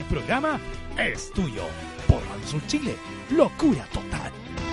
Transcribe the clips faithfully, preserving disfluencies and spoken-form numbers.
programa es tuyo. Por Radio Sur Chile, locura total.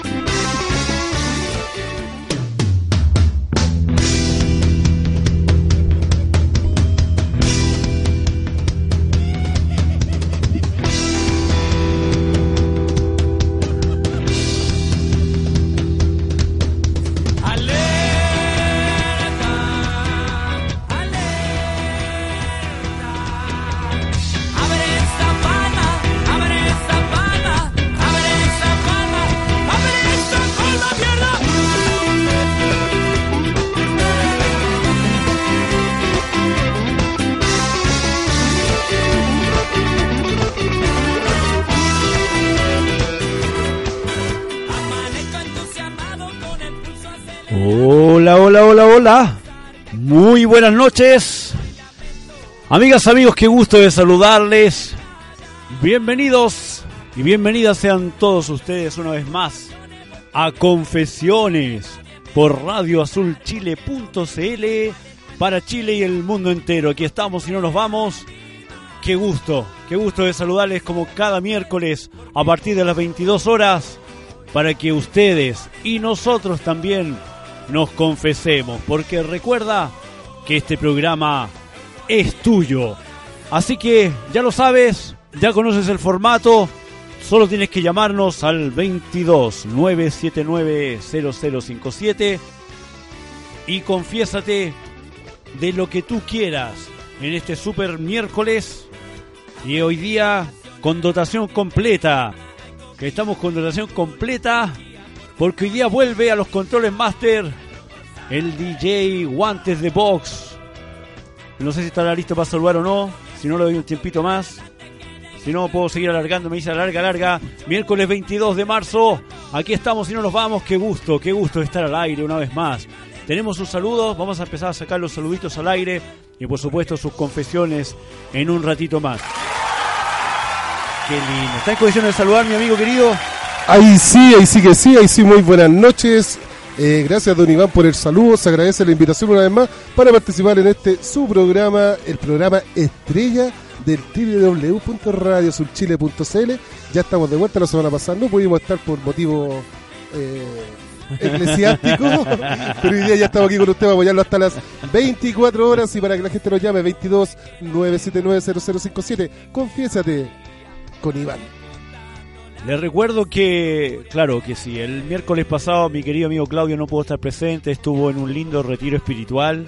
Hola, hola, hola, hola. Muy buenas noches. Amigas, amigos, qué gusto de saludarles. Bienvenidos y bienvenidas sean todos ustedes una vez más a Confesiones por radio azul chile punto c l para Chile y el mundo entero. Aquí estamos y no nos vamos. Qué gusto, qué gusto de saludarles como cada miércoles a partir de las veintidós horas para que ustedes y nosotros también nos confesemos, porque recuerda que este programa es tuyo. Así que ya lo sabes, ya conoces el formato, solo tienes que llamarnos al veintidós nueve setenta y nueve cero cero cincuenta y siete y confiésate de lo que tú quieras en este super miércoles. Y hoy día con dotación completa, que estamos con dotación completa porque hoy día vuelve a los controles master el D J Guantes de Box. No sé si estará listo para saludar o no. Si no, le doy un tiempito más. Si no, puedo seguir alargando. Me dice larga, larga. Miércoles veintidós de marzo. Aquí estamos y no nos vamos. Qué gusto, qué gusto estar al aire una vez más. Tenemos sus saludos. Vamos a empezar a sacar los saluditos al aire. Y por supuesto sus confesiones en un ratito más. Qué lindo. ¿Está en condiciones de saludar, mi amigo querido? Ahí sí, ahí sí que sí, ahí sí, muy buenas noches. Eh, gracias, don Iván, por el saludo. Se agradece la invitación una vez más para participar en este su programa, el programa estrella del doble u doble u doble u punto radio sur chile punto c l. Ya estamos de vuelta. La semana pasada no pudimos estar por motivos eh, eclesiásticos, pero hoy día ya estamos aquí con usted para apoyarlo hasta las veinticuatro horas y para que la gente nos llame veintidós nueve setenta y nueve cero cero cincuenta y siete. Confiésate con Iván. Les recuerdo que, claro que sí, el miércoles pasado mi querido amigo Claudio no pudo estar presente, estuvo en un lindo retiro espiritual,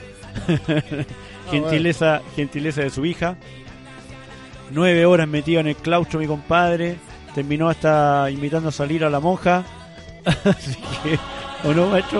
gentileza, gentileza de su hija, nueve horas metido en el claustro mi compadre, terminó hasta invitando a salir a la monja, así que, ¿o no, maestro?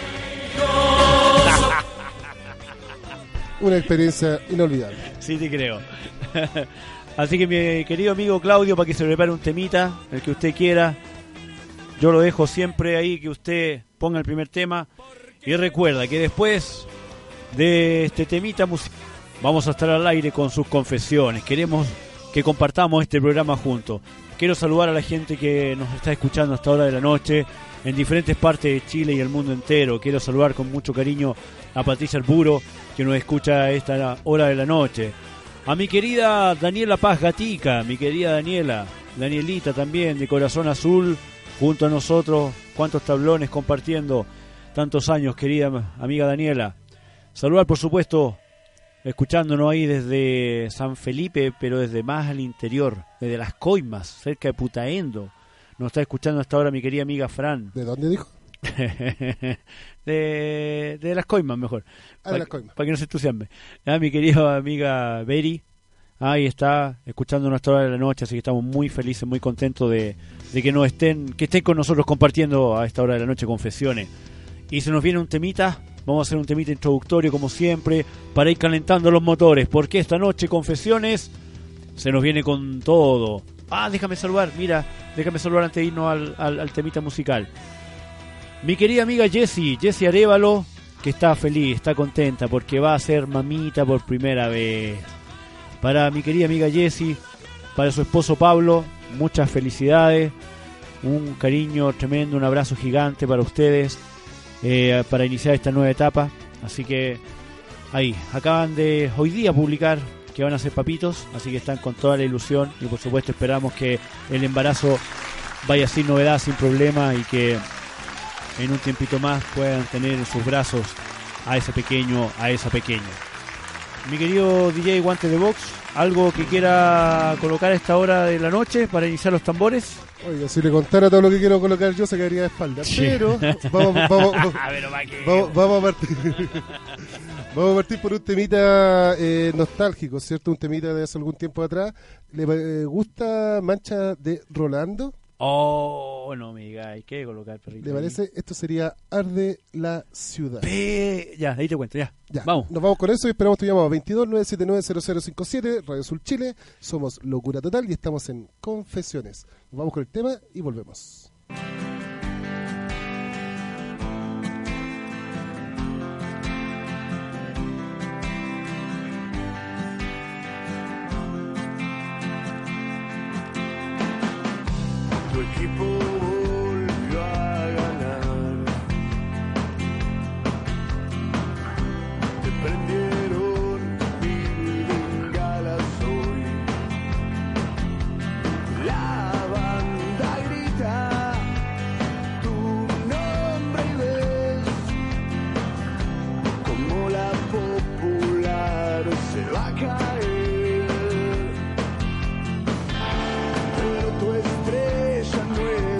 Una experiencia inolvidable. Sí, te creo. Así que mi querido amigo Claudio, para que se prepare un temita, el que usted quiera, yo lo dejo siempre ahí, que usted ponga el primer tema. Y recuerda que después de este temita musical vamos a estar al aire con sus confesiones. Queremos que compartamos este programa juntos. Quiero saludar a la gente que nos está escuchando hasta hora de la noche en diferentes partes de Chile y el mundo entero. Quiero saludar con mucho cariño a Patricia Arburo, que nos escucha a esta hora de la noche. A mi querida Daniela Paz Gatica, mi querida Daniela, Danielita también, de Corazón Azul, junto a nosotros, cuántos tablones compartiendo tantos años, querida amiga Daniela. Saludar, por supuesto, escuchándonos ahí desde San Felipe, pero desde más al interior, desde Las Coimas, cerca de Putaendo. Nos está escuchando hasta ahora mi querida amiga Fran. ¿De dónde dijo? de, de Las Coimas, mejor. Ah, de Las Coimas. Para que no se entusiasme. Ah, mi querida amiga Beri, ahí está, escuchándonos hasta hora de la noche, así que estamos muy felices, muy contentos de, de que nos estén, que estén con nosotros compartiendo a esta hora de la noche confesiones. Y se nos viene un temita, vamos a hacer un temita introductorio como siempre, para ir calentando los motores, porque esta noche confesiones se nos viene con todo. Ah, déjame saludar, mira, déjame saludar antes de irnos al, al, al temita musical. Mi querida amiga Jessie, Jessie Arévalo, que está feliz, está contenta, porque va a ser mamita por primera vez. Para mi querida amiga Jessie, para su esposo Pablo, muchas felicidades, un cariño tremendo, un abrazo gigante para ustedes, eh, para iniciar esta nueva etapa. Así que ahí, acaban de hoy día publicar que van a ser papitos, así que están con toda la ilusión y por supuesto esperamos que el embarazo vaya sin novedad, sin problema y que en un tiempito más puedan tener en sus brazos a ese pequeño, a esa pequeña. Mi querido D J Guante de Box, ¿algo que quiera colocar a esta hora de la noche para iniciar los tambores? Oiga, si le contara todo lo que quiero colocar yo se quedaría de espalda, sí. Pero vamos, vamos, vamos, vamos, vamos a partir vamos a partir por un temita eh, nostálgico, ¿cierto? Un temita de hace algún tiempo atrás. ¿Le eh, gusta Mancha de Rolando? Oh, no me digáis, ¿qué colocar, perrito? ¿Le parece? Esto sería Arde la Ciudad. Pe... Ya, ahí te cuento, ya. ya. Vamos. Nos vamos con eso y esperamos tu llamado. veintidós nueve siete nueve cero cero cinco siete, Radio Sur Chile. Somos Locura Total y estamos en Confesiones. Nos vamos con el tema y volvemos. Tu equipo volvió a ganar. Te prendieron mil bengalas hoy. La banda grita tu nombre y ves como la popular se va a caer. Pero tu estrella no es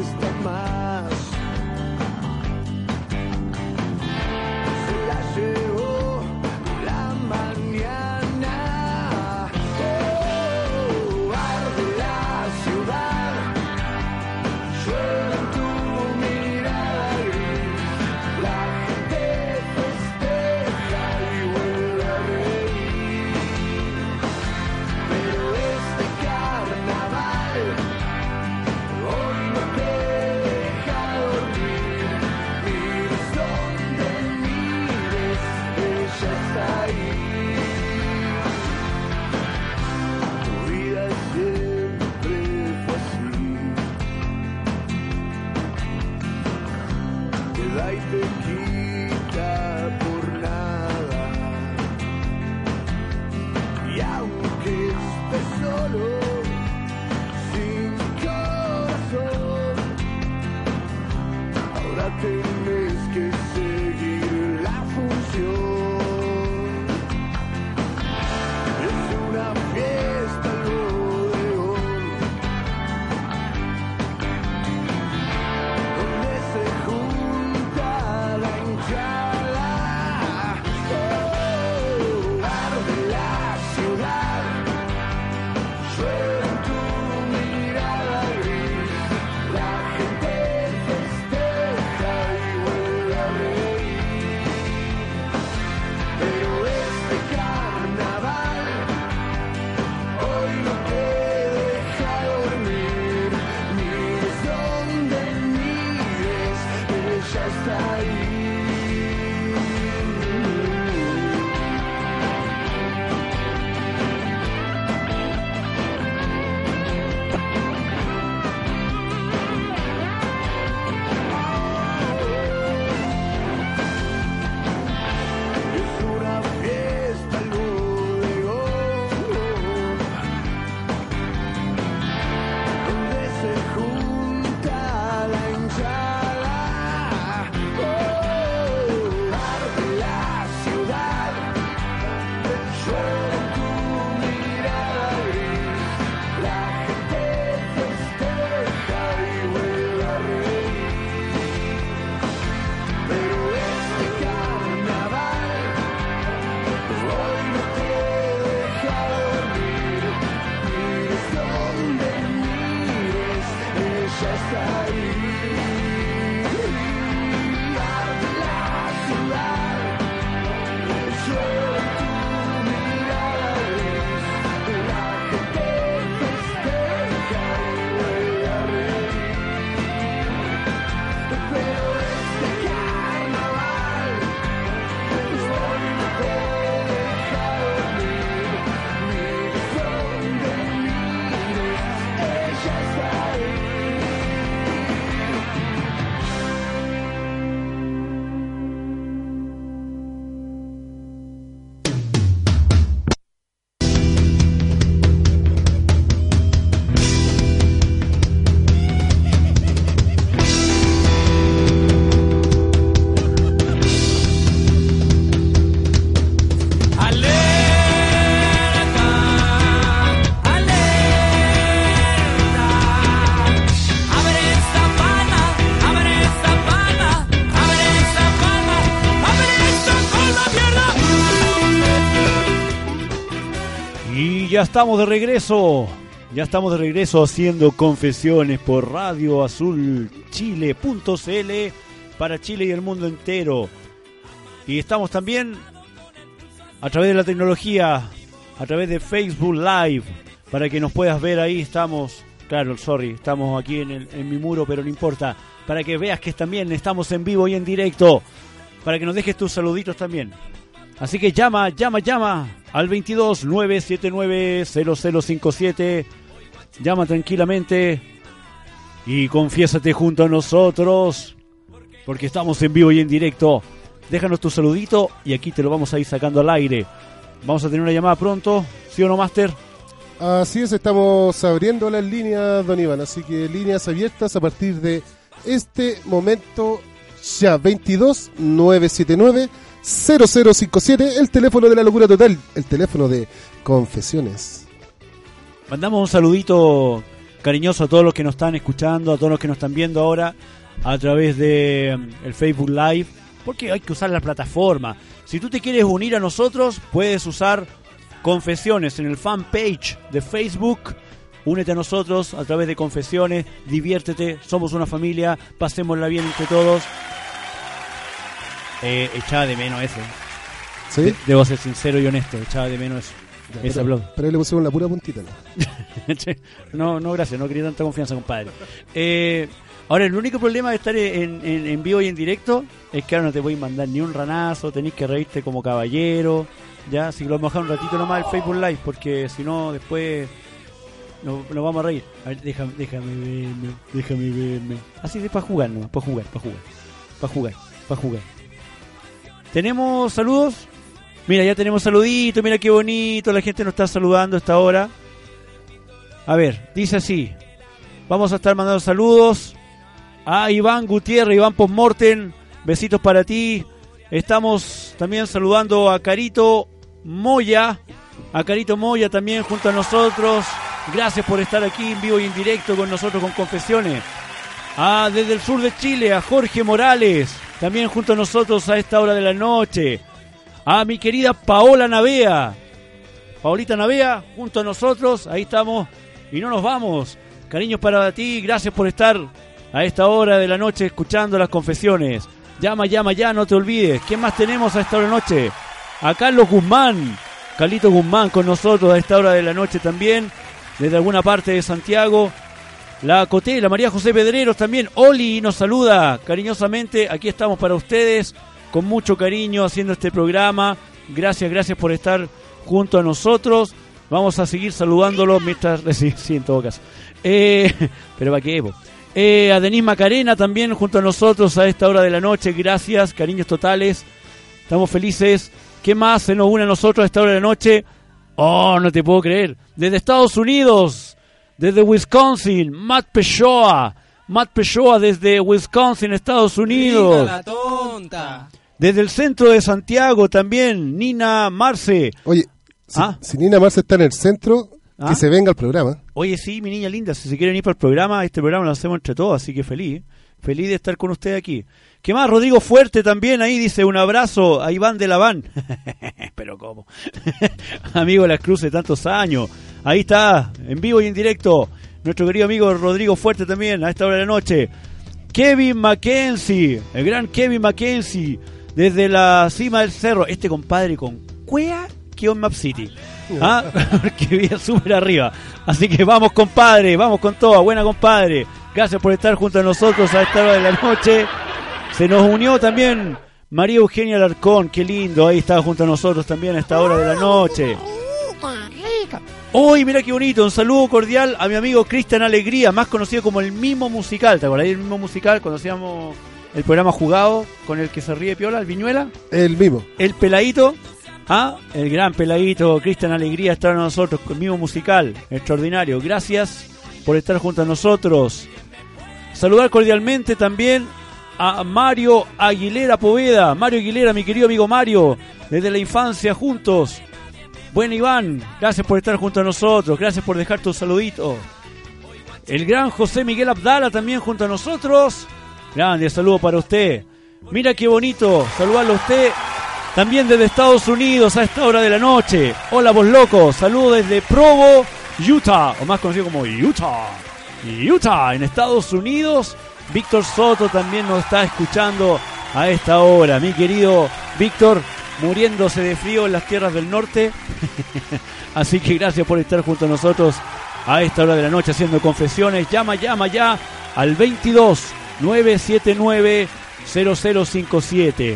Ya estamos de regreso. Ya estamos de regreso haciendo confesiones por Radio Azul Chile punto c l para Chile y el mundo entero. Y estamos también a través de la tecnología, a través de Facebook Live, para que nos puedas ver ahí. Estamos, claro, sorry, estamos aquí en, el, en mi muro, pero no importa. Para que veas que también estamos en vivo y en directo. Para que nos dejes tus saluditos también. Así que llama, llama, llama al veintidós nueve setenta y nueve cero cero cincuenta y siete. Llama tranquilamente y confiésate junto a nosotros, porque estamos en vivo y en directo. Déjanos tu saludito y aquí te lo vamos a ir sacando al aire. Vamos a tener una llamada pronto, ¿sí o no, Master? Así es, estamos abriendo las líneas, don Iván, así que líneas abiertas a partir de este momento ya. Veintidós nueve setenta y nueve cero cero cincuenta y siete, el teléfono de la locura total, el teléfono de confesiones. Mandamos un saludito cariñoso a todos los que nos están escuchando, a todos los que nos están viendo ahora a través de um, el Facebook Live, porque hay que usar la plataforma. Si tú te quieres unir a nosotros, puedes usar Confesiones en el fanpage de Facebook. Únete a nosotros a través de Confesiones, diviértete, somos una familia, pasémosla bien entre todos. Eh, echaba de menos eso. ¿Sí? De- debo ser sincero y honesto, echaba de menos eso. Ya, Ese pero, blog. pero ahí le pusieron la pura puntita, ¿no? No, no, gracias, no quería tanta confianza, compadre. Eh, ahora, el único problema de estar en, en, en vivo y en directo es que ahora no te voy a mandar ni un ranazo, tenés que reírte como caballero, ya, así que lo vamos a dejar un ratito nomás el Facebook Live, porque si no, después nos, nos vamos a reír. A ver, déjame, déjame verme, déjame verme. Así de para jugar nomás, para jugar, para jugar, para jugar, para jugar. ¿Tenemos saludos? Mira, ya tenemos saluditos, mira qué bonito, la gente nos está saludando a esta hora. A ver, dice así. Vamos a estar mandando saludos a Iván Gutiérrez, Iván Postmortem, besitos para ti. Estamos también saludando a Carito Moya, a Carito Moya también junto a nosotros. Gracias por estar aquí en vivo y en directo con nosotros con Confesiones. Ah, desde el sur de Chile, a Jorge Morales, también junto a nosotros a esta hora de la noche. A mi querida Paola Navea, Paolita Navea, junto a nosotros, ahí estamos y no nos vamos. Cariños para ti, gracias por estar a esta hora de la noche escuchando las confesiones. Llama, llama, ya, no te olvides. ¿Quién más tenemos a esta hora de la noche? A Carlos Guzmán, Carlito Guzmán con nosotros a esta hora de la noche también, desde alguna parte de Santiago. La Cotela, María José Pedreros también. Oli nos saluda cariñosamente, aquí estamos para ustedes. Con mucho cariño haciendo este programa. Gracias, gracias por estar junto a nosotros. Vamos a seguir saludándolos mientras... Sí, sí, en todo caso. Eh, pero va que... Eh, a Denise Macarena también junto a nosotros a esta hora de la noche. Gracias, cariños totales. Estamos felices. ¿Qué más se nos une a nosotros a esta hora de la noche? Oh, no te puedo creer. Desde Estados Unidos, desde Wisconsin, Matt Pessoa. Matt Pessoa desde Wisconsin, Estados Unidos. La tonta. Desde el centro de Santiago también, Nina Marce. Oye, si, ¿Ah? si Nina Marce está en el centro, ¿Ah? que se venga al programa. Oye, sí, mi niña linda, si se quieren ir para el programa, este programa lo hacemos entre todos, así que feliz, feliz de estar con usted aquí. ¿Qué más? Rodrigo Fuerte también ahí dice, un abrazo a Iván de la Van. Pero ¿cómo? Amigo de las Cruces, tantos años. Ahí está, en vivo y en directo, nuestro querido amigo Rodrigo Fuerte también, a esta hora de la noche. Kevin Mackenzie, el gran Kevin Mackenzie, desde la cima del cerro. Este compadre con cuea que on Map City. ¿Ah? Porque vive súper arriba. Así que vamos, compadre, vamos con toda. Buena, compadre. Gracias por estar junto a nosotros a esta hora de la noche. Se nos unió también María Eugenia Alarcón. Qué lindo. Ahí está junto a nosotros también a esta hora de la noche. Uy, mira qué bonito. Un saludo cordial a mi amigo Cristian Alegría, más conocido como el Mimo Musical. ¿Te acordás del Mimo Musical cuando hacíamos el programa Jugado con el que se ríe Piola, el Viñuela? El mismo. El Peladito. Ah, el gran Peladito, Cristian Alegría, está con nosotros, con Mimo Musical, extraordinario. Gracias por estar junto a nosotros. Saludar cordialmente también a Mario Aguilera Poveda. Mario Aguilera, mi querido amigo Mario, desde la infancia juntos. Buen Iván, gracias por estar junto a nosotros, gracias por dejar tu saludito. El gran José Miguel Abdala también junto a nosotros. Grande saludo para usted. Mira qué bonito, saludarlo a usted También desde Estados Unidos a esta hora de la noche. Hola, vos locos. Saludos desde Provo, Utah, o más conocido como Utah. Utah, en Estados Unidos. Víctor Soto también nos está escuchando a esta hora. Mi querido Víctor, muriéndose de frío en las tierras del norte. Así que gracias por estar junto a nosotros a esta hora de la noche haciendo confesiones. Llama, llama ya al veintidós, nueve siete nueve, cero cero cinco siete.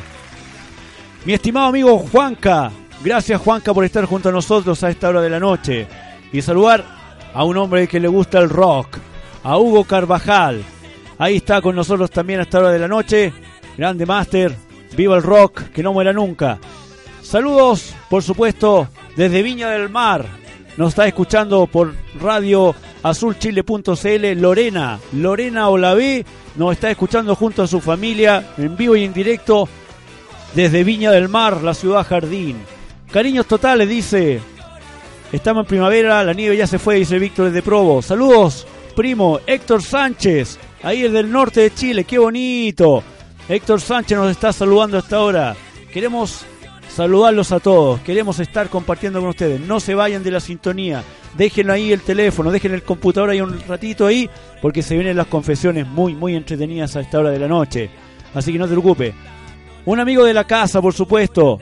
Mi estimado amigo Juanca, gracias Juanca por estar junto a nosotros a esta hora de la noche. Y saludar a un hombre que le gusta el rock, a Hugo Carvajal. Ahí está con nosotros también a esta hora de la noche. Grande Master, viva el rock, que no muera nunca. Saludos, por supuesto, desde Viña del Mar. Nos está escuchando por radio azul chile punto c l Lorena. Lorena Olavé nos está escuchando junto a su familia en vivo y en directo desde Viña del Mar, la ciudad jardín. Cariños totales, dice. Estamos en primavera, la nieve ya se fue, dice Víctor desde Provo. Saludos, primo Héctor Sánchez, ahí es del norte de Chile, qué bonito. Héctor Sánchez nos está saludando hasta ahora. Queremos saludarlos a todos, queremos estar compartiendo con ustedes. No se vayan de la sintonía, dejen ahí el teléfono, dejen el computador ahí un ratito ahí, porque se vienen las confesiones muy, muy entretenidas a esta hora de la noche. Así que no te preocupes. Un amigo de la casa, por supuesto,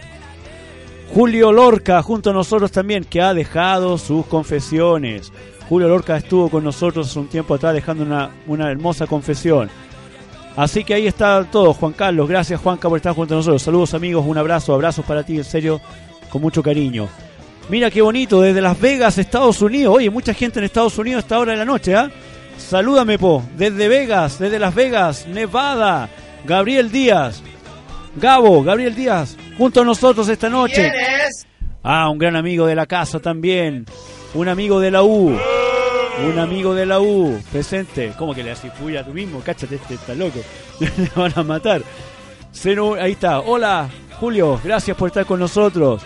Julio Lorca, junto a nosotros también, que ha dejado sus confesiones. Julio Lorca estuvo con nosotros hace un tiempo atrás dejando una, una hermosa confesión. Así que ahí está todo, Juan Carlos. Gracias, Juanca, por estar junto a nosotros. Saludos, amigos, un abrazo, abrazos para ti, en serio, con mucho cariño. Mira qué bonito, desde Las Vegas, Estados Unidos. Oye, mucha gente en Estados Unidos a esta hora de la noche, ¿ah? ¿eh? Salúdame, po, desde Vegas, desde Las Vegas, Nevada, Gabriel Díaz. Gabo, Gabriel Díaz, junto a nosotros esta noche. ¿Quién es? Ah, un gran amigo de la casa también. Un amigo de la U. Un amigo de la U, presente. ¿Cómo que le haces fuya a tú mismo? Cáchate, este está loco. Le van a matar. Cero, ahí está. Hola, Julio, gracias por estar con nosotros.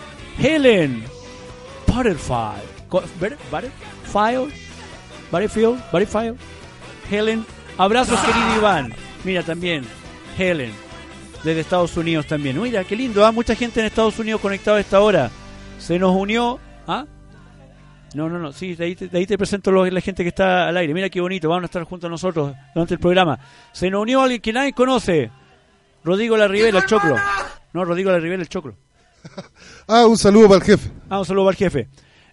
Helen Butterfly. Butterfly. Butterfield. Butterfield. Helen. Abrazos, querido Iván. Mira también, Helen. Desde Estados Unidos también. Mira, qué lindo, ¿ah? Mucha gente en Estados Unidos conectada a esta hora. Se nos unió. ¿Ah? No, no, no. Sí, de ahí te, de ahí te presento a la gente que está al aire. Mira qué bonito. Van a estar junto a nosotros durante el programa. Se nos unió alguien que nadie conoce. Rodrigo Larribera, el Choclo. No, Rodrigo Larribera, el Choclo. Ah, un saludo para el jefe. Ah, un saludo para el jefe.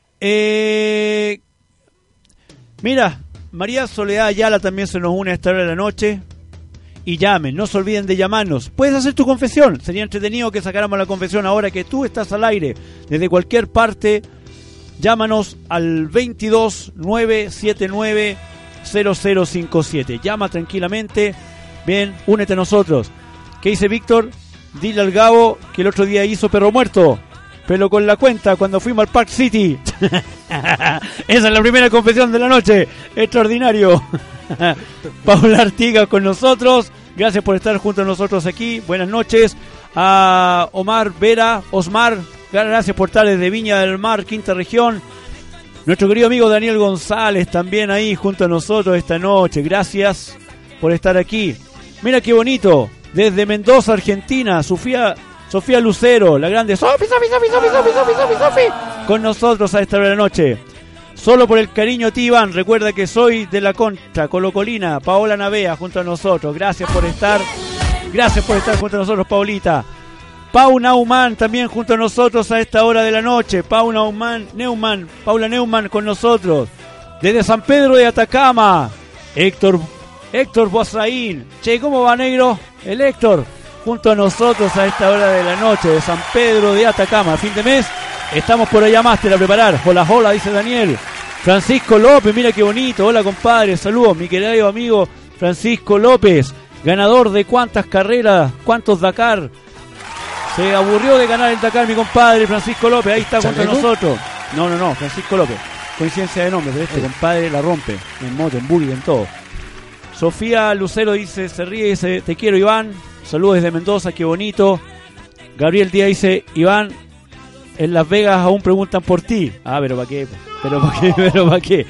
Eh, mira, María Soledad Ayala también se nos une a esta hora de la noche. Y llamen, no se olviden de llamarnos. Puedes hacer tu confesión. Sería entretenido que sacáramos la confesión ahora que tú estás al aire. Desde cualquier parte, llámanos al veintidós, nueve siete nueve, cero cero cinco siete. Llama tranquilamente. Bien, únete a nosotros. ¿Qué dice Víctor? Dile al Gabo que el otro día hizo perro muerto, pero con la cuenta cuando fuimos al Park City. Esa es la primera confesión de la noche. Extraordinario. Paula Artigas con nosotros. Gracias por estar junto a nosotros aquí. Buenas noches. A Omar Vera, Osmar, gracias por estar desde Viña del Mar, quinta región. Nuestro querido amigo Daniel González también ahí junto a nosotros esta noche. Gracias por estar aquí. Mira qué bonito. Desde Mendoza, Argentina, Sofía Sofía Lucero, la grande Sofi, Sofi, Sofi, Sofi, Sofi, Sofi, Sofi, Sofi, con nosotros a esta hora de la noche. Solo por el cariño, ti, Iván. Recuerda que soy de la Concha, Colocolina. Paola Navea junto a nosotros. Gracias por estar. Gracias por estar junto a nosotros, Paulita. Pau Naumann también junto a nosotros a esta hora de la noche. Pau Naumann, Neumann, Paula Neumann con nosotros. Desde San Pedro de Atacama, Héctor, Héctor Bozaín. Che, ¿cómo va, negro? El Héctor junto a nosotros a esta hora de la noche de San Pedro de Atacama. Fin de mes. Estamos por allá, máster, a preparar. Hola, hola, dice Daniel. Francisco López, mira qué bonito. Hola, compadre, saludos, mi querido amigo Francisco López. Ganador de cuántas carreras, cuántos Dakar. Se aburrió de ganar el Dakar, mi compadre Francisco López. Ahí está junto a nosotros. No, no, no, Francisco López. Coincidencia de nombres, este compadre la rompe. En moto, en buggy, en todo. Sofía Lucero dice, se ríe y dice, te quiero, Iván. Saludos desde Mendoza, qué bonito. Gabriel Díaz dice, Iván, en Las Vegas aún preguntan por ti. Ah, pero ¿para qué? Pero ¿para qué? Pero ¿para qué?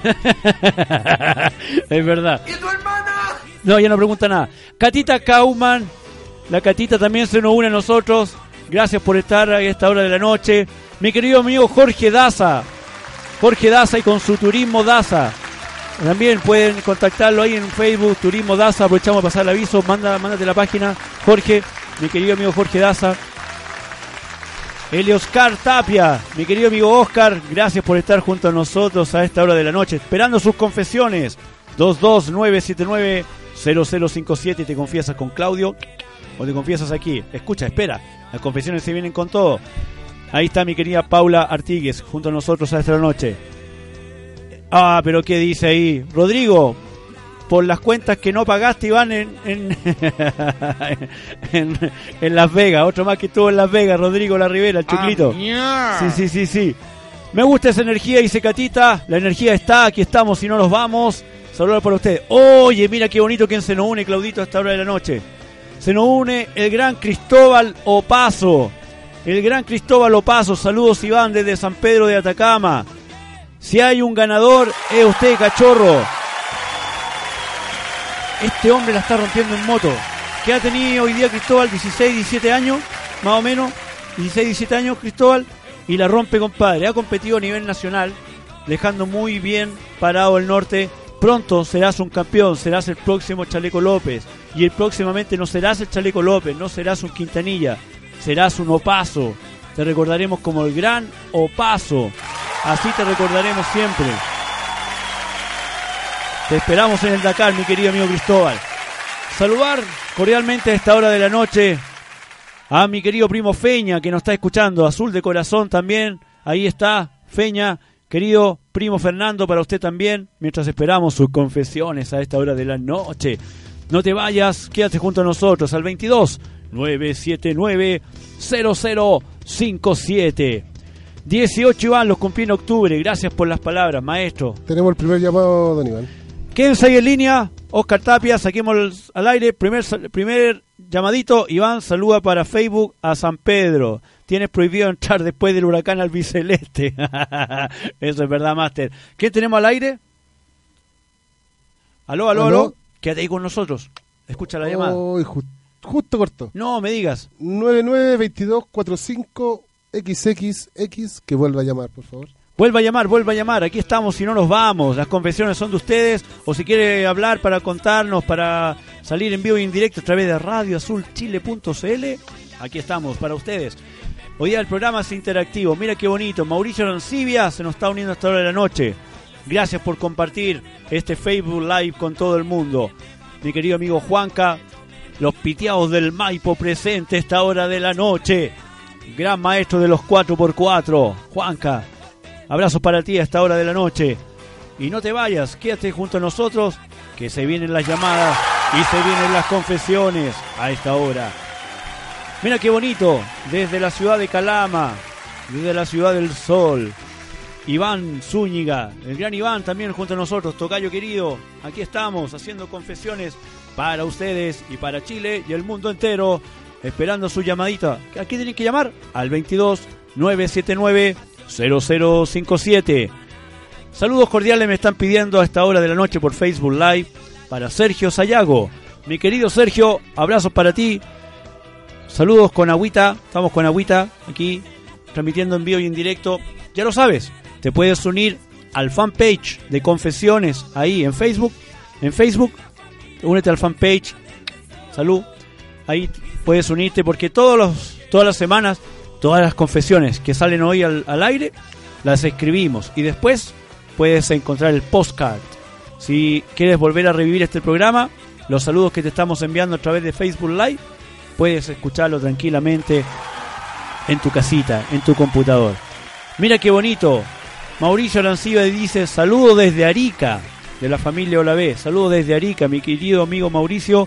Es verdad. ¿Y tu hermana? No, ya no pregunta nada. Catita Kauman, la Catita también se nos une a nosotros. Gracias por estar a esta hora de la noche. Mi querido amigo Jorge Daza. Jorge Daza y con su Turismo Daza. También pueden contactarlo ahí en Facebook, Turismo Daza. Aprovechamos para pasar el aviso. Manda, mándate la página, Jorge. Mi querido amigo Jorge Daza. Elioscar Tapia, mi querido amigo Oscar, gracias por estar junto a nosotros a esta hora de la noche, esperando sus confesiones. Dos dos nueve siete nueve cero cero cinco siete. Te confiesas con Claudio o te confiesas aquí. Escucha, espera, las confesiones se vienen con todo. Ahí está mi querida Paula Artigues junto a nosotros a esta hora de la noche. Ah, pero ¿qué dice ahí? Rodrigo, por las cuentas que no pagaste, Iván, en en, en, en Las Vegas. Otro más que estuvo en Las Vegas, Rodrigo La Rivera, el Chuclito. Ah, sí, sí, sí, sí. Me gusta esa energía, dice Catita. La energía está, aquí estamos y no nos vamos. Saludos para ustedes. Oye, mira qué bonito quien se nos une, Claudito, a esta hora de la noche. Se nos une el gran Cristóbal Opaso. El gran Cristóbal Opaso. Saludos, Iván, desde San Pedro de Atacama. Si hay un ganador, es usted, cachorro. Este hombre la está rompiendo en moto. ¿Qué ha tenido hoy día Cristóbal? dieciséis, diecisiete años, más o menos. dieciséis, diecisiete años Cristóbal. Y la rompe, compadre. Ha competido a nivel nacional, dejando muy bien parado el norte. Pronto serás un campeón, serás el próximo Chaleco López. Y el próximamente no serás el Chaleco López, no serás un Quintanilla, serás un Opaso. Te recordaremos como el gran Opaso. Así te recordaremos siempre. Te esperamos en el Dakar, mi querido amigo Cristóbal. Saludar cordialmente a esta hora de la noche a mi querido primo Feña, que nos está escuchando. Azul de corazón también. Ahí está, Feña. Querido primo Fernando, para usted también. Mientras esperamos sus confesiones a esta hora de la noche. No te vayas, quédate junto a nosotros al veintidós, nueve siete nueve, cero cero cinco siete. dieciocho Iván, los cumplí en octubre. Gracias por las palabras, maestro. Tenemos el primer llamado, don Iván. Quédense ahí en línea. Oscar Tapia, saquemos al aire. Primer, primer llamadito. Iván saluda para Facebook a San Pedro. Tienes prohibido entrar después del huracán albiceleste. Eso es verdad, máster. ¿Quién tenemos al aire? Aló, aló, aló, aló. Quédate ahí con nosotros. Escucha la llamada. Oh, ju- justo corto. No me digas. nueve nueve veintidós cuarenta y cinco equis equis equis. Que vuelva a llamar, por favor. Vuelva a llamar, vuelva a llamar. Aquí estamos, si no nos vamos. Las confesiones son de ustedes. O si quiere hablar para contarnos, para salir en vivo y en directo a través de radio azul chile punto c l, aquí estamos para ustedes. Hoy día el programa es interactivo. Mira qué bonito. Mauricio Arancibia se nos está uniendo hasta hora de la noche. Gracias por compartir este Facebook Live con todo el mundo. Mi querido amigo Juanca, los piteados del Maipo presente a esta hora de la noche. Gran maestro de los cuatro por cuatro, Juanca. Abrazos para ti a esta hora de la noche. Y no te vayas, quédate junto a nosotros, que se vienen las llamadas y se vienen las confesiones a esta hora. Mira qué bonito, desde la ciudad de Calama, desde la ciudad del sol. Iván Zúñiga, el gran Iván también junto a nosotros, tocayo querido. Aquí estamos haciendo confesiones para ustedes y para Chile y el mundo entero, esperando su llamadita. ¿A qué tienen que llamar? Al veintidós, nueve siete nueve, cero cero cinco siete. Saludos cordiales me están pidiendo a esta hora de la noche por Facebook Live para Sergio Sayago. Mi querido Sergio, abrazos para ti. Saludos con agüita, estamos con agüita aquí transmitiendo en vivo y en directo. Ya lo sabes, te puedes unir al fanpage de Confesiones ahí en Facebook. En Facebook, únete al fanpage. Salud. Ahí puedes unirte porque todos los, todas las semanas, todas las confesiones que salen hoy al, al aire, las escribimos. Y después puedes encontrar el postcard. Si quieres volver a revivir este programa, los saludos que te estamos enviando a través de Facebook Live, puedes escucharlo tranquilamente en tu casita, en tu computador. Mira qué bonito. Mauricio Arancibia dice, saludos desde Arica, de la familia Olavé. Saludos desde Arica, mi querido amigo Mauricio.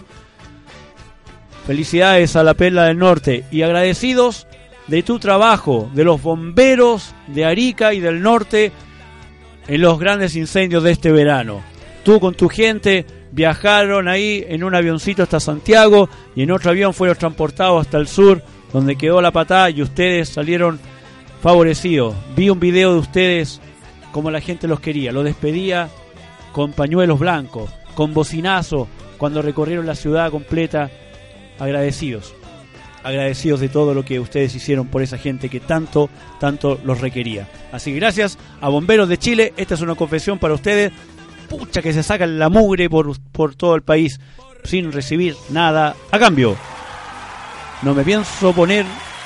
Felicidades a la Perla del Norte y agradecidos de tu trabajo, de los bomberos de Arica y del norte en los grandes incendios de este verano. Tú con tu gente viajaron ahí en un avioncito hasta Santiago y en otro avión fueron transportados hasta el sur, donde quedó la patada y ustedes salieron favorecidos. Vi un video de ustedes como la gente los quería, los despedía con pañuelos blancos, con bocinazo, cuando recorrieron la ciudad completa, agradecidos. agradecidos de todo lo que ustedes hicieron por esa gente que tanto, tanto los requería. Así que gracias a Bomberos de Chile. Esta es una confesión para ustedes. Pucha que se sacan la mugre por, por todo el país sin recibir nada a cambio. No me pienso poner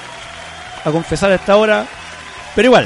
a confesar a esta hora, pero igual.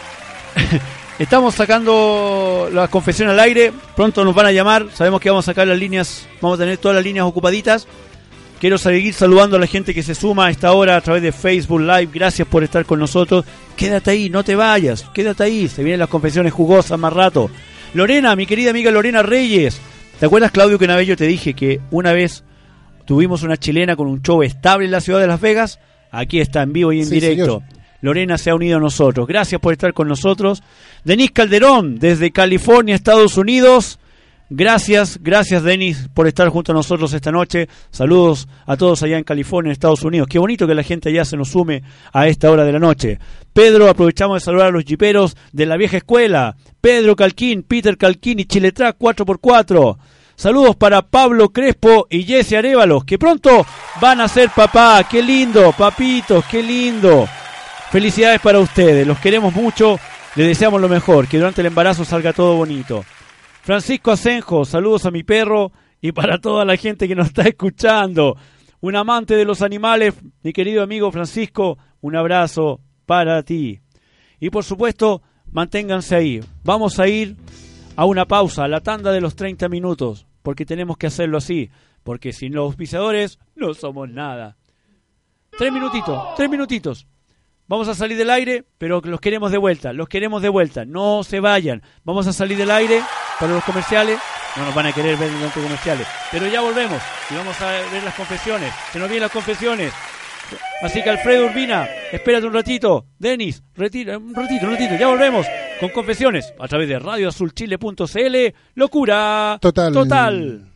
Estamos sacando las confesiones al aire. Pronto nos van a llamar. Sabemos que vamos a sacar las líneas. Vamos a tener todas las líneas ocupaditas. Quiero seguir saludando a la gente que se suma a esta hora a través de Facebook Live. Gracias por estar con nosotros. Quédate ahí, no te vayas. Quédate ahí. Se vienen las confesiones jugosas más rato. Lorena, mi querida amiga Lorena Reyes. ¿Te acuerdas, Claudio, que una vez yo te dije que una vez tuvimos una chilena con un show estable en la ciudad de Las Vegas? Aquí está en vivo y en sí, directo. Señor. Lorena se ha unido a nosotros. Gracias por estar con nosotros. Denis Calderón, desde California, Estados Unidos. Gracias, gracias Denis por estar junto a nosotros esta noche. Saludos a todos allá en California, en Estados Unidos. Qué bonito que la gente allá se nos sume a esta hora de la noche. Pedro, aprovechamos de saludar a los jiperos de la vieja escuela. Pedro Calquín, Peter Calquín y Chiletrack cuatro por cuatro. Saludos para Pablo Crespo y Jesse Arévalos, que pronto van a ser papá. Qué lindo, papitos, qué lindo. Felicidades para ustedes, los queremos mucho, les deseamos lo mejor, que durante el embarazo salga todo bonito. Francisco Asenjo, saludos a mi perro y para toda la gente que nos está escuchando. Un amante de los animales, mi querido amigo Francisco, un abrazo para ti. Y por supuesto, manténganse ahí. Vamos a ir a una pausa, a la tanda de los treinta minutos, porque tenemos que hacerlo así, porque sin los auspiciadores no somos nada. Tres minutitos, tres minutitos. Vamos a salir del aire, pero los queremos de vuelta, los queremos de vuelta, no se vayan. Vamos a salir del aire para los comerciales, no nos van a querer ver durante los comerciales, pero ya volvemos y vamos a ver las confesiones, se nos vienen las confesiones. Así que Alfredo Urbina, espérate un ratito. Denis, retira, un ratito, un ratito, ya volvemos con confesiones a través de radio azul chile punto c l. Locura total. Total.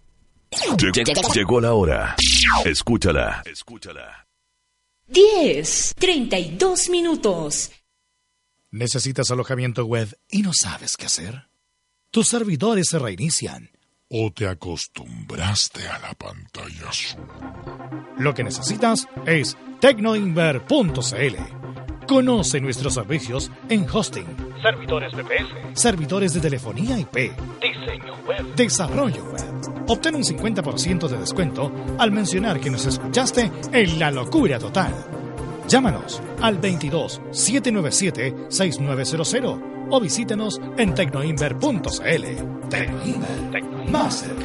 Llegó la hora. Escúchala, escúchala. diez, treinta y dos minutos. ¿Necesitas alojamiento web y no sabes qué hacer? Tus servidores se reinician. ¿O te acostumbraste a la pantalla azul? Lo que necesitas es tecnoinver punto c l. Conoce nuestros servicios en hosting, servidores V P S, servidores de telefonía I P, diseño web, desarrollo web. Obtén un cincuenta por ciento de descuento al mencionar que nos escuchaste en La Locura Total. Llámanos al veintidós, setecientos noventa y siete, sesenta y nueve cero cero o visítanos en tecnoinver punto c l. Tecnoinver, más cerca.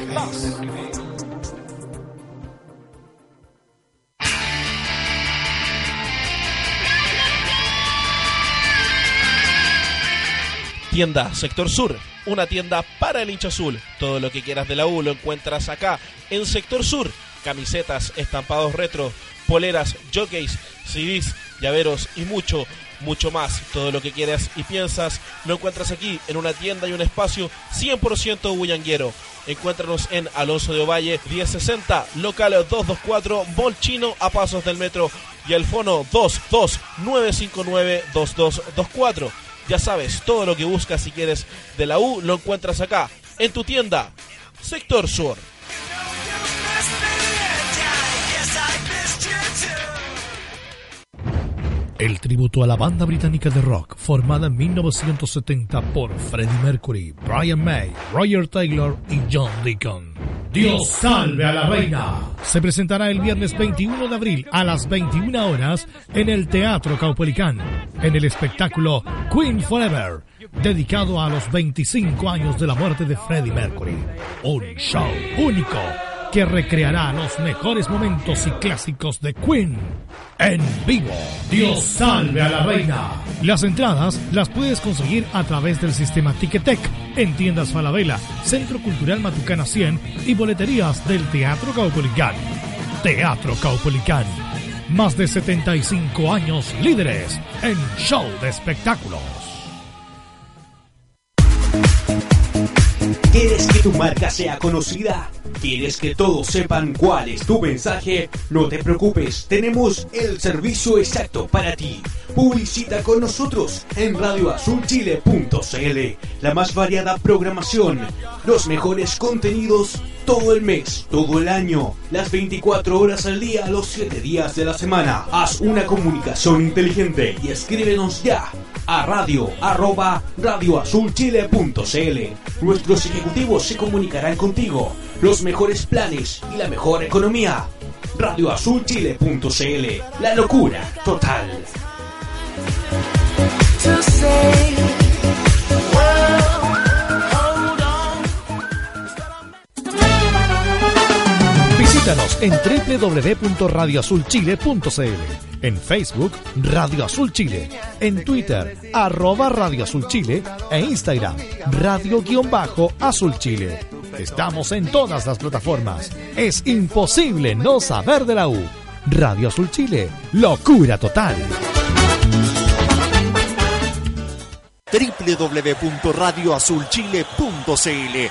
Tienda Sector Sur, una tienda para el hincha azul. Todo lo que quieras de la U lo encuentras acá en Sector Sur. Camisetas, estampados retro, poleras, jockeys, C Ds, llaveros y mucho, mucho más. Todo lo que quieras y piensas lo encuentras aquí en una tienda y un espacio cien por ciento bullanguero. Encuéntranos en Alonso de Ovalle diez sesenta, local doscientos veinticuatro, Mall Chino, a pasos del metro, y el fono dos dos nueve cinco nueve dos dos dos cuatro. Ya sabes, todo lo que buscas si quieres de la U lo encuentras acá, en tu tienda, Sector Sur. El tributo a la banda británica de rock, formada en mil novecientos setenta por Freddie Mercury, Brian May, Roger Taylor y John Deacon. Dios salve a la reina. Se presentará el viernes veintiuno de abril a las veintiuna horas en el Teatro Caupolicán, en el espectáculo Queen Forever, dedicado a los veinticinco años de la muerte de Freddie Mercury. Un show único que recreará los mejores momentos y clásicos de Queen en vivo. Dios salve a la reina. Las entradas las puedes conseguir a través del sistema Ticketek en tiendas Falabella, Centro Cultural Matucana cien y boleterías del Teatro Caupolicán. Teatro Caupolicán, más de setenta y cinco años líderes en show de espectáculos. ¿Quieres que tu marca sea conocida? ¿Quieres que todos sepan cuál es tu mensaje? No te preocupes, tenemos el servicio exacto para ti. Publicita con nosotros en radio azul chile punto c l. La más variada programación, los mejores contenidos todo el mes, todo el año, las veinticuatro horas al día, los siete días de la semana. Haz una comunicación inteligente y escríbenos ya a radio arroba radioazulchile punto cl. Nuestros ejecutivos se comunicarán contigo. Los mejores planes y la mejor economía. radioazulchile punto cl. La locura total. Visítanos en doble u doble u doble u punto radio azul chile punto c l, en Facebook Radio Azul Chile, en Twitter arroba Radio Azul Chile e Instagram Radio-Azul Chile. Estamos en todas las plataformas. Es imposible no saber de la U. Radio Azul Chile, locura total. doble u doble u doble u punto radio azul chile punto c l.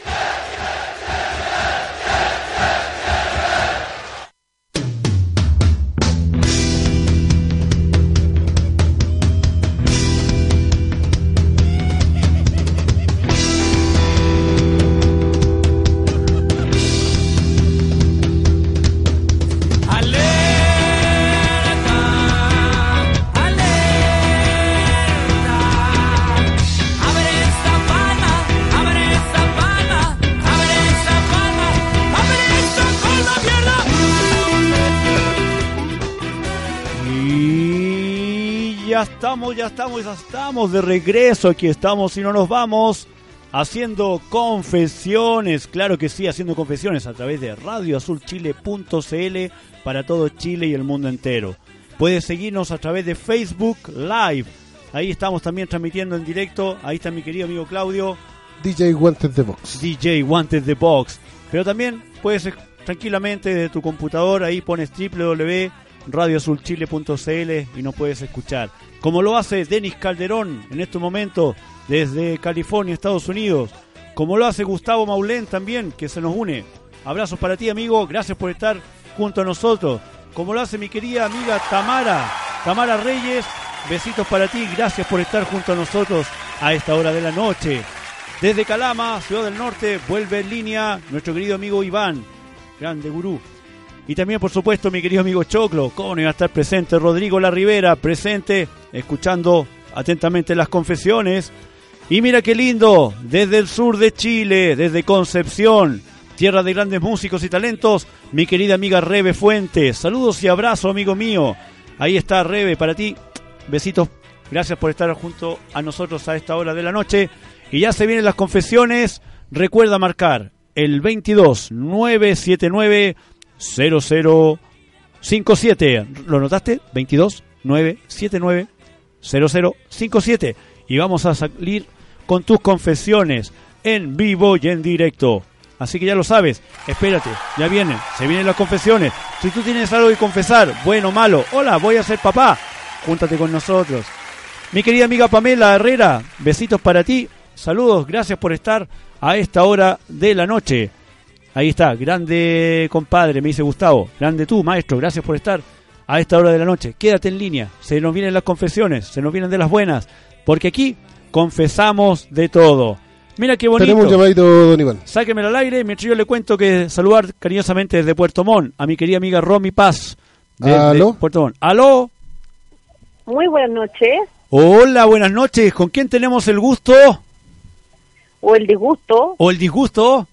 Ya estamos, ya estamos, ya estamos de regreso. Aquí estamos y no nos vamos haciendo confesiones. Claro que sí, haciendo confesiones a través de radio azul chile punto c l para todo Chile y el mundo entero. Puedes seguirnos a través de Facebook Live. Ahí estamos también transmitiendo en directo. Ahí está mi querido amigo Claudio. D J Wanted the Box. D J Wanted the Box. Pero también puedes tranquilamente desde tu computador, ahí pones doble u doble u doble u punto radio azul chile punto c l y nos puedes escuchar. Como lo hace Denis Calderón en estos momentos desde California, Estados Unidos. Como lo hace Gustavo Maulén también, que se nos une. Abrazos para ti, amigo. Gracias por estar junto a nosotros. Como lo hace mi querida amiga Tamara. Tamara Reyes. Besitos para ti. Gracias por estar junto a nosotros a esta hora de la noche. Desde Calama, Ciudad del Norte, vuelve en línea nuestro querido amigo Iván. Grande gurú. Y también, por supuesto, mi querido amigo Choclo. ¿Cómo no iba a estar presente? Rodrigo La Rivera, presente, escuchando atentamente las confesiones. Y mira qué lindo, desde el sur de Chile, desde Concepción, tierra de grandes músicos y talentos, mi querida amiga Rebe Fuentes. Saludos y abrazos, amigo mío. Ahí está Rebe, para ti. Besitos. Gracias por estar junto a nosotros a esta hora de la noche. Y ya se vienen las confesiones. Recuerda marcar el veintidós nueve setenta y nueve cero cero cinco siete. ¿Lo notaste? veintidós nueve setenta y nueve cero cero cinco siete. Y vamos a salir con tus confesiones en vivo y en directo. Así que ya lo sabes, espérate, ya vienen, se vienen las confesiones. Si tú tienes algo que confesar, bueno o malo, hola, voy a ser papá, júntate con nosotros. Mi querida amiga Pamela Herrera, besitos para ti, saludos, gracias por estar a esta hora de la noche. Ahí está, grande compadre, me dice Gustavo. Grande tú, maestro, gracias por estar a esta hora de la noche. Quédate en línea, se nos vienen las confesiones, se nos vienen de las buenas, porque aquí confesamos de todo. Mira qué bonito. Tenemos un llamadito, don Iván. Sáquemelo al aire, mientras yo le cuento que saludar cariñosamente desde Puerto Montt a mi querida amiga Romy Paz. ¿Aló? Puerto Montt. ¿Aló? Muy buenas noches. Hola, buenas noches. ¿Con quién tenemos el gusto? O el disgusto. ¿O el disgusto?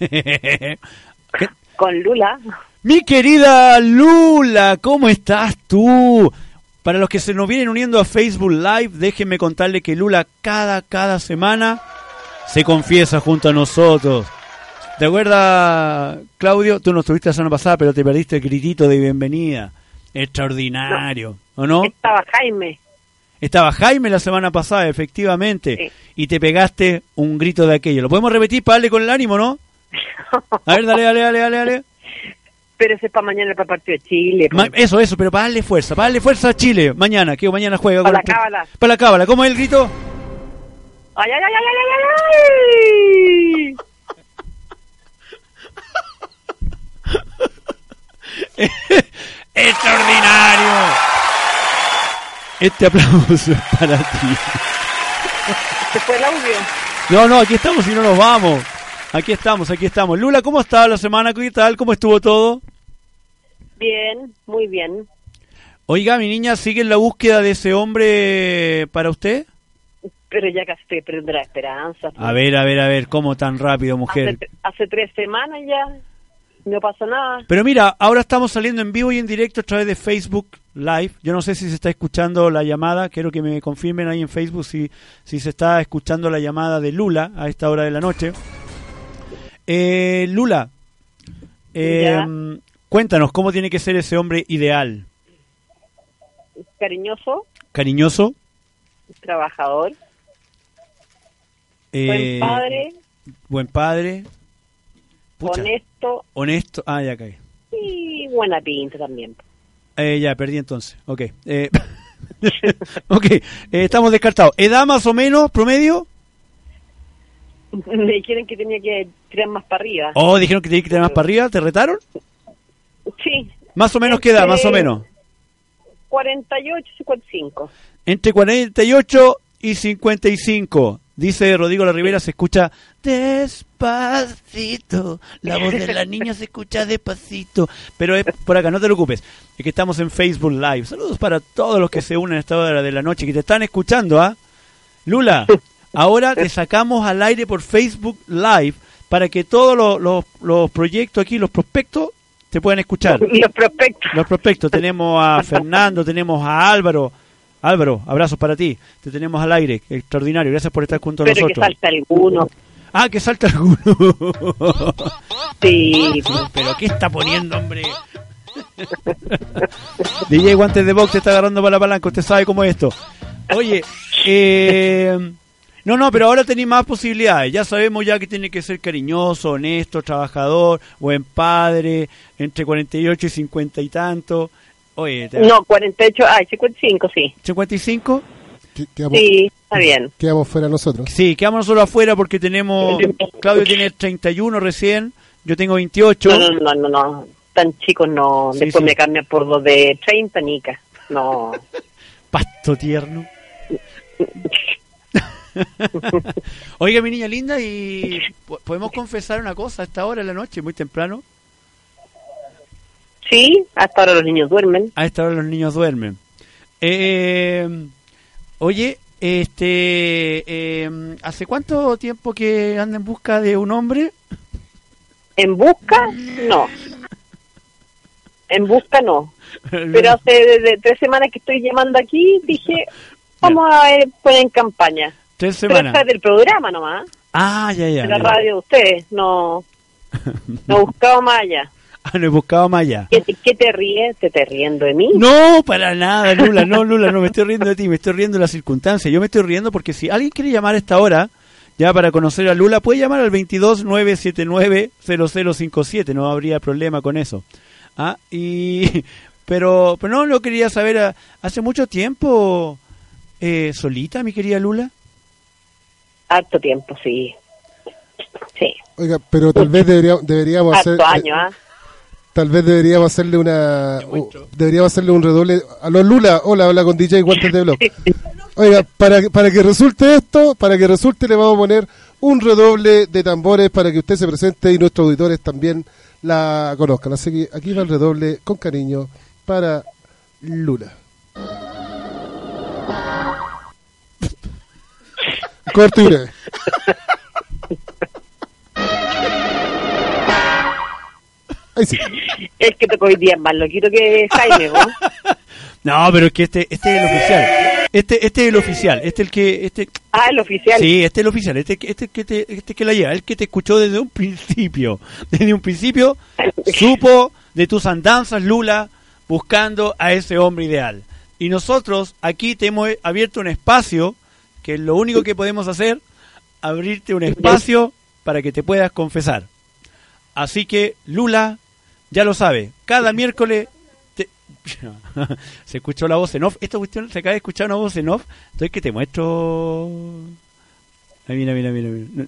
Con Lula. Mi querida Lula, ¿cómo estás tú? Para los que se nos vienen uniendo a Facebook Live, déjenme contarle que Lula cada, cada semana se confiesa junto a nosotros. ¿Te acuerdas, Claudio? Tú no estuviste la semana pasada, pero te perdiste el gritito de bienvenida. Extraordinario, no. ¿O no? Estaba Jaime. Estaba Jaime la semana pasada, efectivamente. Sí. Y te pegaste un grito de aquello. ¿Lo podemos repetir para darle con el ánimo, no? A ver, dale, dale, dale, dale, dale. Pero ese es para mañana, para el partido de Chile. Ma- eso, eso, pero para darle fuerza, para darle fuerza a Chile. Mañana, que mañana juega. Para con la cábala. Para la cábala. ¿Cómo es el grito? ¡Ay, ay, ay, ay, ay, ay, ay! ¡Extraordinario! Este aplauso es para ti. ¿Se fue el audio? No, no, aquí estamos y no nos vamos. Aquí estamos, aquí estamos. Lula, ¿cómo estaba la semana? ¿Qué tal? ¿Cómo estuvo todo? Bien, muy bien. Oiga, mi niña, ¿sigue en la búsqueda de ese hombre para usted? Pero ya casi estoy perdiendo la esperanza. A ver, a ver, a ver, ¿cómo tan rápido, mujer? Hace, hace tres semanas ya, no pasó nada. Pero mira, ahora estamos saliendo en vivo y en directo a través de Facebook Live. Yo no sé si se está escuchando la llamada, quiero que me confirmen ahí en Facebook si, si se está escuchando la llamada de Lula a esta hora de la noche. Eh, Lula, eh, cuéntanos, ¿cómo tiene que ser ese hombre ideal? Cariñoso. Cariñoso. Trabajador. Eh, buen padre. Buen padre. Pucha. Honesto. Honesto. Ah, ya caí. Y buena pinta también. Eh, ya, perdí entonces. Ok. Eh, ok, eh, estamos descartados. ¿Edad más o menos, promedio? Me dijeron que tenía que tirar más para arriba. Oh, dijeron que tenía que tirar más para arriba. ¿Te retaron? Sí. ¿Más o menos qué edad? Más o menos. cuarenta y ocho, cincuenta y cinco. Entre cuarenta y ocho y cincuenta y cinco. Dice Rodrigo La Rivera, se escucha despacito. La voz de la niña se escucha despacito. Pero es por acá, no te preocupes. Es que estamos en Facebook Live. Saludos para todos los que se unen a esta hora de la noche, que te están escuchando, ¿ah? Lula, ahora te sacamos al aire por Facebook Live para que todos los, los, los proyectos aquí, los prospectos, te puedan escuchar. Los prospectos. Los prospectos. Tenemos a Fernando, tenemos a Álvaro. Álvaro, abrazos para ti. Te tenemos al aire. Extraordinario. Gracias por estar junto a Pero nosotros. que salta alguno. Ah, que salta alguno. Sí. Pero ¿qué está poniendo, hombre? D J Guantes de Box te está agarrando para la palanca. Usted sabe cómo es esto. Oye, eh... No, no, pero ahora tenéis más posibilidades. Ya sabemos ya que tiene que ser cariñoso, honesto, trabajador, buen padre, entre cuarenta y ocho y cincuenta y tanto. Oye, te... No, cuarenta y ocho, ay, cincuenta y cinco, sí. ¿cincuenta y cinco? Quedamos, sí, está bien. Quedamos fuera nosotros. Sí, quedamos nosotros afuera porque tenemos... Claudio tiene treinta y uno recién, yo tengo veintiocho. No, no, no, no, no. Tan chicos no. Sí, Después sí. me cambian por dos de treinta, nica. No. Pasto tierno. Oiga, mi niña linda, ¿y podemos confesar una cosa a esta hora de la noche, muy temprano? Sí, hasta ahora los niños duermen. A esta hora los niños duermen. Eh, oye, este, eh, ¿hace cuánto tiempo que anda en busca de un hombre? ¿En busca? No. En busca no. Pero hace desde tres semanas que estoy llamando aquí, dije, vamos a ver, poner en campaña. Tres Pero semanas. es del programa nomás. Ah, ya, ya. De la ya. radio de ustedes. No, no he buscado más allá. Ah, no he buscado más allá. ¿Qué te, qué te ríes? ¿Te estás riendo de mí? No, para nada, Lula, no, Lula, no me estoy riendo de ti, me estoy riendo de las circunstancias. Yo me estoy riendo porque si alguien quiere llamar a esta hora, ya para conocer a Lula, puede llamar al veintidós nueve setenta y nueve cero cero cincuenta y siete, no habría problema con eso. Ah, y pero, pero no lo quería saber, ¿hace mucho tiempo eh, solita, mi querida Lula? Harto tiempo, sí. Sí. Oiga, pero tal vez deberíamos, deberíamos hacer... Harto año, ¿ah? Tal vez deberíamos hacerle una... Uh, deberíamos hacerle un redoble... Aló, Lula, hola, habla con D J Guantes de Blog. Oiga, para, para que resulte esto, para que resulte le vamos a poner un redoble de tambores para que usted se presente y nuestros auditores también la conozcan. Así que aquí va el redoble con cariño para Lula. Corto y breve. Ahí sí. Es que tocó hoy día más loquito que Jaime, ¿no? No, pero es que este, este es el oficial. Este, este es el oficial. Este es el que, este. Ah, el oficial. Sí, este es el oficial. Este, este que te, este que la lleva, el que te escuchó desde un principio. Desde un principio supo de tus andanzas, Lula, buscando a ese hombre ideal. Y nosotros aquí te hemos abierto un espacio, que es lo único que podemos hacer, abrirte un espacio para que te puedas confesar. Así que, Lula, ya lo sabe, cada miércoles te... se escuchó la voz en off. Esta cuestión se acaba de escuchar una voz en off. Entonces que te muestro. Ay, mira, mira, mira, mira.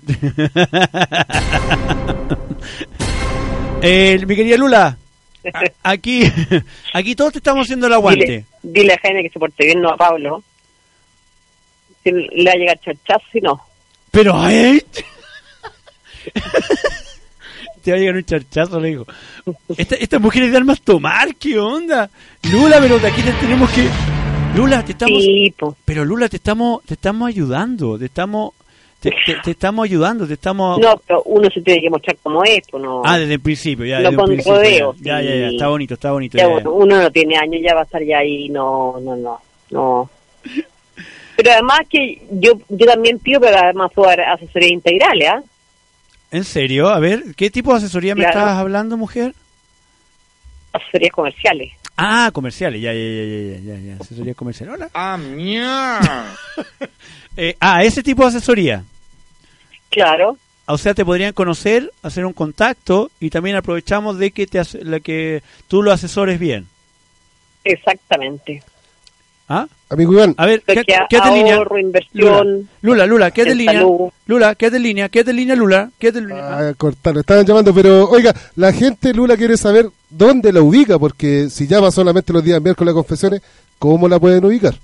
eh, mi querida Lula, a- aquí, aquí todos te estamos haciendo el aguante. Dile, dile a Jaime que se porte bien, no a Pablo. Si le va a llegar chachazo, si no. Pero, ay, Te va a llegar un charchazo, le digo. Esta, estas mujeres de armas tomar, ¿qué onda? Lula, pero de aquí te tenemos que... Lula, te estamos... Sí, po. Pero Lula, te estamos te estamos ayudando, te estamos... Te, te, te estamos ayudando, te estamos... No, pero uno se tiene que mostrar como es, pues no. Ah, desde el principio, ya. No desde con un principio, rodeos, ya, ya, ya, ya, sí. está bonito, está bonito. Ya, ya, bueno, ya. uno no tiene años, ya va a estar ya ahí, no, no, no, no. Pero además que yo yo también pido, pero además puedo dar asesoría integral, ¿ah? ¿En serio? A ver, ¿qué tipo de asesoría me Claro. estabas hablando, mujer? Asesorías comerciales. Ah, comerciales, ya, ya, ya, ya, ya, ya, asesoría comercial. Hola. Ah, mierda. eh, ah, ese tipo de asesoría. Claro. O sea, te podrían conocer, hacer un contacto y también aprovechamos de que te ase- la que tú lo asesores bien. Exactamente. ¿Ah? Amigo Iván. A ver, Porque ¿qué, quédate en línea? ahorro, inversión, Lula, Lula, quédate en en línea. salud. Lula, quédate en línea, quédate en línea, Lula, quédate en línea. Ah, cortar, estaban llamando, pero oiga, la gente, Lula, quiere saber dónde la ubica, porque si llama solamente los días miércoles a confesiones, ¿cómo la pueden ubicar?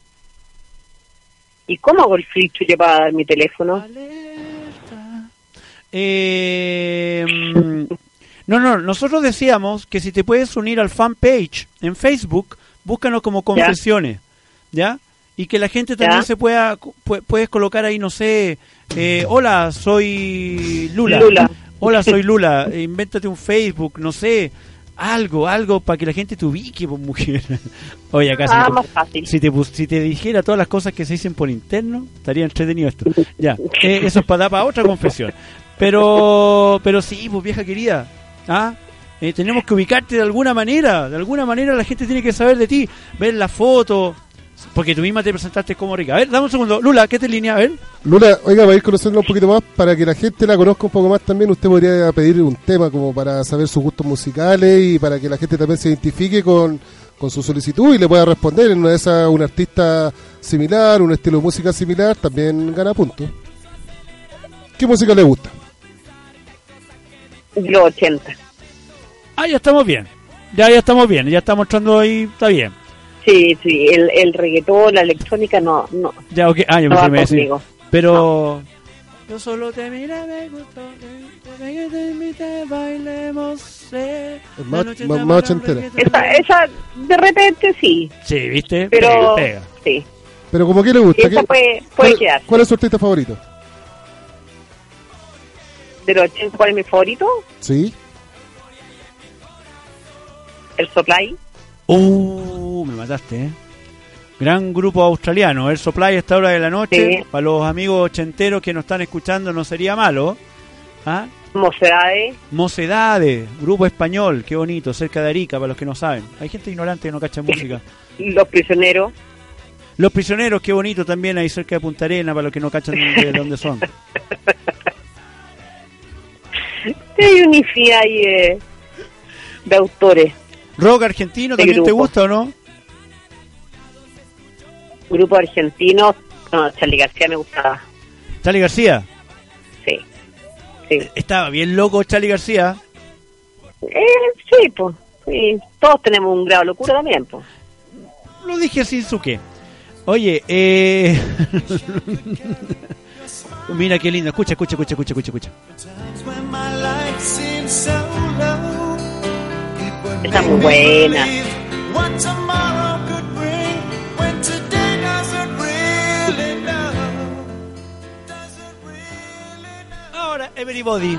¿Y cómo hago el filtro yo para dar mi teléfono? Eh, mm, no, no, nosotros decíamos que si te puedes unir al fanpage en Facebook, búscanos como Confesiones, ¿ya? Y que la gente también ¿Ya? se pueda, pu- puedes colocar ahí, no sé, eh, hola, soy Lula. Lula. Hola, soy Lula. eh, Invéntate un Facebook, no sé, algo, algo para que la gente te ubique, pues, mujer. Oye, acá Ah, si, más te, fácil. si, te, pus- si te dijera todas las cosas que se dicen por interno, estaría entretenido esto. Ya, eh, eso es para dar para otra confesión. Pero, pero sí, pues, vieja querida, ¿ah? Eh, tenemos que ubicarte de alguna manera, de alguna manera la gente tiene que saber de ti, ver la foto, porque tú misma te presentaste como rica. A ver, dame un segundo, Lula, ¿qué te línea? A ver. Lula, oiga, para ir conociendo un poquito más, para que la gente la conozca un poco más también, usted podría pedir un tema como para saber sus gustos musicales y para que la gente también se identifique con, con su solicitud y le pueda responder. En una de esas, un artista similar, un estilo de música similar, también gana puntos. ¿Qué música le gusta? Los ochenta. Ah, ya estamos bien, ya, ya estamos bien, ya está mostrando ahí, está bien. Sí, sí, el, el reggaetón, la electrónica, no, no. Ya, ok, ah, yo No pensé va que me decía. conmigo. Pero... Yo solo te miré, me gustó, te, te, te invité, bailemos, eh, Es más- la noche más- está más para un ochentera. reggaetón. Esa, esa, de repente sí, Sí, ¿viste? pero Pega. sí, Pero como que le gusta. esa ¿qué- puede, puede ¿cuál, quedar. ¿Cuál es su artista favorito? De los ochenta, ¿cuál es mi favorito? Sí. El Supply. Uh, me mataste, ¿eh? Gran grupo australiano, Air Supply a esta hora de la noche. Sí. Para los amigos ochenteros que nos están escuchando no sería malo. ¿Ah? Mocedades. Mocedades, grupo español, qué bonito, cerca de Arica, para los que no saben. Hay gente ignorante que no cacha música. Los Prisioneros. Los Prisioneros, qué bonito también, ahí cerca de Punta Arena, para los que no cachan de dónde son. Hay una infinidad ahí de, de autores. ¿Rock argentino De también te grupo. gusta o no? Grupo argentino. No, Charly García me gustaba. Charly García. Sí. Sí, Estaba bien loco Charly García. eh, sí pues. Sí. Todos tenemos un grado de locura también, pues. Lo dije sin su qué. Oye, eh... mira qué lindo. Escucha, escucha, escucha, escucha, escucha, escucha. Está muy buena. Ahora, Everybody.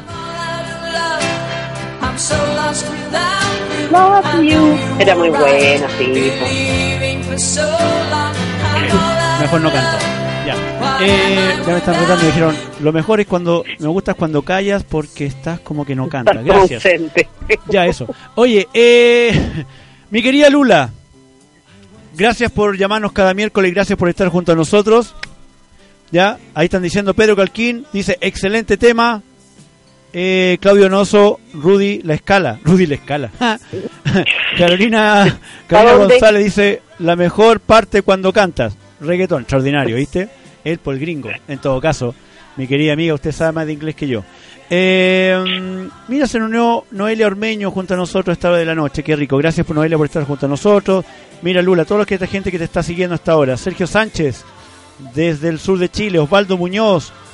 Love you. Era muy buena, sí. Pues. Mejor no canto. Ya. Eh, ya me están retando. Me dijeron, lo mejor es cuando... Me gusta cuando callas porque estás como que no cantas. Estás Gracias. ausente. Ya, eso. Oye, eh, mi querida Lula, gracias por llamarnos cada miércoles y gracias por estar junto a nosotros. Ya, ahí están diciendo Pedro Calquín, dice, excelente tema. Eh, Claudio Noso, Rudy La Escala. Rudy La Escala. Carolina, Carolina dónde? González dice, la mejor parte cuando cantas. Reggaetón, extraordinario, ¿viste? Él por el gringo, en todo caso. Mi querida amiga, usted sabe más de inglés que yo. Eh, mira, se unió Noelia Ormeño junto a nosotros a esta hora de la noche. Qué rico. Gracias por Noelia por estar junto a nosotros. Mira, Lula, toda esta gente que te está siguiendo hasta ahora. Sergio Sánchez, desde el sur de Chile. Osvaldo Muñoz.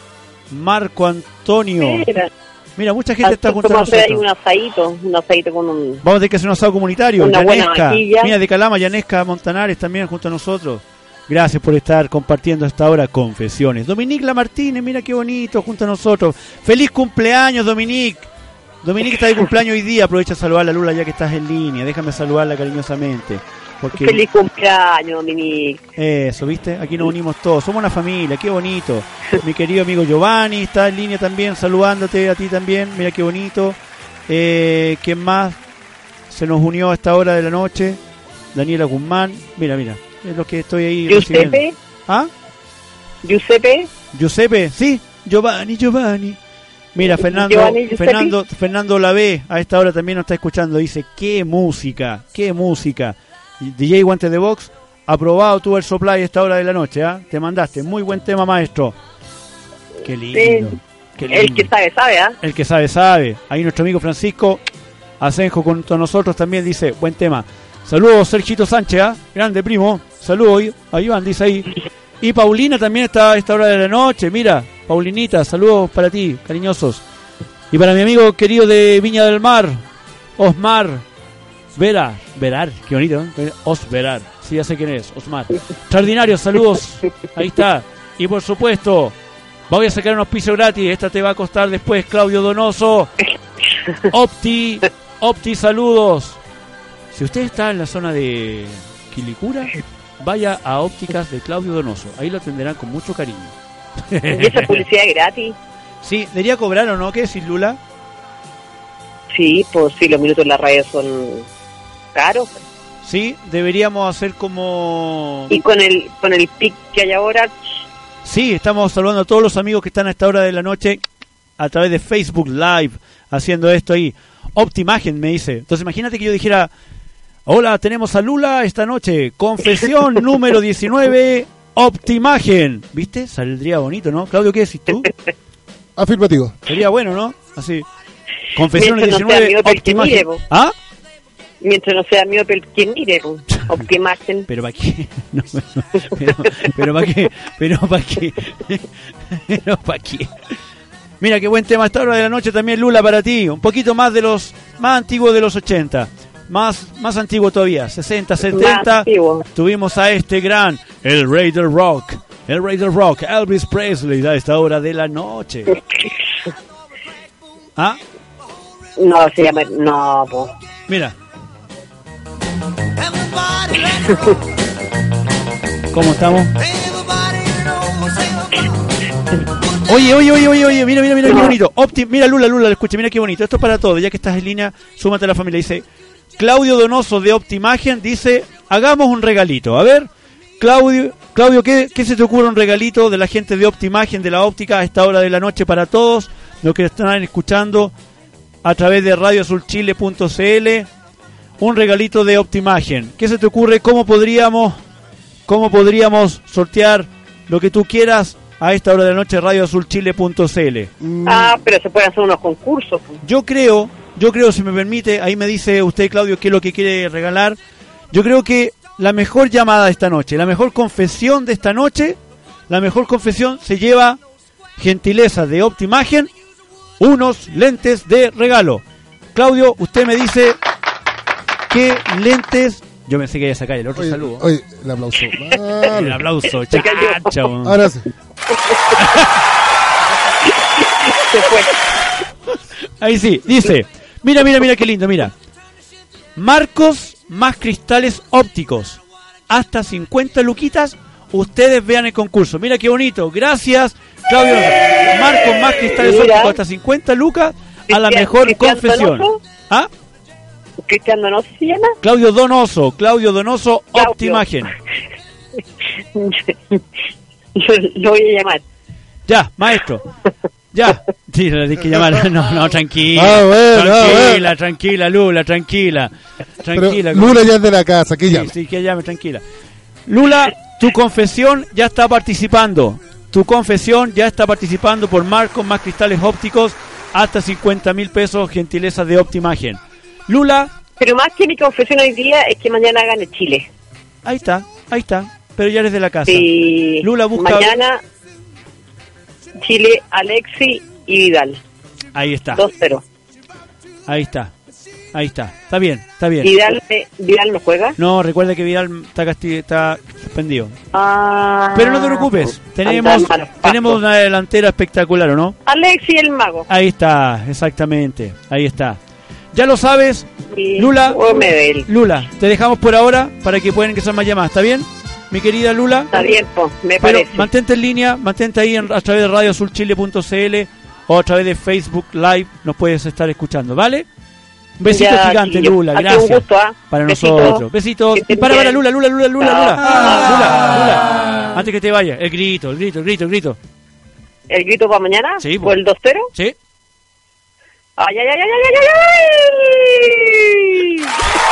Marco Antonio. Mira, Mira, mucha gente está junto a vamos a hacer ahí nosotros. un asadito, un asadito con un... Vamos a tener que hacer un asado comunitario. Una buena Yanesca, vajilla. mira, de Calama, Yanesca Montanares también junto a nosotros. Gracias por estar compartiendo hasta ahora Confesiones. Dominique Martínez, mira qué bonito, junto a nosotros. ¡Feliz cumpleaños, Dominique! Dominique está de cumpleaños hoy día. Aprovecha a saludar a la Lula ya que estás en línea. Déjame saludarla cariñosamente. Porque... Feliz cumpleaños, Dominique. Eso, ¿viste? Aquí nos unimos todos. Somos una familia, qué bonito. Mi querido amigo Giovanni está en línea también, saludándote a ti también. Mira qué bonito. Eh, ¿Quién más se nos unió a esta hora de la noche? Daniela Guzmán. Mira, mira. Es lo que estoy ahí recibiendo. ¿Giuseppe? ¿Ah? ¿Giuseppe? Giuseppe, sí. Giovanni, Giovanni. Mira, Fernando, Giovanni, Giuseppe. Fernando, Fernando Lavé a esta hora también nos está escuchando. Dice, qué música, qué música. D J Guantes de Box, aprobado tú el supply a esta hora de la noche, ¿ah? Te mandaste, muy buen tema, maestro. Qué lindo, Sí. qué lindo. El que sabe, sabe, ¿ah? El que sabe, sabe. Ahí nuestro amigo Francisco Asenjo con todos nosotros también dice, buen tema. Saludos, Sergito Sánchez, ¿ah? Grande primo. Saludos a Iván, dice ahí. Y Paulina también está a esta hora de la noche. Mira, Paulinita, saludos para ti, cariñosos. Y para mi amigo querido de Viña del Mar, Osmar Vera, Verar, qué bonito, ¿eh? Osverar, sí, ya sé quién es, Osmar. Extraordinarios, saludos, ahí está. Y por supuesto, voy a sacar unos pisos gratis, esta te va a costar después, Claudio Donoso. Opti, Opti, saludos. Si usted está en la zona de Quilicura, vaya a Ópticas de Claudio Donoso, ahí lo atenderán con mucho cariño. ¿Y esa publicidad es gratis? Sí, debería cobrar o no, ¿qué decís, Lula? Sí, pues sí, los minutos en la radio son caros. Sí, deberíamos hacer como... Y con el con el pic que hay ahora... Sí, estamos saludando a todos los amigos que están a esta hora de la noche a través de Facebook Live, haciendo esto ahí. Optimagen me dice. Entonces imagínate que yo dijera, hola, tenemos a Lula esta noche, confesión número diecinueve, Optimagen. ¿Viste? Saldría bonito, ¿no? Claudio, ¿qué decís tú? Afirmativo. Sería bueno, ¿no? Así. Confesión Mientras no sea diecinueve, miope el que Optimagen. mire, po. ¿Ah? Mientras no sea miope el que mire, po. Optimagen. Pero para qué, no, pero, pero para qué, pero para qué, pero para qué. Mira qué buen tema a esta hora de la noche también, Lula, para ti. Un poquito más de los, más antiguos de los ochenta. Más, más antiguo todavía, sesenta, setenta. Tuvimos a este gran, el rey del rock, el rey del rock, Elvis Presley, a esta hora de la noche. ¿Ah? No, se llama... No, po. Mira. ¿Cómo estamos? Oye, oye, oye, oye, oye, mira, mira, mira, qué bonito. Opti, mira, Lula, Lula, escucha, mira qué bonito. Esto es para todo, ya que estás en línea, súmate a la familia. Dice, Claudio Donoso de Optimagen dice, hagamos un regalito. A ver, Claudio, Claudio, ¿qué, qué se te ocurre un regalito de la gente de Optimagen, de la óptica, a esta hora de la noche para todos los que están escuchando a través de radio azul chile punto c l? Un regalito de Optimagen. ¿Qué se te ocurre? ¿Cómo podríamos, cómo podríamos sortear lo que tú quieras a esta hora de la noche, radio azul chile punto c l? Ah, pero se pueden hacer unos concursos, po. Yo creo, yo creo, si me permite, ahí me dice usted, Claudio, qué es lo que quiere regalar. Yo creo que la mejor llamada de esta noche, la mejor confesión de esta noche, la mejor confesión se lleva, gentileza de Optimagen, unos lentes de regalo. Claudio, usted me dice qué lentes... Yo pensé que iba a sacar el otro Oye, saludo. Oye, el aplauso. Vale. El aplauso, chacha. Ahora sí. Se fue. Ahí sí, dice, mira, mira, mira qué lindo, mira. Marcos más cristales ópticos. Hasta cincuenta luquitas. Ustedes vean el concurso. Mira qué bonito. Gracias, Claudio. Marcos más cristales Mira. ópticos. Hasta cincuenta lucas a la Cristian- mejor Cristian confesión. Donoso. ¿Ah? ¿Cristian Donoso se llama? Claudio Donoso. Claudio Donoso, Claudio. Optimagen. Yo lo voy a llamar. Ya, maestro. Ya. Sí, lo tienes que llamar. No, no, tranquila. Ah, bueno, tranquila, ah, tranquila, Lula, tranquila. Tranquila. Pero Lula ya es de la casa, que Sí, llame. sí, que llame, tranquila. Lula, tu confesión ya está participando. Tu confesión ya está participando por Marcos más cristales ópticos hasta cincuenta mil pesos, gentileza de Optimagen. Lula. Pero más que mi confesión hoy día es que mañana gane Chile. Ahí está, ahí está. Pero ya eres de la casa. Sí, Lula busca. mañana Chile, Alexi y Vidal. Ahí está. dos cero. Ahí está. Ahí está. Está bien, está bien. ¿Vidal, eh, ¿Vidal no juega? No, recuerda que Vidal está, casti- está suspendido. Ah, Pero no te preocupes, tenemos tenemos una delantera espectacular, ¿o no? Alexi el mago. Ahí está, exactamente, ahí está. Ya lo sabes, Sí. Lula, Oh, Medel. Lula, te dejamos por ahora para que puedan ingresar más llamadas, ¿está bien? Mi querida Lula. Está bien, po, me Pero parece. mantente en línea, mantente ahí en, a través de radio azul chile punto c l o a través de Facebook Live, nos puedes estar escuchando, ¿vale? Un besito Ya, gigante, chiquillo. Lula, Ha sido gracias. un gusto, ¿ah? Para Besito. nosotros. Besitos. Que Y estén para, para, bien. Lula, Lula, Lula, Lula, Ah. Lula. Lula, Lula. Antes que te vayas, el grito, el grito, el grito, el grito. ¿El grito para mañana? Sí, ¿O el dos cero? Sí. ¡Ay, ay, ay, ay, ay, ay, ay!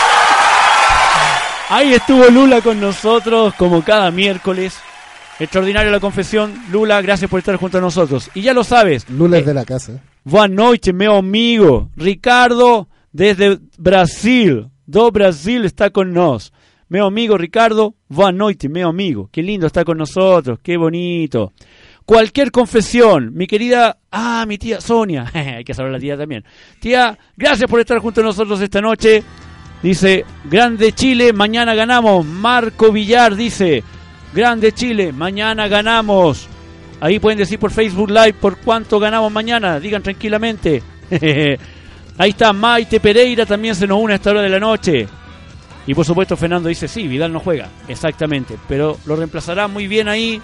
Ahí estuvo Lula con nosotros, como cada miércoles. Extraordinaria la confesión. Lula, gracias por estar junto a nosotros. Y ya lo sabes. Lula es de la casa. Boa noite, meu amigo. Ricardo, desde Brasil. Do Brasil está con nos. Meu amigo Ricardo, boa noite, meu amigo. Qué lindo está con nosotros, qué bonito. Cualquier confesión, mi querida... Ah, mi tía Sonia. Hay que saber la tía también. Tía, gracias por estar junto a nosotros esta noche. Dice, grande Chile, mañana ganamos. Marco Villar dice, grande Chile, mañana ganamos. Ahí pueden decir por Facebook Live por cuánto ganamos mañana. Digan tranquilamente. Ahí está Maite Pereira, también se nos une a esta hora de la noche. Y por supuesto Fernando dice, sí, Vidal no juega. Exactamente, pero lo reemplazará muy bien ahí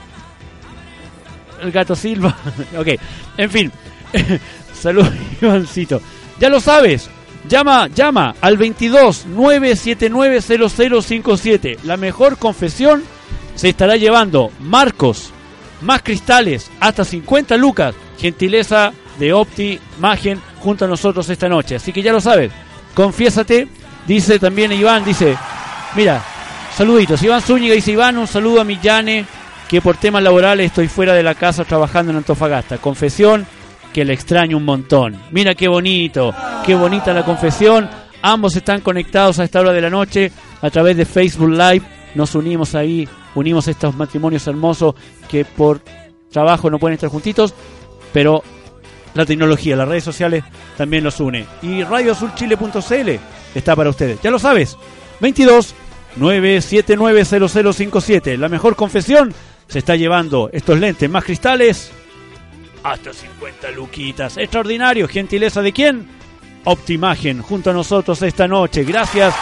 el Gato Silva. Ok, en fin. Saludos, Ivancito. Ya lo sabes. Llama, llama al veintidós nueve siete nueve cero cero cinco siete. La mejor confesión se estará llevando Marcos, más cristales, hasta cincuenta lucas. Gentileza de Opti Imagen junto a nosotros esta noche. Así que ya lo sabes. Confiésate. Dice también Iván, dice, mira, saluditos. Iván Zúñiga dice, Iván, un saludo a Millane, que por temas laborales estoy fuera de la casa trabajando en Antofagasta. Confesión que le extraño un montón. Mira qué bonito, qué bonita la confesión. Ambos están conectados a esta hora de la noche a través de Facebook Live. Nos unimos ahí, unimos estos matrimonios hermosos que por trabajo no pueden estar juntitos, pero la tecnología, las redes sociales también los une. Y radio azul chile punto c l está para ustedes. Ya lo sabes, veintidós nueve siete nueve cero cero cinco siete. La mejor confesión se está llevando estos lentes más cristales hasta cincuenta luquitas. Extraordinario. Gentileza de quién? Optimagen junto a nosotros esta noche. Gracias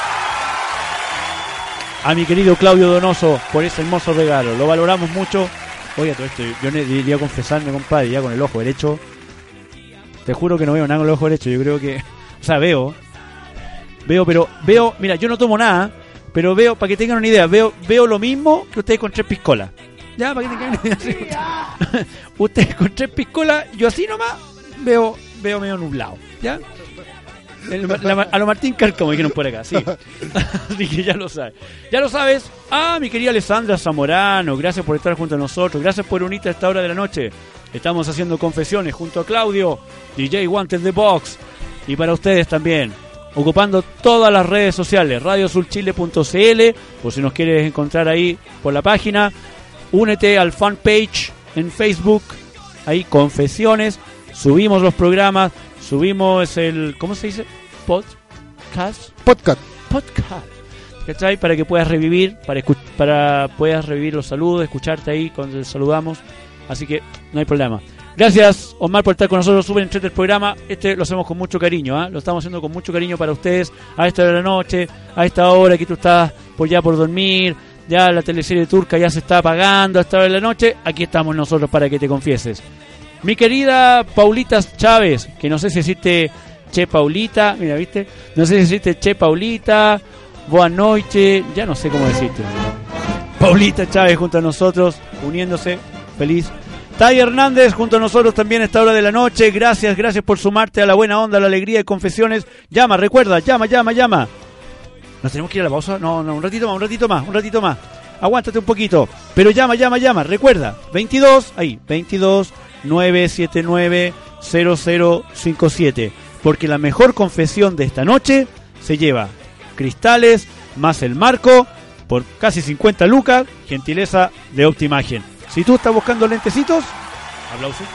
a mi querido Claudio Donoso por ese hermoso regalo. Lo valoramos mucho. Oiga, todo esto, yo debería confesarme, compadre, ya con el ojo derecho. Te juro que no veo nada con el ojo derecho. Yo creo que... O sea, veo... Veo, pero... Veo... Mira, yo no tomo nada, pero veo, para que tengan una idea, veo veo lo mismo que ustedes con tres piscolas. Ya, para que tengan una idea. Ustedes con tres piscolas, yo así nomás veo veo medio nublado. ¿Ya? El, la, a lo Martín Cárcamo dijeron por acá, sí. Así que ya lo sabes. Ya lo sabes. Ah, mi querida Alessandra Zamorano, gracias por estar junto a nosotros. Gracias por unirte a esta hora de la noche. Estamos haciendo confesiones junto a Claudio, D J Wanted the Box. Y para ustedes también, ocupando todas las redes sociales, radio azul chile punto c l, por si nos quieres encontrar ahí por la página. Únete al fanpage en Facebook, ahí confesiones, subimos los programas, subimos el, ¿cómo se dice? Podcast. Podcast. Podcast. ¿Cachai? Para que puedas revivir, para escu- para puedas revivir los saludos, escucharte ahí cuando te saludamos. Así que no hay problema. Gracias, Omar, por estar con nosotros. Súper entrete el programa. Este lo hacemos con mucho cariño, ¿eh? Lo estamos haciendo con mucho cariño para ustedes. A esta hora de la noche, a esta hora que tú estás por ya por dormir, ya la teleserie turca ya se está apagando a esta hora de la noche. Aquí estamos nosotros para que te confieses. Mi querida Paulita Chávez, que no sé si existe Che Paulita, mira, ¿viste? No sé si existe Che Paulita, Boa noite, ya no sé cómo decirte. Paulita Chávez junto a nosotros, uniéndose, feliz. Tai Hernández junto a nosotros también a esta hora de la noche. Gracias, gracias por sumarte a la buena onda, a la alegría de confesiones. Llama, recuerda, llama, llama, llama. ¿Nos tenemos que ir a la pausa? No, no, un ratito más, un ratito más, un ratito más. Aguántate un poquito. Pero llama, llama, llama. Recuerda, veintidós, ahí, veintidós nueve siete nueve cero cero cinco siete. Porque la mejor confesión de esta noche se lleva cristales más el marco por casi cincuenta lucas. Gentileza de Optimagen. Si tú estás buscando lentecitos, Aplausos.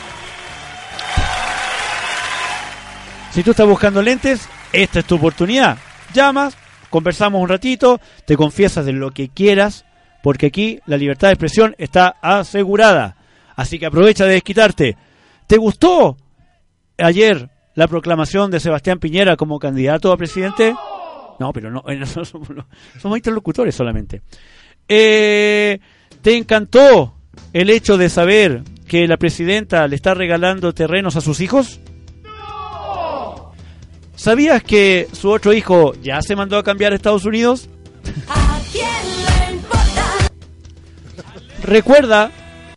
Si tú estás buscando lentes, esta es tu oportunidad. Llamas, conversamos un ratito, te confiesas de lo que quieras, porque aquí la libertad de expresión está asegurada. Así que aprovecha de desquitarte. ¿Te gustó ayer la proclamación de Sebastián Piñera como candidato a presidente? No, pero no, no somos, no, somos interlocutores solamente. Eh, ¿Te encantó el hecho de saber que la presidenta le está regalando terrenos a sus hijos? ¿Sabías que su otro hijo ya se mandó a cambiar a Estados Unidos? ¿A quién le importa? Recuerda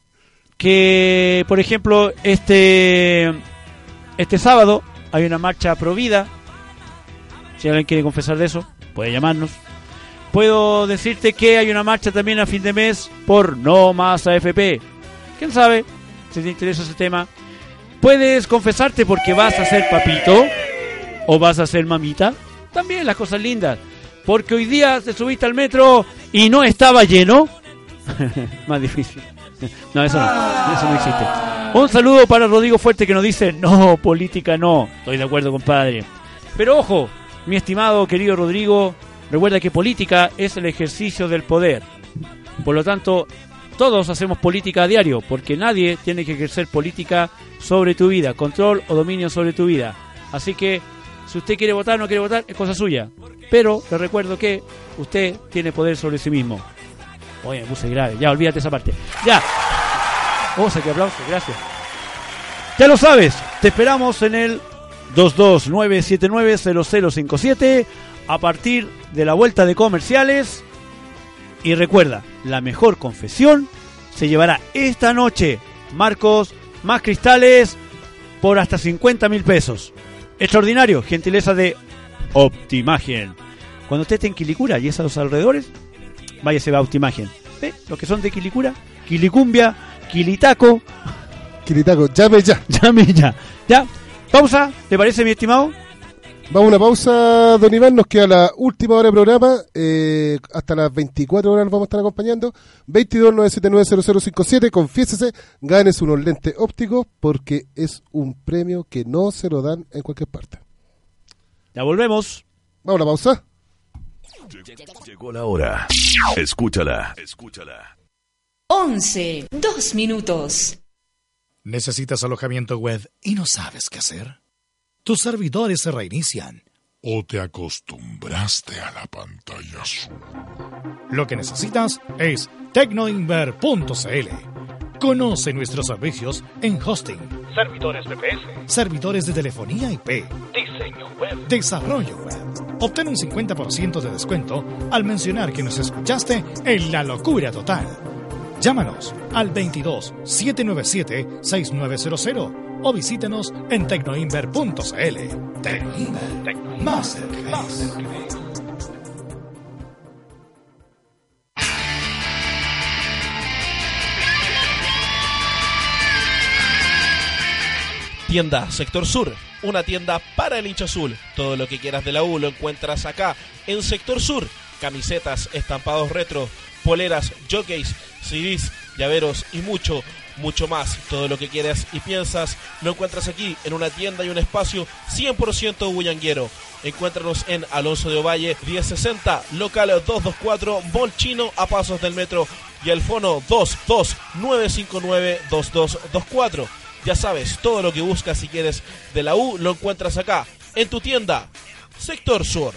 que, por ejemplo, este este sábado hay una marcha pro vida. Si alguien quiere confesar de eso, puede llamarnos. Puedo decirte que hay una marcha también a fin de mes por No Más A F P. ¿Quién sabe si te interesa ese tema? Puedes confesarte porque vas a ser papito o vas a ser mamita. También las cosas lindas. Porque hoy día te subiste al metro y no estaba lleno. Más difícil. No, eso no, eso no existe. Un saludo para Rodrigo Fuerte que nos dice: no, política no. Estoy de acuerdo, compadre. Pero ojo, mi estimado querido Rodrigo, recuerda que política es el ejercicio del poder. Por lo tanto, todos hacemos política a diario, porque nadie tiene que ejercer política sobre tu vida, control o dominio sobre tu vida. Así que, si usted quiere votar o no quiere votar, es cosa suya. Pero le recuerdo que usted tiene poder sobre sí mismo. Oye, me puse grave. Ya, olvídate esa parte. Ya. Oh, saqué aplauso. Gracias. Ya lo sabes. Te esperamos en el dos dos nueve siete nueve cero cero cinco siete a partir de la vuelta de comerciales. Y recuerda, la mejor confesión se llevará esta noche. Marcos, más cristales por hasta cincuenta mil pesos. Extraordinario. Gentileza de Optimagen. Cuando usted esté en Quilicura y es a los alrededores, váyase a Optimagen. ¿Ve? Los que son de Quilicura, Quilicumbia, Quilitaco. Quilitaco, llame ya. Llame ya. Ya. Pausa, ¿te parece, mi estimado? Vamos a una pausa, don Iván. Nos queda la última hora de programa. Eh, hasta las veinticuatro horas nos vamos a estar acompañando. veintidós nueve siete nueve cero cero cinco siete. Confiésese, ganes unos lentes ópticos porque es un premio que no se lo dan en cualquier parte. Ya volvemos. Vamos a la pausa. Llegó la hora. Escúchala. Escúchala. once, dos minutos. ¿Necesitas alojamiento web y no sabes qué hacer? Tus servidores se reinician. ¿O te acostumbraste a la pantalla azul? Lo que necesitas es tecnoinver punto c l. Conoce nuestros servicios en hosting, servidores V P S, servidores de telefonía I P, diseño web, desarrollo web. Obtén un cincuenta por ciento de descuento al mencionar que nos escuchaste en La Locura Total. Llámanos al veintidós siete nueve siete seis nueve cero cero o visítanos en tecnoinver punto c l. Tecnoinver, más más. Tienda Sector Sur, una tienda para el hincha azul. Todo lo que quieras de la U lo encuentras acá en Sector Sur. Camisetas, estampados retro, poleras, jockeys, C Ds, llaveros y mucho, mucho más. Todo lo que quieras y piensas lo encuentras aquí en una tienda y un espacio cien por ciento bullanguero. Encuéntranos en Alonso de Ovalle diez sesenta, local doscientos veinticuatro, Mall Chino, a pasos del metro, y el fono dos dos nueve cinco nueve dos dos dos cuatro. Ya sabes, todo lo que buscas si quieres de la U lo encuentras acá, en tu tienda, Sector Sur.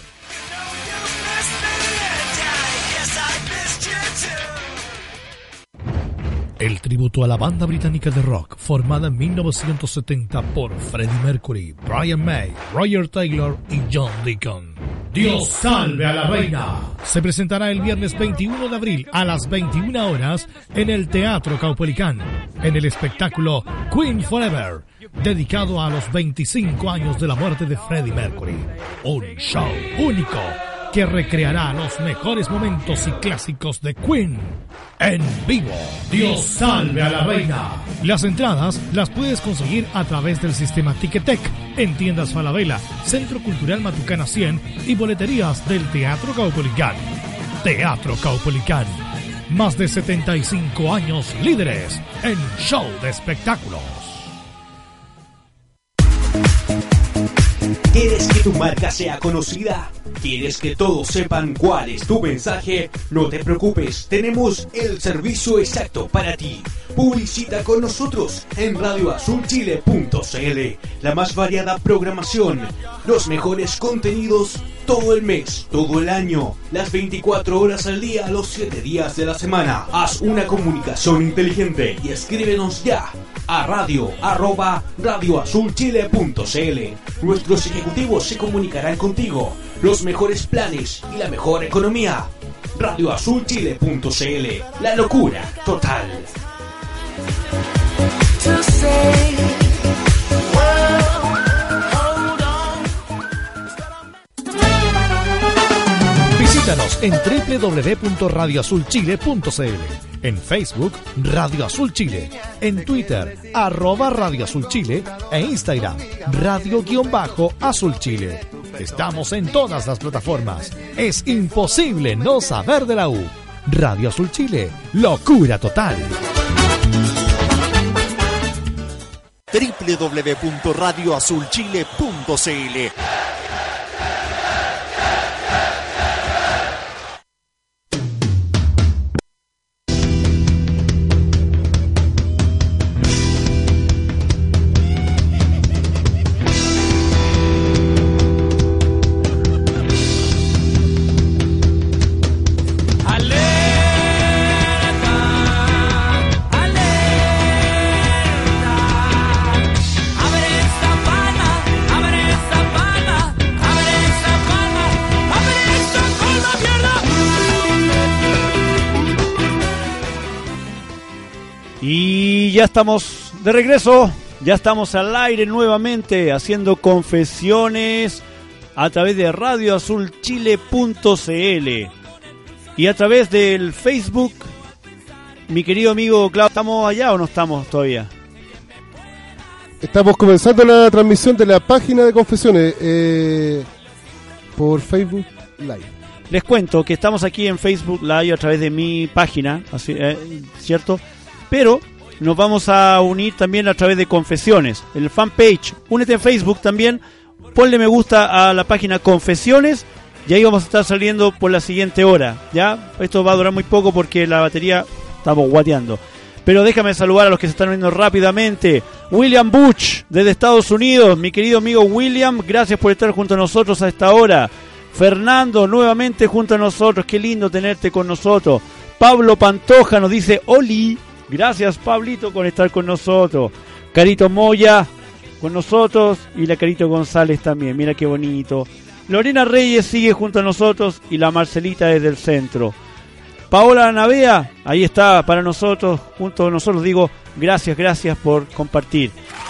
El tributo a la banda británica de rock, formada en mil novecientos setenta por Freddie Mercury, Brian May, Roger Taylor y John Deacon. Dios salve a la reina. Se presentará el viernes veintiuno de abril a las veintiuna horas en el Teatro Caupolicán, en el espectáculo Queen Forever, dedicado a los veinticinco años de la muerte de Freddie Mercury. Un show único que recreará los mejores momentos y clásicos de Queen en vivo. Dios salve a la reina. Las entradas las puedes conseguir a través del sistema Ticketek en tiendas Falabella, Centro Cultural Matucana cien y boleterías del Teatro Caupolicán. Teatro Caupolicán, Más de setenta y cinco años líderes en show de espectáculos. ¿Quieres que tu marca sea conocida? ¿Quieres que todos sepan cuál es tu mensaje? No te preocupes, tenemos el servicio exacto para ti. Publicita con nosotros en radio azul chile punto c l. La más variada programación, los mejores contenidos todo el mes, todo el año, las veinticuatro horas al día, los siete días de la semana. Haz una comunicación inteligente y escríbenos ya a radio arroba radio azul chile punto c l. Nuestros ejecutivos se comunicarán contigo. Los mejores planes y la mejor economía. radio azul chile punto c l. La locura total. Visítanos en doble u doble u doble u punto radio azul chile punto c l, en Facebook Radio Azul Chile, en Twitter arroba Radio Azul Chile e Instagram Radio-Azul Chile. Estamos en todas las plataformas. Es imposible no saber de la U. Radio Azul Chile, locura total. doble u doble u doble u punto radio azul chile punto c l. Ya estamos de regreso, ya estamos al aire nuevamente haciendo confesiones a través de radio azul chile punto c l y a través del Facebook. Mi querido amigo Claudio, ¿estamos allá o no estamos todavía? Estamos comenzando la transmisión de la página de confesiones eh, por Facebook Live. Les cuento que estamos aquí en Facebook Live a través de mi página, así, eh, ¿cierto? Pero nos vamos a unir también a través de confesiones, el fanpage. Únete en Facebook también, ponle me gusta a la página Confesiones y ahí vamos a estar saliendo por la siguiente hora. Ya, esto va a durar muy poco porque la batería estamos guateando. Pero déjame saludar a los que se están uniendo rápidamente. William Butch, desde Estados Unidos, mi querido amigo William, gracias por estar junto a nosotros a esta hora. Fernando, nuevamente junto a nosotros, qué lindo tenerte con nosotros. Pablo Pantoja nos dice Oli. Gracias, Pablito, por estar con nosotros. Carito Moya con nosotros y la Carito González también. Mira qué bonito. Lorena Reyes sigue junto a nosotros y la Marcelita desde el centro. Paola Navea, ahí está para nosotros, junto a nosotros. Digo, gracias, gracias por compartir.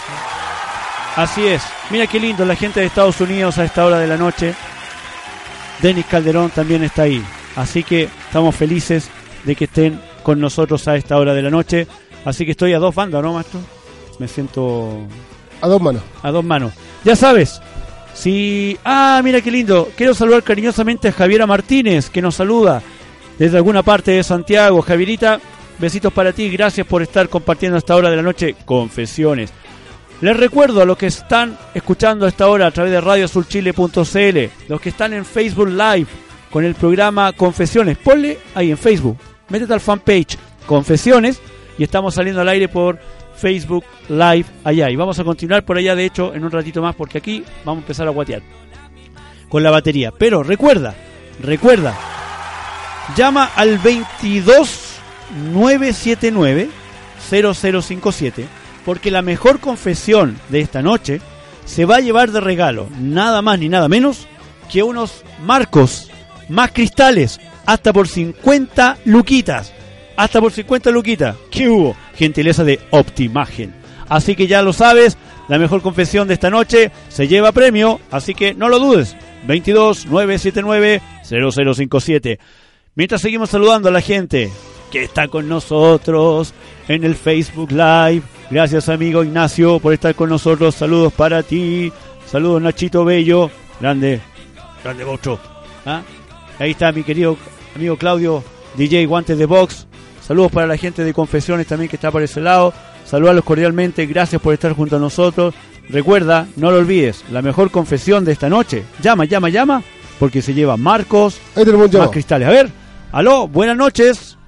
Así es. Mira qué lindo la gente de Estados Unidos a esta hora de la noche. Denis Calderón también está ahí. Así que estamos felices de que estén con nosotros a esta hora de la noche. Así que estoy a dos bandas, ¿no, maestro? Me siento... A dos manos. A dos manos. Ya sabes, si... Ah, mira qué lindo. Quiero saludar cariñosamente a Javiera Martínez, que nos saluda desde alguna parte de Santiago. Javierita, besitos para ti. Gracias por estar compartiendo a esta hora de la noche confesiones. Les recuerdo a los que están escuchando a esta hora a través de radio azul chile punto c l, los que están en Facebook Live con el programa Confesiones, ponle ahí en Facebook. Métete al fanpage Confesiones y estamos saliendo al aire por Facebook Live allá. Y vamos a continuar por allá, de hecho, en un ratito más, porque aquí vamos a empezar a guatear con la batería. Pero recuerda, recuerda, llama al veintidós nueve setenta y nueve cero cero cincuenta y siete, porque la mejor confesión de esta noche se va a llevar de regalo nada más ni nada menos que unos marcos más cristales. Hasta por cincuenta luquitas. Hasta por cincuenta luquitas. ¿Qué hubo? Gentileza de Optimagen. Así que ya lo sabes, la mejor confesión de esta noche se lleva premio. Así que no lo dudes. veintidós nueve setenta y nueve cero cero cincuenta y siete. Mientras seguimos saludando a la gente que está con nosotros en el Facebook Live. Gracias, amigo Ignacio, por estar con nosotros. Saludos para ti. Saludos, Nachito Bello. Grande. Grande Bocho. ¿Ah? Ahí está mi querido amigo Claudio D J Guantes de Box. Saludos para la gente de Confesiones también que está por ese lado. Saludarlos cordialmente, gracias por estar junto a nosotros. Recuerda, no lo olvides, la mejor confesión de esta noche. Llama, llama, llama, porque se lleva Marcos, Ahí tenemos más cristales. A ver, aló, buenas noches.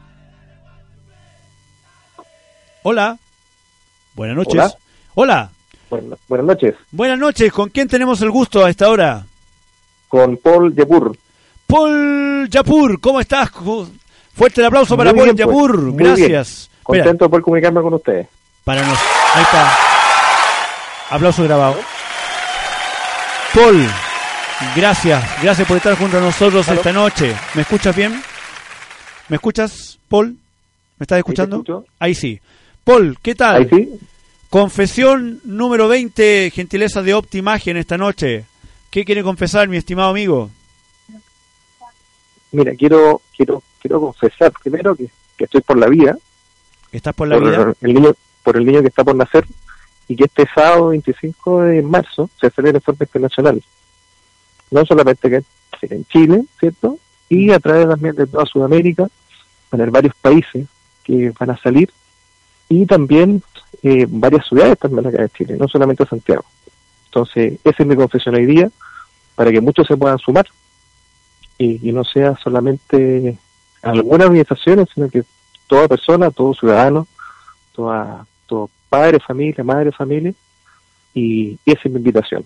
Hola. Buenas noches. Hola. Hola. Buenas, buenas noches. Buenas noches, ¿con quién tenemos el gusto a esta hora? Con Paul Yapur. Paul Yapur, ¿cómo estás? Fuerte el aplauso para Muy Paul bien, pues, Yapur, muy gracias. bien. Contento Espera, de poder comunicarme con ustedes. para nos... Ahí está. Aplauso grabado. Paul, gracias, gracias por estar junto a nosotros ¿Aló? esta noche. ¿Me escuchas bien? ¿Me escuchas, Paul? ¿Me estás escuchando? Sí, te escucho. Ahí sí. Paul, ¿qué tal? Ahí sí. Confesión número veinte, gentileza de Optimagen esta noche. ¿Qué quiere confesar, mi estimado amigo? Mira, quiero quiero quiero confesar primero que, que estoy por la vida. ¿Estás por la por vida? el niño por el niño que está por nacer y que este sábado veinticinco de marzo se celebra en forma internacional. No solamente que en Chile, ¿cierto? Y a través también de toda Sudamérica, van a haber varios países que van a salir y también eh, varias ciudades también acá de Chile, no solamente Santiago. Entonces, esa es mi confesión hoy día, para que muchos se puedan sumar y, y no sea solamente algunas organizaciones, sino que toda persona, todo ciudadano, toda, todo padre, familia, madre, familia, y esa es mi invitación.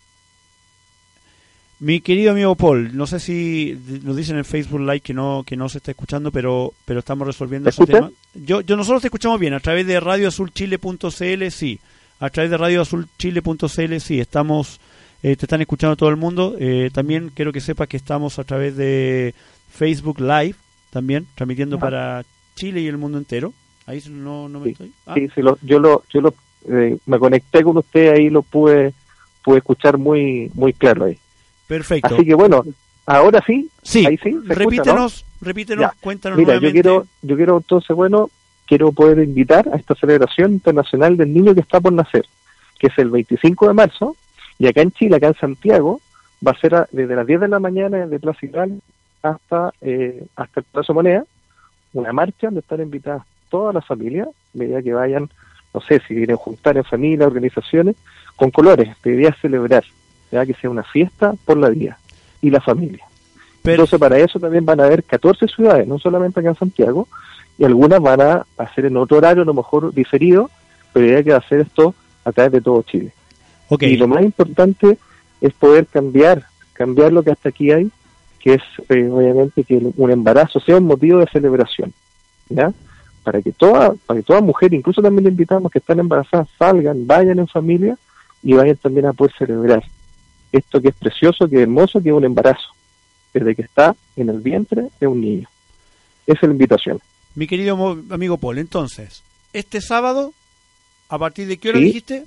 Mi querido amigo Paul, no sé si nos dicen en Facebook Live que no que no se está escuchando, pero pero estamos resolviendo ¿Me ese escuchan? tema. Yo yo nosotros te escuchamos bien a través de radio azul chile punto c l, sí. A través de radio azul chile punto c l, sí, estamos eh, te están escuchando todo el mundo. Eh, también quiero que sepas que estamos a través de Facebook Live también transmitiendo Ajá. para Chile y el mundo entero. Ahí no no me Sí, estoy. Ah, sí, sí, lo, yo lo yo lo eh, me conecté con usted ahí, lo pude pude escuchar muy muy claro ahí. perfecto. Así que bueno, ahora sí, Sí, ahí sí, se repítenos, escucha, repítenos, Ya. cuéntanos ¿no? Mira, yo nuevamente. quiero yo quiero entonces, bueno, quiero poder invitar a esta celebración internacional del niño que está por nacer, que es el veinticinco de marzo, y acá en Chile, acá en Santiago, va a ser a- desde las diez de la mañana, desde Plaza Italia hasta, eh, hasta el Plaza Moneda, una marcha donde están invitadas todas las familias, medida que vayan, no sé, si quieren juntar en familia, organizaciones, con colores, la idea es celebrar, ya que sea una fiesta por la vida y la familia. Pero- Entonces, para eso también van a haber catorce ciudades, no solamente acá en Santiago, y algunas van a hacer en otro horario, a lo mejor diferido, pero la idea que va a hacer esto a través de todo Chile. Ok. Y lo más importante es poder cambiar, cambiar lo que hasta aquí hay, que es eh, obviamente que el- un embarazo sea un motivo de celebración, ¿ya? Para que toda, para que toda mujer, incluso también le invitamos que están embarazadas, salgan, vayan en familia y vayan también a poder celebrar esto que es precioso, que es hermoso, que es un embarazo, desde que está en el vientre de un niño. Esa es la invitación. Mi querido mo- amigo Paul, entonces, este sábado, ¿a partir de qué hora Sí. dijiste?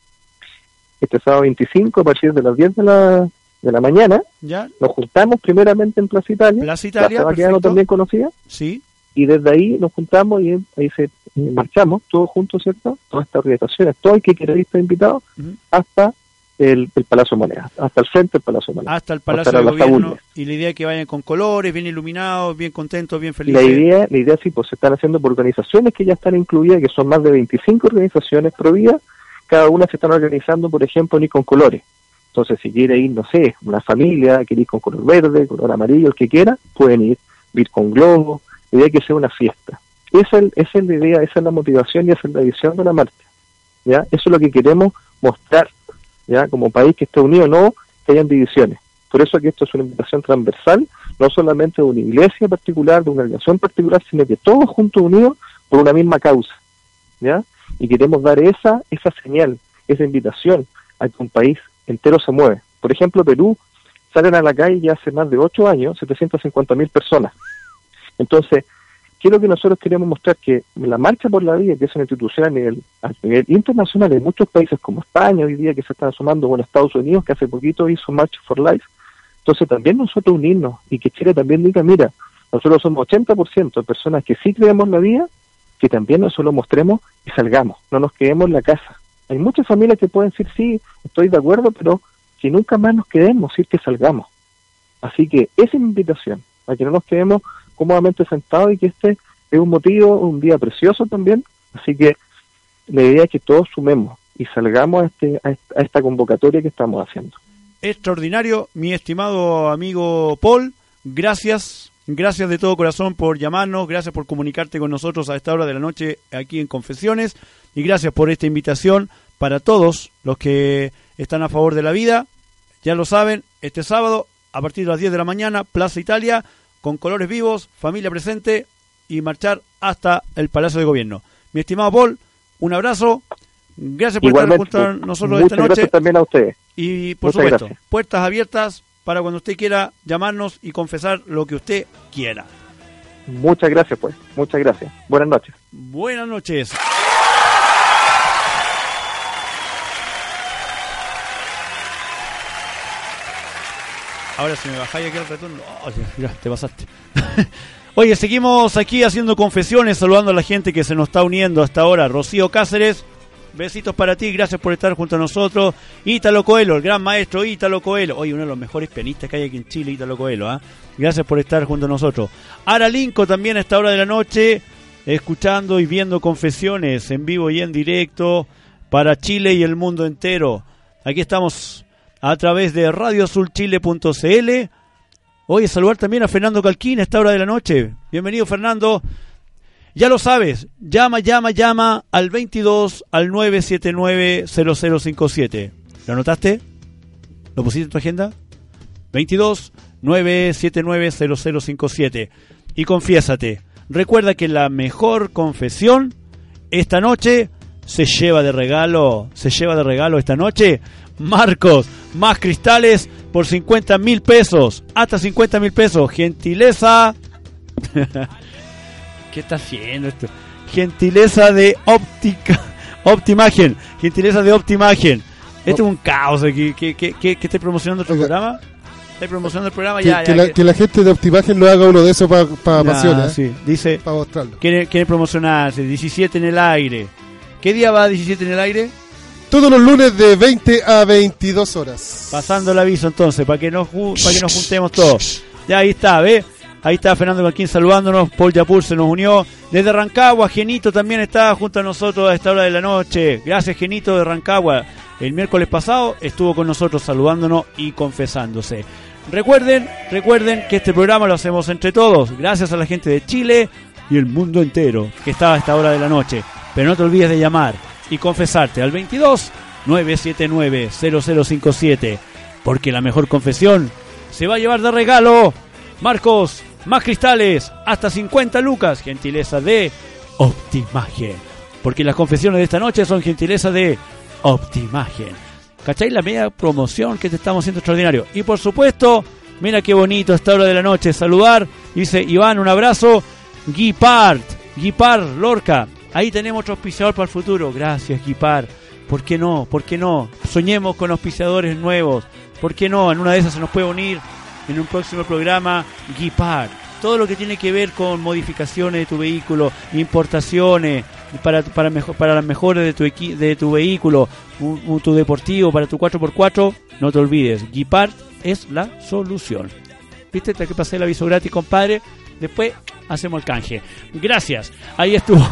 Este sábado veinticinco, a partir de las diez de la, de la mañana, ¿Ya? nos juntamos primeramente en Plaza Italia, Plaza Italia, Plaza Baquedano perfecto. también conocida, Sí. y desde ahí nos juntamos y ahí se eh, marchamos todos juntos, ¿cierto? Todas estas organizaciones, todo el que quiera ir está invitado, Ujú. hasta el, el Palacio Moneda, hasta el frente del Palacio Moneda. Hasta el Palacio hasta de las Gobierno. tabulas. Y la idea es que vayan con colores, bien iluminados, bien contentos, bien Y felices. la idea, la idea sí, pues se están haciendo por organizaciones que ya están incluidas, que son más de veinticinco organizaciones pro vida, cada una se están organizando, por ejemplo, en ir con colores. Entonces, si quiere ir, no sé, una familia, quiere ir con color verde, color amarillo, el que quiera, pueden ir, ir con globos, la idea es que sea una fiesta. Esa es, esa es la idea, esa es la motivación y esa es la visión de la marcha. ¿Ya? Eso es lo que queremos mostrar, ¿ya? Como país que esté unido, no que hayan divisiones. Por eso que esto es una invitación transversal, no solamente de una iglesia particular, de una organización particular, sino que todos juntos unidos por una misma causa, ¿ya? Y queremos dar esa esa señal, esa invitación a que un país entero se mueve. Por ejemplo, Perú salen a la calle ya hace más de ocho años, setecientas cincuenta mil personas. Entonces, ¿qué es lo que nosotros queremos mostrar? Que la Marcha por la Vida, que es una institución a nivel, a nivel internacional en muchos países como España, hoy día que se están sumando, bueno, Estados Unidos, que hace poquito hizo March for Life, entonces también nosotros unirnos y que Chile también diga, mira, nosotros somos ochenta por ciento de personas que sí creemos la vida, que también nosotros lo mostremos y salgamos, no nos quedemos en la casa. Hay muchas familias que pueden decir, sí, estoy de acuerdo, pero que nunca más nos quedemos, sí que salgamos. Así que esa es mi invitación, a que no nos quedemos cómodamente sentados y que este es un motivo, un día precioso también, así que la idea es que todos sumemos y salgamos a, este, a, esta, a esta convocatoria que estamos haciendo. Extraordinario, mi estimado amigo Paul, gracias, gracias de todo corazón por llamarnos, gracias por comunicarte con nosotros a esta hora de la noche aquí en Confesiones, y gracias por esta invitación para todos los que están a favor de la vida. Ya lo saben, este sábado a partir de las diez de la mañana, Plaza Italia, con colores vivos, familia presente y marchar hasta el Palacio de Gobierno. Mi estimado Paul, un abrazo, gracias por Igualmente, estar junto a nosotros muchas esta noche. Gracias también a ustedes. Y por Muchas supuesto, gracias. puertas abiertas para cuando usted quiera llamarnos y confesar lo que usted quiera. Muchas gracias, pues. Muchas gracias. Buenas noches. Buenas noches. Ahora si me bajáis aquí el retorno, oh, ya, te pasaste. Oye, seguimos aquí haciendo confesiones, saludando a la gente que se nos está uniendo hasta ahora. Rocío Cáceres, besitos para ti, gracias por estar junto a nosotros. Ítalo Coelho, el gran maestro Ítalo Coelho. Oye, uno de los mejores pianistas que hay aquí en Chile, Ítalo Coelho, ¿eh? Gracias por estar junto a nosotros. Ara Linco también a esta hora de la noche, escuchando y viendo confesiones en vivo y en directo para Chile y el mundo entero. Aquí estamos a través de radio azul chile punto c l. Oye, saludar también a Fernando Calquín a esta hora de la noche. Bienvenido, Fernando. Ya lo sabes, llama, llama, llama al veintidós, al nueve siete nueve, cero cero cinco siete. ¿Lo anotaste? ¿Lo pusiste en tu agenda? veintidós, nueve siete nueve, cero cero cinco siete. Y confiésate. Recuerda que la mejor confesión esta noche se lleva de regalo, se lleva de regalo esta noche Marcos, más cristales por cincuenta mil pesos, hasta cincuenta mil pesos, gentileza. ¿Qué está haciendo esto? Gentileza de óptica, Optimagen, gentileza de Optimagen. Esto es un caos aquí. ¿Qué, qué, qué, qué estáis promocionando tu programa? ¿Estáis promocionando el programa? Que, Ya, que, ya, la, que... que la gente de Optimagen no haga uno de esos para pa Ya, pasiones. sí. Dice, para mostrarlo. Quiere, quiere promocionarse, diecisiete en el aire. ¿Qué día va diecisiete en el aire? Todos los lunes de veinte a veintidós horas. Pasando el aviso entonces, para que nos, para que nos juntemos todos. Ya ahí está, ¿ves? Ahí está Fernando Calquín saludándonos, Paul Yapur se nos unió. Desde Rancagua, Genito también está junto a nosotros a esta hora de la noche. Gracias, Genito de Rancagua. El miércoles pasado estuvo con nosotros saludándonos y confesándose. Recuerden, recuerden que este programa lo hacemos entre todos, gracias a la gente de Chile y el mundo entero que está a esta hora de la noche. Pero no te olvides de llamar y confesarte al veintidós, nueve siete nueve, cero cero cinco siete, porque la mejor confesión se va a llevar de regalo Marcos, más cristales, hasta cincuenta lucas, gentileza de Optimagen, porque las confesiones de esta noche son gentileza de Optimagen. ¿Cachai? La media promoción que te estamos haciendo extraordinario. Y por supuesto, mira qué bonito a esta hora de la noche saludar, dice Iván, un abrazo, Guipart, Guipart Lorca. Ahí tenemos otro auspiciador para el futuro. Gracias, Guipar. ¿Por qué no? ¿Por qué no? Soñemos con auspiciadores nuevos. ¿Por qué no? En una de esas se nos puede unir en un próximo programa Guipar. Todo lo que tiene que ver con modificaciones de tu vehículo, importaciones, para para mejor, para las mejoras de tu equi, de tu vehículo, un, un, tu deportivo, para tu cuatro por cuatro, no te olvides. Guipar es la solución. ¿Viste? Te que pasé el aviso gratis, compadre. Después hacemos el canje. Gracias. Ahí estuvo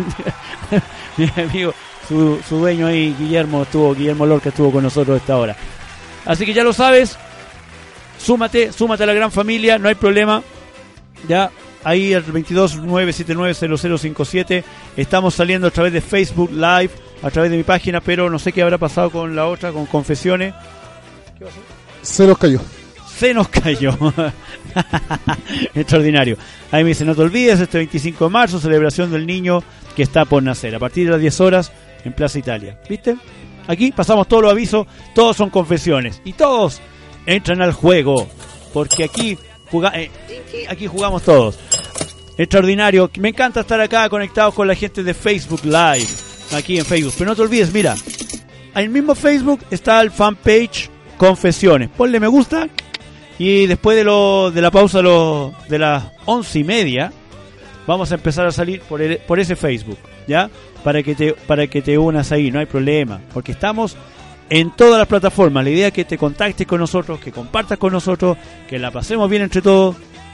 mi amigo, su, su dueño ahí, Guillermo, estuvo, Guillermo Lorca estuvo con nosotros a esta hora. Así que ya lo sabes. Súmate, súmate a la gran familia, no hay problema. Ya, ahí al veintidós, nueve siete nueve, cero cero cinco siete. Estamos saliendo a través de Facebook Live, a través de mi página, pero no sé qué habrá pasado con la otra, con confesiones. ¿Qué va a hacer? Se nos cayó. Se nos cayó. Extraordinario. Ahí me dice, no te olvides, este veinticinco de marzo, celebración del niño que está por nacer, a partir de las diez horas en Plaza Italia. ¿Viste? Aquí pasamos todos los avisos, todos son confesiones y todos entran al juego, porque aquí, juga eh, aquí jugamos todos. Extraordinario. Me encanta estar acá conectados con la gente de Facebook Live, aquí en Facebook. Pero no te olvides, mira, en el mismo Facebook está el fanpage Confesiones. Ponle me gusta. Y después de lo de la pausa lo, de las once y media, vamos a empezar a salir por, el, por ese Facebook, ¿ya? Para que te para que te unas ahí, no hay problema. Porque estamos en todas las plataformas. La idea es que te contactes con nosotros, que compartas con nosotros, que la pasemos bien entre todos.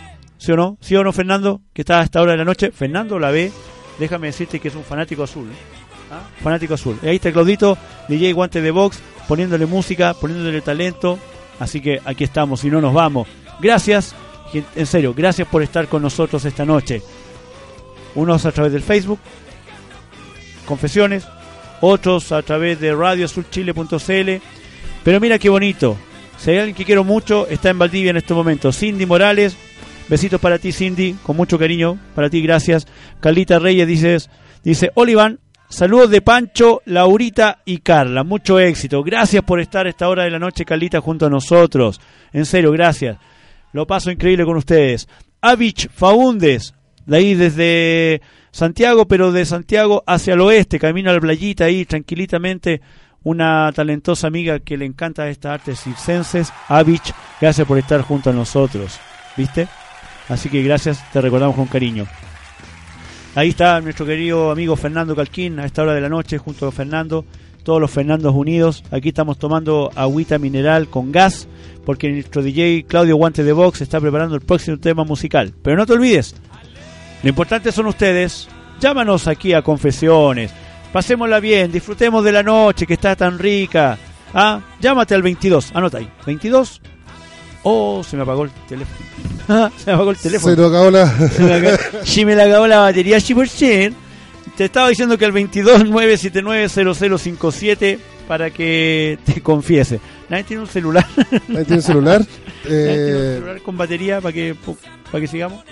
¿Sí o no? ¿Sí o no, Fernando? Que está a esta hora de la noche. Fernando la ve. Déjame decirte que es un fanático azul. ¿eh? ¿Ah? Fanático azul. Y ahí está Claudito, D J Guante de Box, poniéndole música, poniéndole talento. Así que aquí estamos y no nos vamos. Gracias, en serio, gracias por estar con nosotros esta noche. Unos a través del Facebook, Confesiones, otros a través de radio azul chile punto c l. Pero mira qué bonito. Si hay alguien que quiero mucho, está en Valdivia en este momento. Cindy Morales, besitos para ti, Cindy, con mucho cariño para ti, gracias. Carlita Reyes dices, dice, Oliván, saludos de Pancho, Laurita y Carla, mucho éxito. Gracias por estar a esta hora de la noche, Carlita, junto a nosotros. En serio, gracias. Lo paso increíble con ustedes. Avich Faúndez, de ahí desde Santiago, pero de Santiago hacia el oeste, camino a la playita ahí, tranquilitamente. Una talentosa amiga que le encanta estas artes circenses. Avich, gracias por estar junto a nosotros. ¿Viste? Así que gracias, te recordamos con cariño. Ahí está nuestro querido amigo Fernando Calquín a esta hora de la noche junto a Fernando, todos los Fernandos unidos. Aquí estamos tomando agüita mineral con gas porque nuestro D J Claudio Guante de Box está preparando el próximo tema musical. Pero no te olvides, lo importante son ustedes. Llámanos aquí a Confesiones, pasémosla bien, disfrutemos de la noche que está tan rica. ¿Ah? Llámate al veintidós, anota ahí, veintidós. Oh, se me apagó el teléfono. Se me apagó el teléfono. Se me acabó la... Se me acabó, si me la acabó la batería, si por cien. Te estaba diciendo que el veintidós nueve siete nueve cero cero cinco siete para que te confiese. ¿Nadie tiene un celular? ¿Nadie tiene un celular? ¿Nadie tiene un eh... celular con batería para que, para que sigamos?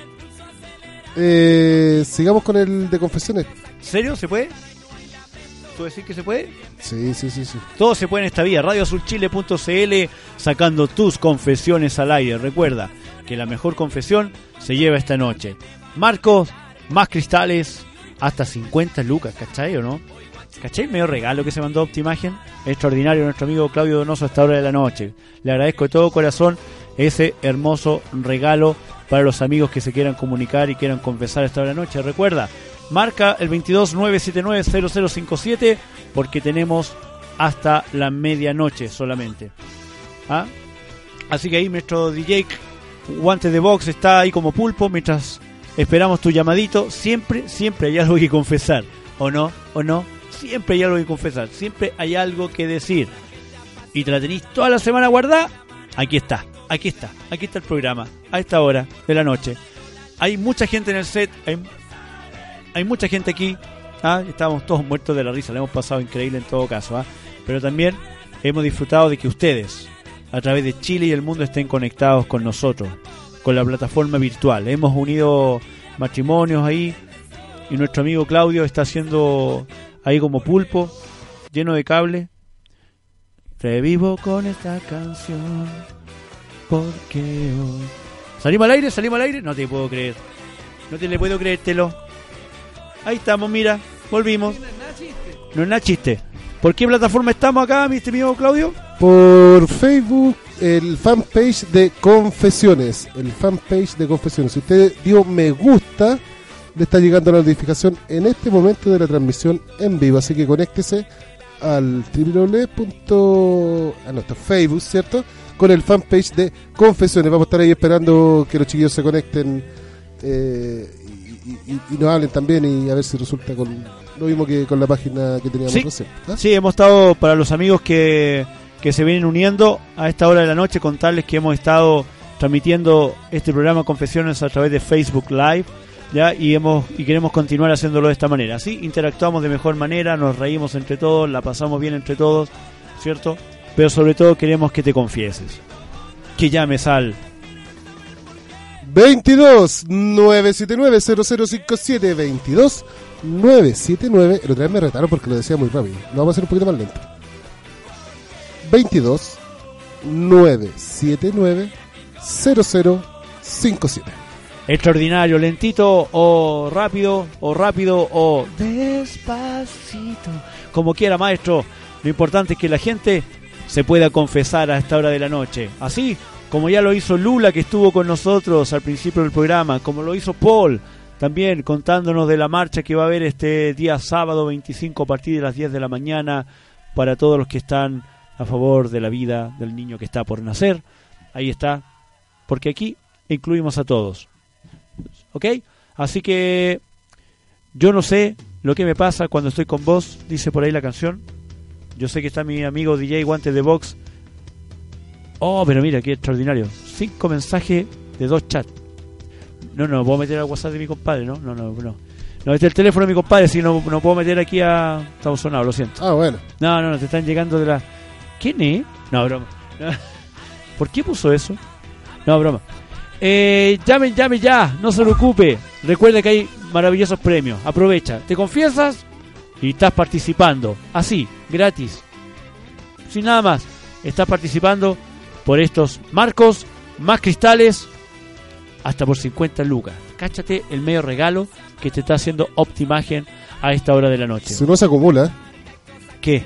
Eh, sigamos con el de Confesiones. ¿Serio? ¿Se puede? ¿Tú decís que se puede? Sí, sí, sí, sí. Todo se puede en esta vida. radio azul chile punto c l, sacando tus confesiones al aire. Recuerda que la mejor confesión se lleva esta noche. Marcos, más cristales, hasta cincuenta lucas, ¿cachai o no? ¿Cachai? Medio regalo que se mandó Optimagen. Extraordinario nuestro amigo Claudio Donoso a esta hora de la noche. Le agradezco de todo corazón ese hermoso regalo para los amigos que se quieran comunicar y quieran confesar a esta hora de la noche. Recuerda, marca el veintidós nueve siete nueve cero cero cinco siete porque tenemos hasta la medianoche solamente. ¿Ah? Así que ahí nuestro D J Guante de Box está ahí como pulpo mientras esperamos tu llamadito. Siempre, siempre hay algo que confesar. ¿O no? ¿O no? Siempre hay algo que confesar. Siempre hay algo que decir. Y te la tenéis toda la semana guardada. Aquí está, aquí está, aquí está el programa. A esta hora de la noche. Hay mucha gente en el set. Hay, hay mucha gente aquí. ¿Ah? Estábamos todos muertos de la risa. Le hemos pasado increíble en todo caso. ¿Ah? Pero también hemos disfrutado de que ustedes, a través de Chile y el mundo, estén conectados con nosotros, con la plataforma virtual. Hemos unido matrimonios ahí y nuestro amigo Claudio está haciendo ahí como pulpo, lleno de cable. Revivo con esta canción porque hoy... ¿Salimos al aire? ¿Salimos al aire? No te puedo creer. No te le puedo creértelo. Ahí estamos, mira, volvimos. No es nada chiste. ¿Por qué plataforma estamos acá, mi amigo Claudio? Por Facebook, el fanpage de Confesiones. El fanpage de Confesiones. Si usted dio me gusta, le está llegando la notificación en este momento de la transmisión en vivo. Así que conéctese al www. a nuestro Facebook, ¿cierto? Con el fanpage de Confesiones. Vamos a estar ahí esperando que los chiquillos se conecten eh, y, y, y nos hablen también y a ver si resulta con lo mismo que con la página que teníamos sí, recién. ¿Ah? Sí, hemos estado, para los amigos que, que se vienen uniendo a esta hora de la noche, contarles que hemos estado transmitiendo este programa Confesiones a través de Facebook Live, ya, y hemos y queremos continuar haciéndolo de esta manera. Así interactuamos de mejor manera, nos reímos entre todos, la pasamos bien entre todos, ¿cierto? Pero sobre todo queremos que te confieses, que llames al veintidós nueve siete nueve cero cero cinco siete. Veintidós nueve siete nueve. El otro vez me retaron porque lo decía muy rápido. Lo vamos a hacer un poquito más lento. veintidós nueve siete nueve cero cero cinco siete. Extraordinario, lentito o rápido, o rápido o despacito, como quiera, maestro. Lo importante es que la gente se pueda confesar a esta hora de la noche. Así como ya lo hizo Lula, que estuvo con nosotros al principio del programa, como lo hizo Paul, también contándonos de la marcha que va a haber este día sábado veinticinco a partir de las diez de la mañana para todos los que están a favor de la vida del niño que está por nacer. Ahí está, porque aquí incluimos a todos. ¿Ok? Así que yo no sé lo que me pasa cuando estoy con vos, dice por ahí la canción. Yo sé que está mi amigo D J Guantes de Box. Oh, pero mira, qué extraordinario. Cinco mensajes de dos chats. No, no, puedo meter al WhatsApp de mi compadre, ¿no? No, no, no. No, este es el teléfono de mi compadre, si no, no puedo meter aquí a... Estamos sonados, lo siento. Ah, bueno. No, no, no, te están llegando de la... ¿Quién es? No, broma. ¿Por qué puso eso? No, broma. Eh, llame, llame ya, no se preocupe. Recuerda que hay maravillosos premios. Aprovecha, te confiesas y estás participando. Así, gratis. Sin nada más. Estás participando por estos marcos, más cristales, hasta por cincuenta lucas. Cáchate el medio regalo que te está haciendo Optimagen a esta hora de la noche. Si no se acumula. ¿Qué?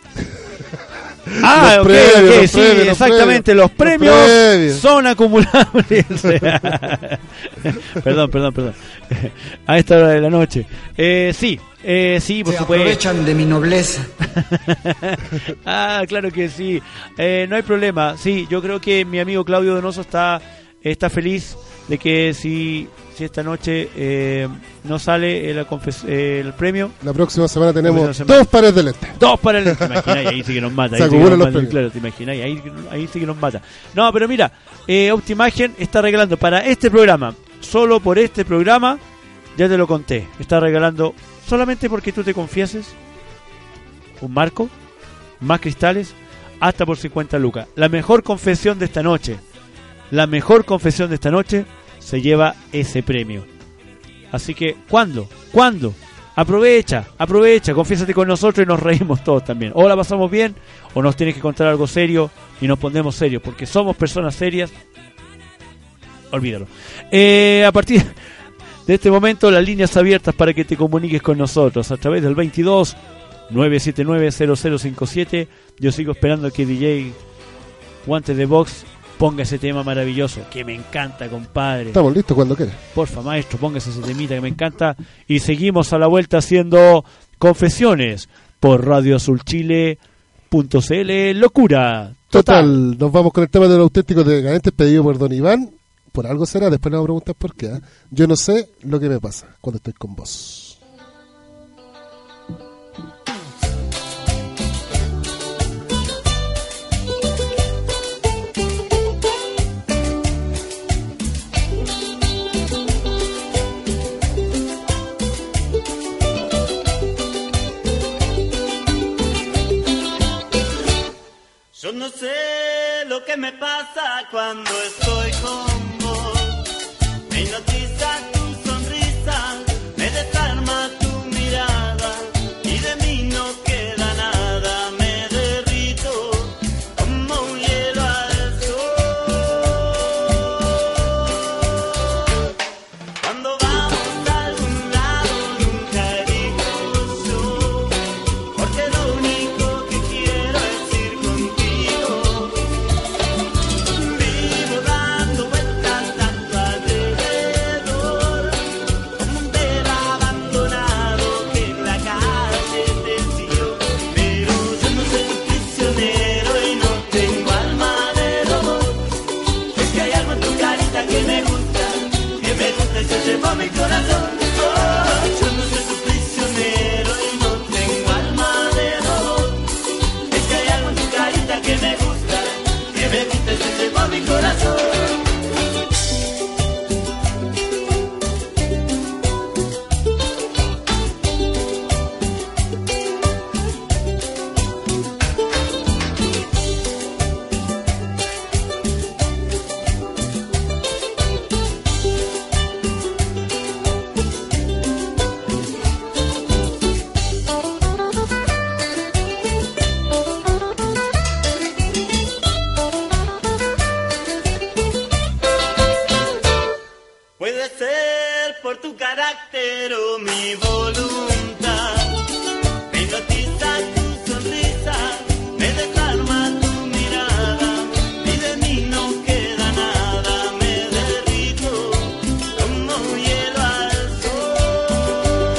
Ah, ok, premios, ok, los sí, premios, exactamente, los los premios, los premios. son acumulables. perdón, perdón, perdón. A esta hora de la noche. Eh, sí, eh, sí, por Se supuesto. aprovechan de mi nobleza. Ah, claro que sí. Eh, no hay problema. Sí, yo creo que mi amigo Claudio Donoso está, está feliz de que si, si esta noche eh, no sale el, confes- eh, el premio. La próxima semana tenemos próxima semana. dos pares de lentes. Dos pares de lentes. Te imaginas, ahí sí que nos mata. Se Ahí sí que acumulan nos los mata, premios. claro, te imaginas, ahí, ahí sí que nos mata. No, pero mira, eh, Optimagen está regalando para este programa, solo por este programa, ya te lo conté, está regalando solamente porque tú te confieses un marco, más cristales, hasta por cincuenta lucas. La mejor confesión de esta noche, la mejor confesión de esta noche se lleva ese premio. Así que, ¿cuándo? ¿Cuándo? Aprovecha, aprovecha, confiésate con nosotros y nos reímos todos también. O la pasamos bien, o nos tienes que contar algo serio y nos ponemos serios, porque somos personas serias. Olvídalo. Eh, a partir de este momento, las líneas abiertas para que te comuniques con nosotros a través del veintidós nueve siete nueve cero cero cinco siete. Yo sigo esperando que D J Guantes de Box ponga ese tema maravilloso, que me encanta, compadre. Estamos listos cuando quieras. Porfa, maestro, póngase ese temita que me encanta. Y seguimos a la vuelta haciendo confesiones por radio azul chile punto c l. Locura total. Total, nos vamos con el tema de los auténticos decadentes pedido por Don Iván. Por algo será, después le vamos a preguntar por qué. ¿eh? Yo no sé lo que me pasa cuando estoy con vos. Yo no sé lo que me pasa cuando estoy con vos. Me hipnotiza tu sonrisa, me desarma tu mirada y de mí no queda nada. Me derrito como un hielo al sol. Cuando vamos a algún lado nunca elijo yo, porque lo único que quiero es ir contigo. Vivo dando vueltas a tu alrededor, como un bebé abandonado que en la calle te siguió. Pero yo no soy tu prisionero y no tengo alma de robot. Es que hay algo en tu carita que me gusta, que me gusta y se llevó mi corazón. Oh, yo no soy tu prisionero y no tengo alma de robot. Es que hay algo en tu carita que me gusta, que me gusta y se llevó mi corazón. Puede ser por tu carácter o mi voluntad. Me hipnotiza tu sonrisa, me desarma tu mirada y de mí no queda nada. Me derrito como un hielo al sol.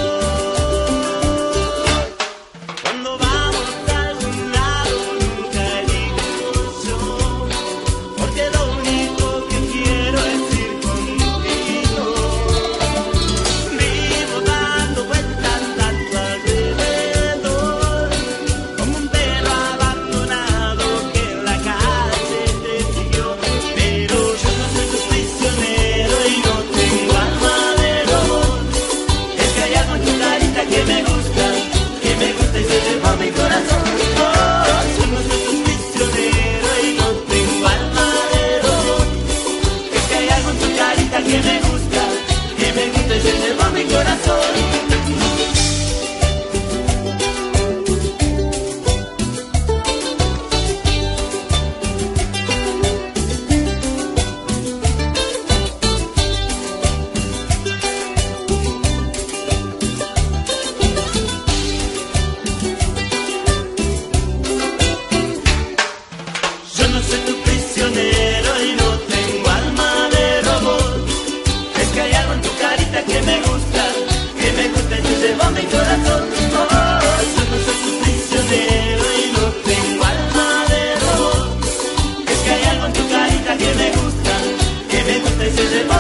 Cuando vamos a algún lado nunca elijo yo, porque lo único que quiero es ir contigo.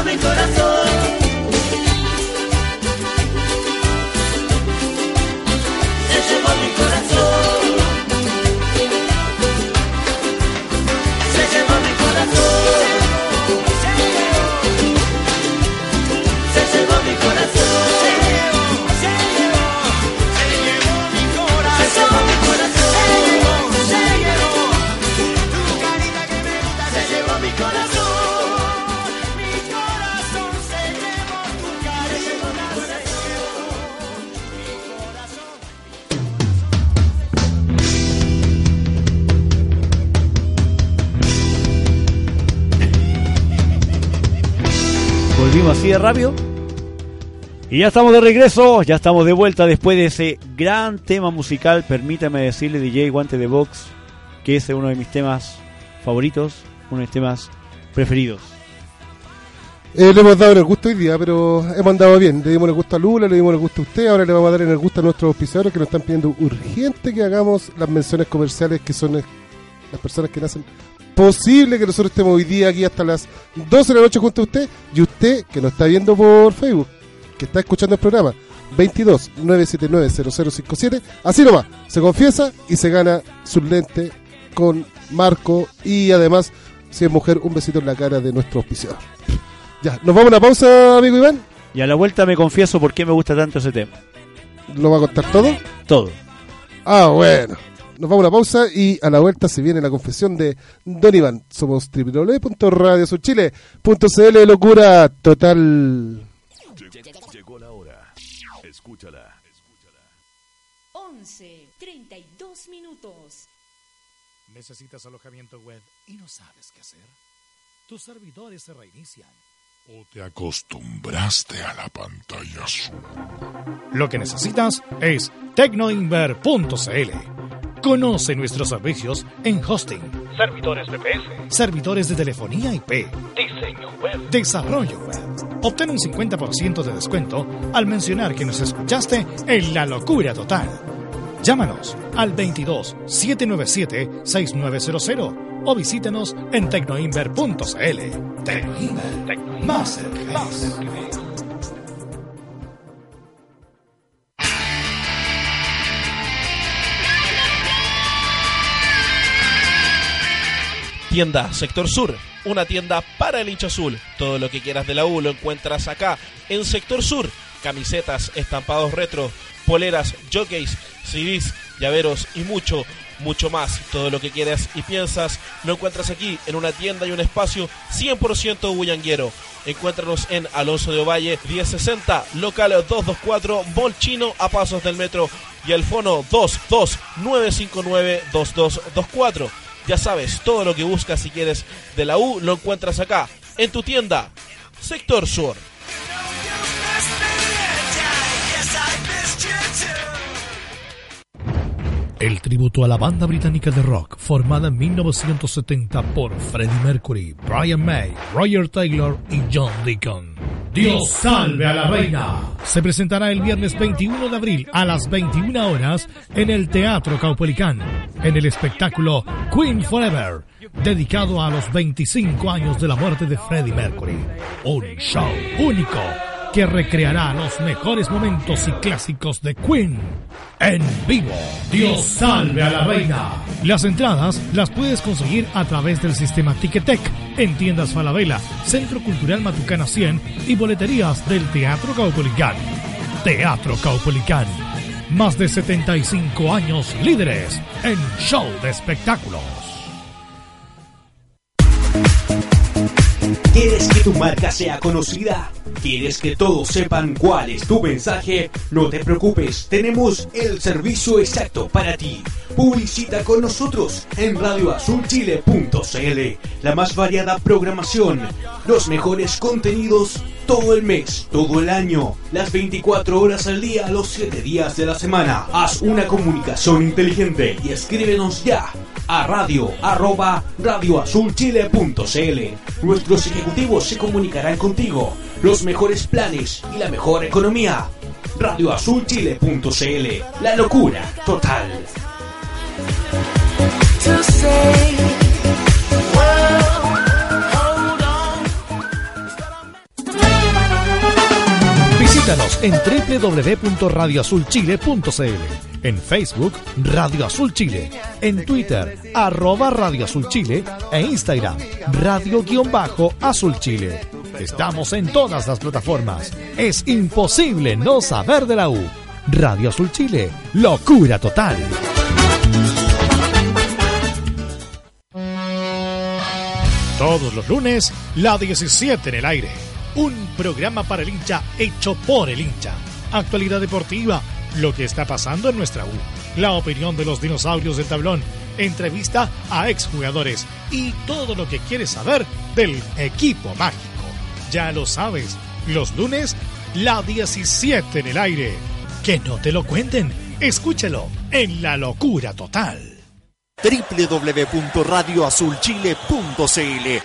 mi corazón. Se llevó mi corazón. Se llevó mi corazón. Se llevó mi corazón. Se llevó, se llevó, se llevó mi corazón. Se llevó mi corazón. Se llevó, tu carita que me gusta. Se llevó mi corazón. Mi corazón se llevó tu carita. Se llevó mi Volvimos así de rápido. Y ya estamos de regreso, ya estamos de vuelta después de ese gran tema musical. Permítame decirle, D J Guante de Box, que ese es uno de mis temas favoritos, uno de mis temas preferidos. Eh, le hemos dado en el gusto hoy día, pero hemos andado bien. Le dimos el gusto a Lula, le dimos el gusto a usted. Ahora le vamos a dar en el gusto a nuestros auspiciadores que nos están pidiendo urgente que hagamos las menciones comerciales, que son eh, las personas que hacen posible que nosotros estemos hoy día aquí hasta las doce de la noche junto a usted. Y usted que nos está viendo por Facebook, que está escuchando el programa, veintidós, nueve siete nueve, cero cero cinco siete. Así nomás, se confiesa y se gana sus lentes con marco. Y además, si es mujer, un besito en la cara de nuestro auspiciador. Ya, nos vamos a una pausa, amigo Iván. Y a la vuelta me confieso por qué me gusta tanto ese tema. ¿Lo va a contar todo? Todo. Ah, bueno. Nos vamos a una pausa y a la vuelta se viene la confesión de Don Iván. Somos doble u doble u doble u punto radio sur chile punto c l. Locura total. Llegó la hora. Escúchala. once, treinta y dos minutos. ¿Necesitas alojamiento web y no sabes qué hacer? Tus servidores se reinician. ¿O te acostumbraste a la pantalla azul? Lo que necesitas es tecnoinver punto c l. Conoce nuestros servicios en hosting, servidores V P S, servidores de telefonía I P, diseño web, desarrollo web. Obtén un cincuenta por ciento de descuento al mencionar que nos escuchaste en La Locura Total. Llámanos al veintidós, setecientos noventa y siete, sesenta y nueve cero cero o visítanos en tecnoinver punto c l. Tecnoinver, más cerca que ves. Tienda Sector Sur, una tienda para el hincha azul. Todo lo que quieras de la U lo encuentras acá en Sector Sur. Camisetas, estampados retro, poleras, jockeys, C Ds, llaveros y mucho, mucho más. Todo lo que quieras y piensas lo encuentras aquí en una tienda y un espacio cien por ciento bullanguero. Encuéntranos en Alonso de Ovalle diez sesenta, local doscientos veinticuatro, Mall Chino, a pasos del metro, y el fono dos dos nueve cinco nueve dos dos dos cuatro. Ya sabes, todo lo que buscas si quieres de la U lo encuentras acá, en tu tienda, Sector Sur. El tributo a la banda británica de rock, formada en mil novecientos setenta por Freddie Mercury, Brian May, Roger Taylor y John Deacon. Dios salve a la reina. Se presentará el viernes veintiuno de abril a las veintiuna horas en el Teatro Caupolicán, en el espectáculo Queen Forever, dedicado a los veinticinco años de la muerte de Freddie Mercury. Un show único que recreará los mejores momentos y clásicos de Queen en vivo. Dios salve a la reina. Las entradas las puedes conseguir a través del sistema Ticketek en tiendas Falabella, Centro Cultural Matucana cien y boleterías del Teatro Caupolicán. Teatro Caupolicán, más de setenta y cinco años líderes en show de espectáculos. ¿Quieres que tu marca sea conocida? ¿Quieres que todos sepan cuál es tu mensaje? No te preocupes, tenemos el servicio exacto para ti. Publicita con nosotros en radio azul chile punto c l. La más variada programación, los mejores contenidos todo el mes, todo el año, las veinticuatro horas al día, los siete días de la semana. Haz una comunicación inteligente y escríbenos ya a radio arroba radio azul chile punto c l. Nuestros ejecutivos se comunicarán contigo. Los mejores planes y la mejor economía. radio azul chile punto c l. La locura total. en doble u doble u doble u punto radio azul chile punto c l, en Facebook Radio Azul Chile, en Twitter arroba Radio Azul Chile e Instagram Radio-Azul Chile. Estamos en todas las plataformas. Es imposible no saber de la U. Radio Azul Chile, locura total. Todos los lunes, la diecisiete en el aire. Un programa para el hincha hecho por el hincha. Actualidad deportiva, lo que está pasando en nuestra U. La opinión de los dinosaurios del tablón. Entrevista a exjugadores. Y todo lo que quieres saber del equipo mágico. Ya lo sabes, los lunes, la diecisiete en el aire. Que no te lo cuenten. Escúchalo en La Locura Total. doble u doble u doble u punto radio azul chile punto c l.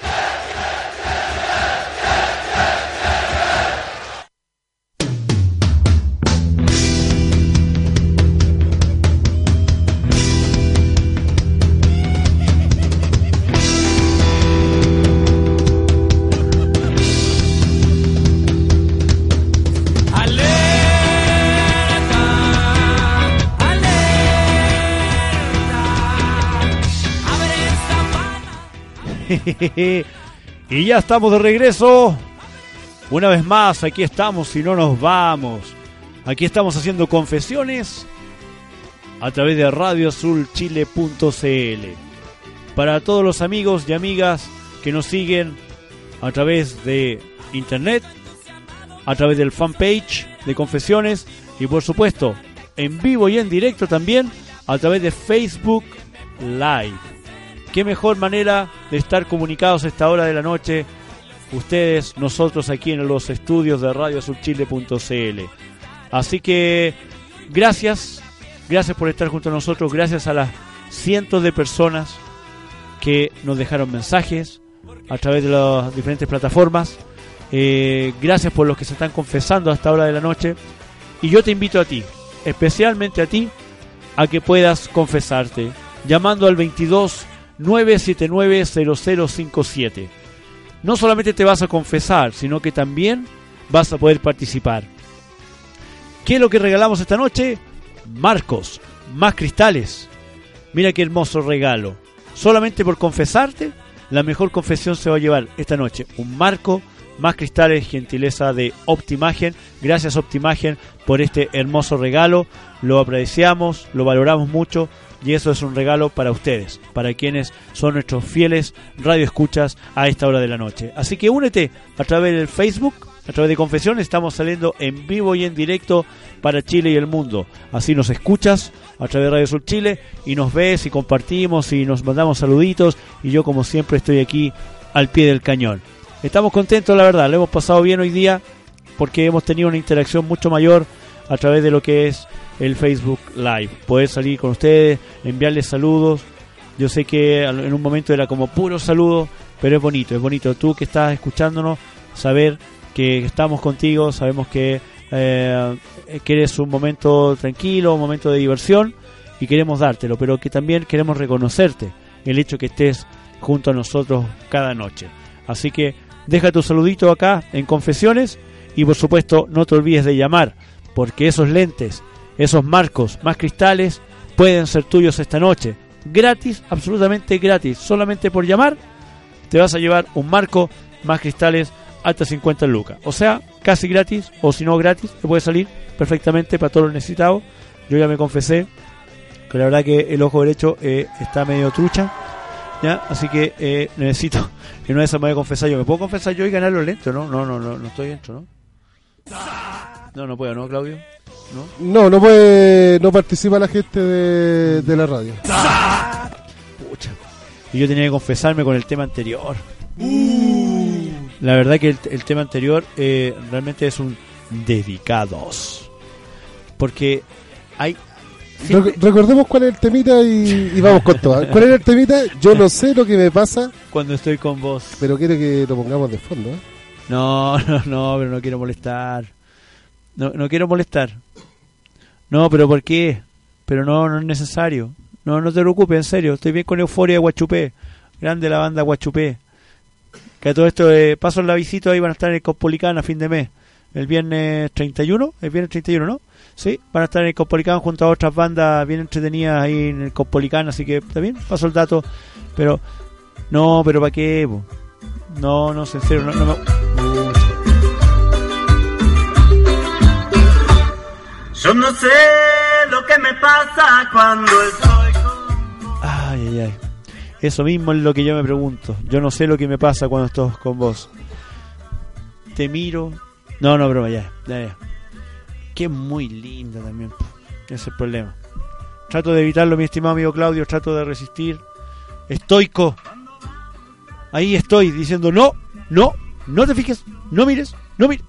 Y ya estamos de regreso. Una vez más, aquí estamos y no nos vamos. Aquí estamos haciendo confesiones a través de radio azul chile punto c l. Para todos los amigos y amigas que nos siguen a través de internet, a través del fanpage de Confesiones y por supuesto en vivo y en directo también a través de Facebook Live. Qué mejor manera de estar comunicados a esta hora de la noche, ustedes, nosotros aquí en los estudios de radio azul chile punto c l. Así que gracias, gracias por estar junto a nosotros, gracias a las cientos de personas que nos dejaron mensajes a través de las diferentes plataformas. Eh, gracias por los que se están confesando a esta hora de la noche. Y yo te invito a ti, especialmente a ti, a que puedas confesarte llamando al veintidós nueve siete nueve cero cero cinco siete. No solamente te vas a confesar, sino que también vas a poder participar. ¿Qué es lo que regalamos esta noche? Marcos, más cristales. Mira qué hermoso regalo. Solamente por confesarte, la mejor confesión se va a llevar esta noche un marco, más cristales, gentileza de Optimagen. Gracias Optimagen por este hermoso regalo. Lo apreciamos, lo valoramos mucho. Y eso es un regalo para ustedes, para quienes son nuestros fieles radioescuchas a esta hora de la noche. Así que únete a través del Facebook, a través de Confesiones. Estamos saliendo en vivo y en directo para Chile y el mundo. Así nos escuchas a través de Radio Azul Chile y nos ves y compartimos y nos mandamos saluditos. Y yo, como siempre, estoy aquí al pie del cañón. Estamos contentos, la verdad. Lo hemos pasado bien hoy día porque hemos tenido una interacción mucho mayor a través de lo que es el Facebook Live, poder salir con ustedes, enviarles saludos. Yo sé que en un momento era como puro saludo, pero es bonito, es bonito tú que estás escuchándonos, saber que estamos contigo, sabemos que eh, que eres un momento tranquilo, un momento de diversión y queremos dártelo, pero que también queremos reconocerte el hecho que estés junto a nosotros cada noche. Así que deja tu saludito acá en Confesiones y por supuesto no te olvides de llamar, porque esos lentes, esos marcos más cristales pueden ser tuyos esta noche. Gratis, absolutamente gratis. Solamente por llamar te vas a llevar un marco más cristales hasta cincuenta lucas. O sea, casi gratis, o si no gratis, te puede salir perfectamente para todos los necesitados. Yo ya me confesé que la verdad que el ojo derecho eh, está medio trucha, ¿ya? Así que eh, necesito que no esa me voy a confesar yo. ¿Me puedo confesar yo y ganar los lentes? No, no, no, no, no estoy dentro, ¿no? No, no puedo, ¿no, Claudio? ¿No? No, no puede, no participa la gente de, de la radio. Pucha. Y yo tenía que confesarme con el tema anterior. Uh. La verdad que el, el tema anterior eh, realmente es un dedicados. Porque hay... Siempre... Recordemos cuál es el temita y, y vamos con todo. ¿Cuál es el temita? Yo no sé lo que me pasa cuando estoy con vos. Pero quiero que lo pongamos de fondo, ¿eh? No, no, no, pero no quiero molestar. No, no quiero molestar. No, pero ¿por qué? Pero no, no es necesario. No, no te preocupes, en serio. Estoy bien con Euforia de Guachupé. Grande la banda Guachupé. Que a todo esto, eh, paso en la visita, ahí van a estar en el Cospolicán a fin de mes. el viernes treinta y uno, el viernes treinta y uno, ¿no? Sí, van a estar en el Caupolicán junto a otras bandas bien entretenidas ahí en el Caupolicán, así que también paso el dato, pero no, pero ¿para qué? Po? No, no, sincero, no, no me... Yo no sé lo que me pasa cuando estoy con... Ay, ay, ay. Eso mismo es lo que yo me pregunto. Yo no sé lo que me pasa cuando estoy con vos. Te miro... No, no, broma, ya, ya, ya. Que es muy linda también. Ese es el problema. Trato de evitarlo, mi estimado amigo Claudio. Trato de resistir. Estoico. Ahí estoy diciendo no, no, no te fijes, no mires, no mires.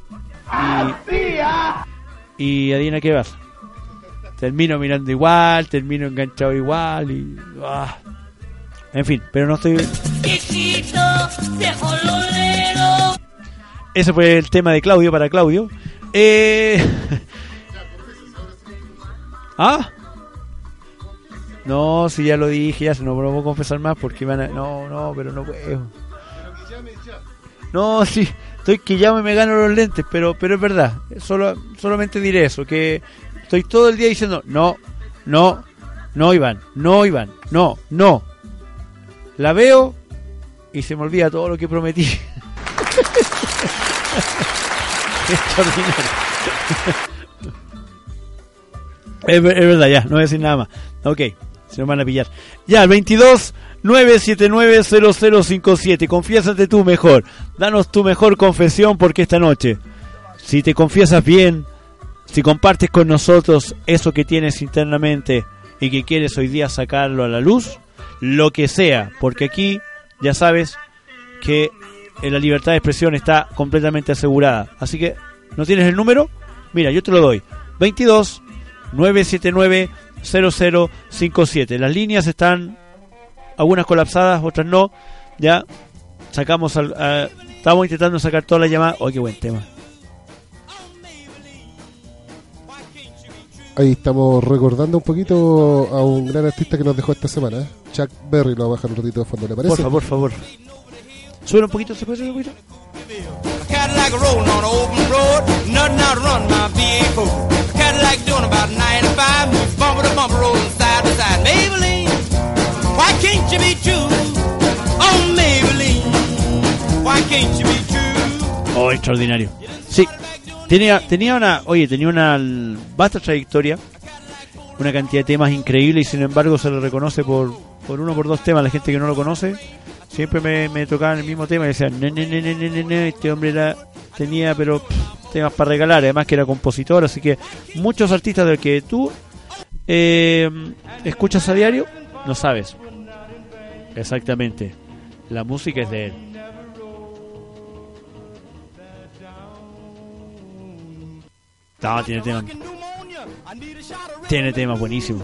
Y, y adivina qué pasa. Termino mirando igual, termino enganchado igual y... Ah. En fin, pero no estoy... Viejito, viejo lolero. Ese fue el tema de Claudio para Claudio. Eh... ¿Ah? No, si ya lo dije, ya se no puedo confesar más porque van a... No, no, pero no puedo. No, sí, estoy que llamo y me gano los lentes, pero pero es verdad. Solo, solamente diré eso, que estoy todo el día diciendo no, no, no Iván, no Iván, no, no. La veo y se me olvida todo lo que prometí. Extraordinario. Es, es verdad, ya, no voy a decir nada más. Ok, se nos van a pillar. Ya, el veintidós nueve siete nueve cero cero cinco siete. Confiésate tú mejor. Danos tu mejor confesión porque esta noche, si te confiesas bien, si compartes con nosotros eso que tienes internamente y que quieres hoy día sacarlo a la luz, lo que sea, porque aquí ya sabes que la libertad de expresión está completamente asegurada. Así que, ¿no tienes el número? Mira, yo te lo doy. veintidós nueve siete nueve cero cero cinco siete. Las líneas están algunas colapsadas, otras no. Ya sacamos al, a, estamos intentando sacar todas las llamadas. Oh, qué buen tema. Ahí estamos recordando un poquito a un gran artista que nos dejó esta semana, ¿eh? Chuck Berry. Lo va a bajar un ratito de fondo, ¿le parece? Por favor, por favor. Sube un poquito, ¿se puede subir un poquito? Cadillac rolling on an open road, nothing out to run my V eight four. Cadillac doing about ninety-five, moves bumper to bumper, rolling side to side. Maybelline, why can't you be true? Oh, Maybelline, why can't you be true? Oh, extraordinario. Sí, tenía, tenía una, oye, tenía una vasta trayectoria, una cantidad de temas increíble y sin embargo se le reconoce por, por uno o por dos temas. La gente que no lo conoce siempre me, me tocaban el mismo tema y decían, ne, ne, ne, ne, ne, ne. Este hombre era, tenía pero pff, temas para regalar, además que era compositor, así que muchos artistas del que tú eh, escuchas a diario, no sabes. Exactamente, la música es de él. No, tiene tema. Tiene tema buenísimo.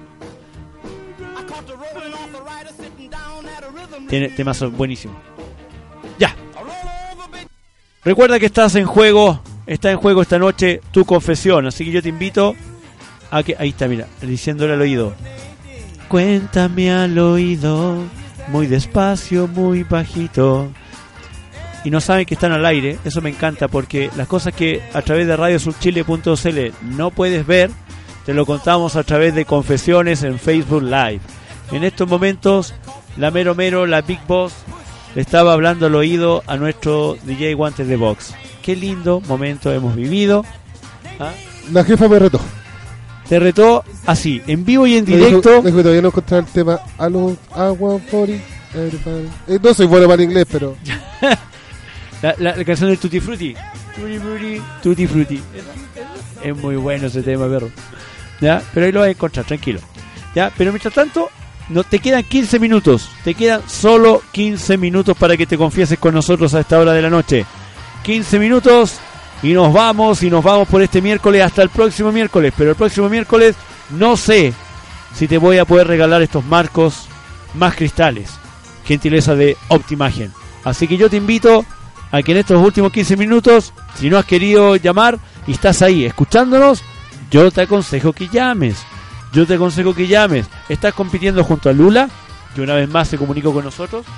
Tiene temas buenísimos. Ya. Recuerda que estás en juego. Está en juego esta noche tu confesión. Así que yo te invito a que... Ahí está, mira. Diciéndole al oído. Cuéntame al oído. Muy despacio, muy bajito. Y no saben que están al aire. Eso me encanta porque las cosas que a través de radio sur chile punto c l no puedes ver, te lo contamos a través de confesiones en Facebook Live. En estos momentos, la mero mero, la Big Boss, le estaba hablando al oído a nuestro D J Guantes de Box. Qué lindo momento hemos vivido. ¿Ah? La jefa me retó. Te retó así, en vivo y en Me directo. dijo, me dijo que todavía no encontré el tema Aló, agua, forty, everybody. Eh, no soy bueno para el inglés, pero... La, la, la canción del Tutti Frutti. Tutti Frutti, Tutti Frutti. Es muy bueno ese tema, perro. ¿Ya? Pero ahí lo vas a encontrar, tranquilo. ¿Ya? Pero mientras tanto, no, te quedan quince minutos. Te quedan solo quince minutos para que te confieses con nosotros a esta hora de la noche. quince minutos y nos vamos, y nos vamos por este miércoles hasta el próximo miércoles. Pero el próximo miércoles no sé si te voy a poder regalar estos marcos más cristales. Gentileza de Optimagen. Así que yo te invito a que en estos últimos quince minutos, si no has querido llamar y estás ahí escuchándonos, yo te aconsejo que llames. Yo te aconsejo que llames. Estás compitiendo junto a Lula, que una vez más se comunicó con nosotros.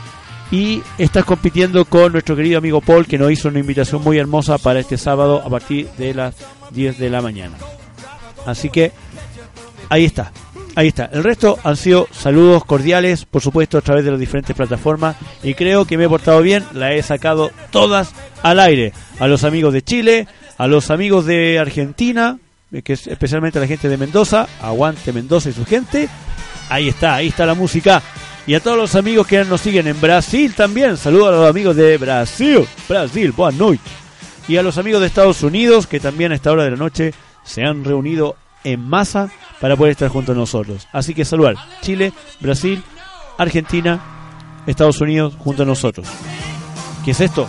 y estás compitiendo con nuestro querido amigo Paul, que nos hizo una invitación muy hermosa para este sábado a partir de las diez de la mañana. Así que ahí está, ahí está. El resto han sido saludos cordiales, por supuesto, a través de las diferentes plataformas, y creo que me he portado bien, la he sacado todas al aire. A los amigos de Chile, a los amigos de Argentina, que es especialmente a la gente de Mendoza, aguante Mendoza y su gente. Ahí está, ahí está la música. Y a todos los amigos que nos siguen en Brasil también, saludos a los amigos de Brasil, Brasil, buenas noches. Y a los amigos de Estados Unidos, que también a esta hora de la noche se han reunido en masa para poder estar junto a nosotros. Así que saludar Chile, Brasil, Argentina, Estados Unidos junto a nosotros. ¿Qué es esto?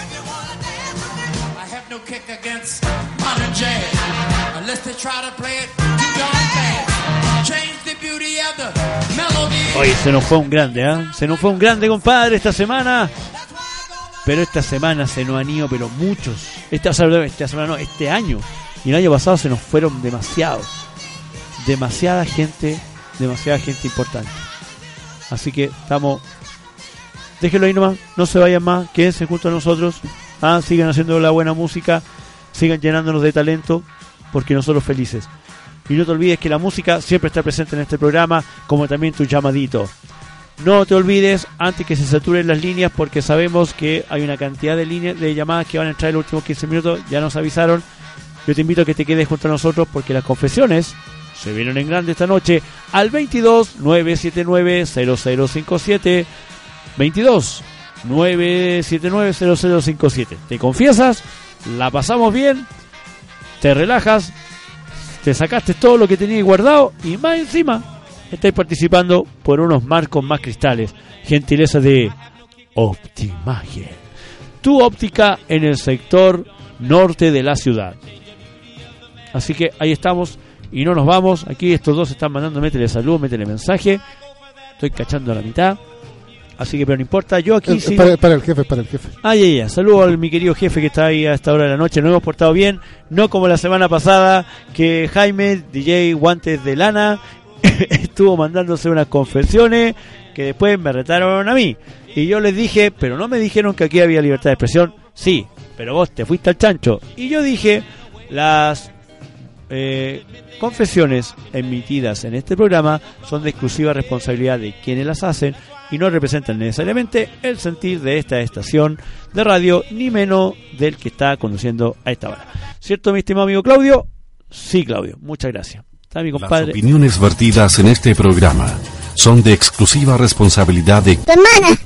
Oye, se nos fue un grande, ¿eh? Se nos fue un grande, compadre, esta semana. Pero esta semana se nos han ido, pero muchos. Esta, esta semana no, este año. Y el año pasado se nos fueron demasiados. Demasiada gente, demasiada gente importante. Así que estamos... Déjenlo ahí nomás, no se vayan más, quédense junto a nosotros. Ah, sigan haciendo la buena música, sigan llenándonos de talento, porque nosotros felices. Y no te olvides que la música siempre está presente en este programa, como también tu llamadito. No te olvides antes que se saturen las líneas, porque sabemos que hay una cantidad de líneas de llamadas que van a entrar en los últimos quince minutos. Ya nos avisaron. Yo te invito a que te quedes junto a nosotros, porque las confesiones se vienen en grande esta noche al veintidós, nueve siete nueve, cero cero cinco siete. veintidós, nueve siete nueve, cero cero cinco siete. Te confiesas, la pasamos bien, te relajas, te sacaste todo lo que tenías guardado y más encima estáis participando por unos marcos más cristales, gentileza de Optimagen, tu óptica en el sector norte de la ciudad. Así que ahí estamos y no nos vamos. Aquí estos dos están mandando, métele salud, métele mensaje. Estoy cachando a la mitad. Así que, pero no importa, yo aquí eh, sigo... para, para el jefe, para el jefe. Ah, ya, ya. Saludo a mi querido jefe que está ahí a esta hora de la noche. Nos hemos portado bien, no como la semana pasada, que Jaime, D J Guantes de Lana, estuvo mandándose unas confesiones que después me retaron a mí. Y yo les dije, pero no me dijeron que aquí había libertad de expresión. Sí, pero vos te fuiste al chancho. Y yo dije, las eh, confesiones emitidas en este programa son de exclusiva responsabilidad de quienes las hacen y no representan necesariamente el sentir de esta estación de radio, ni menos del que está conduciendo a esta hora. ¿Cierto, mi estimado amigo Claudio? Sí, Claudio, muchas gracias. Está mi compadre. Las opiniones vertidas en este programa son de exclusiva responsabilidad de... ¡Tu hermana!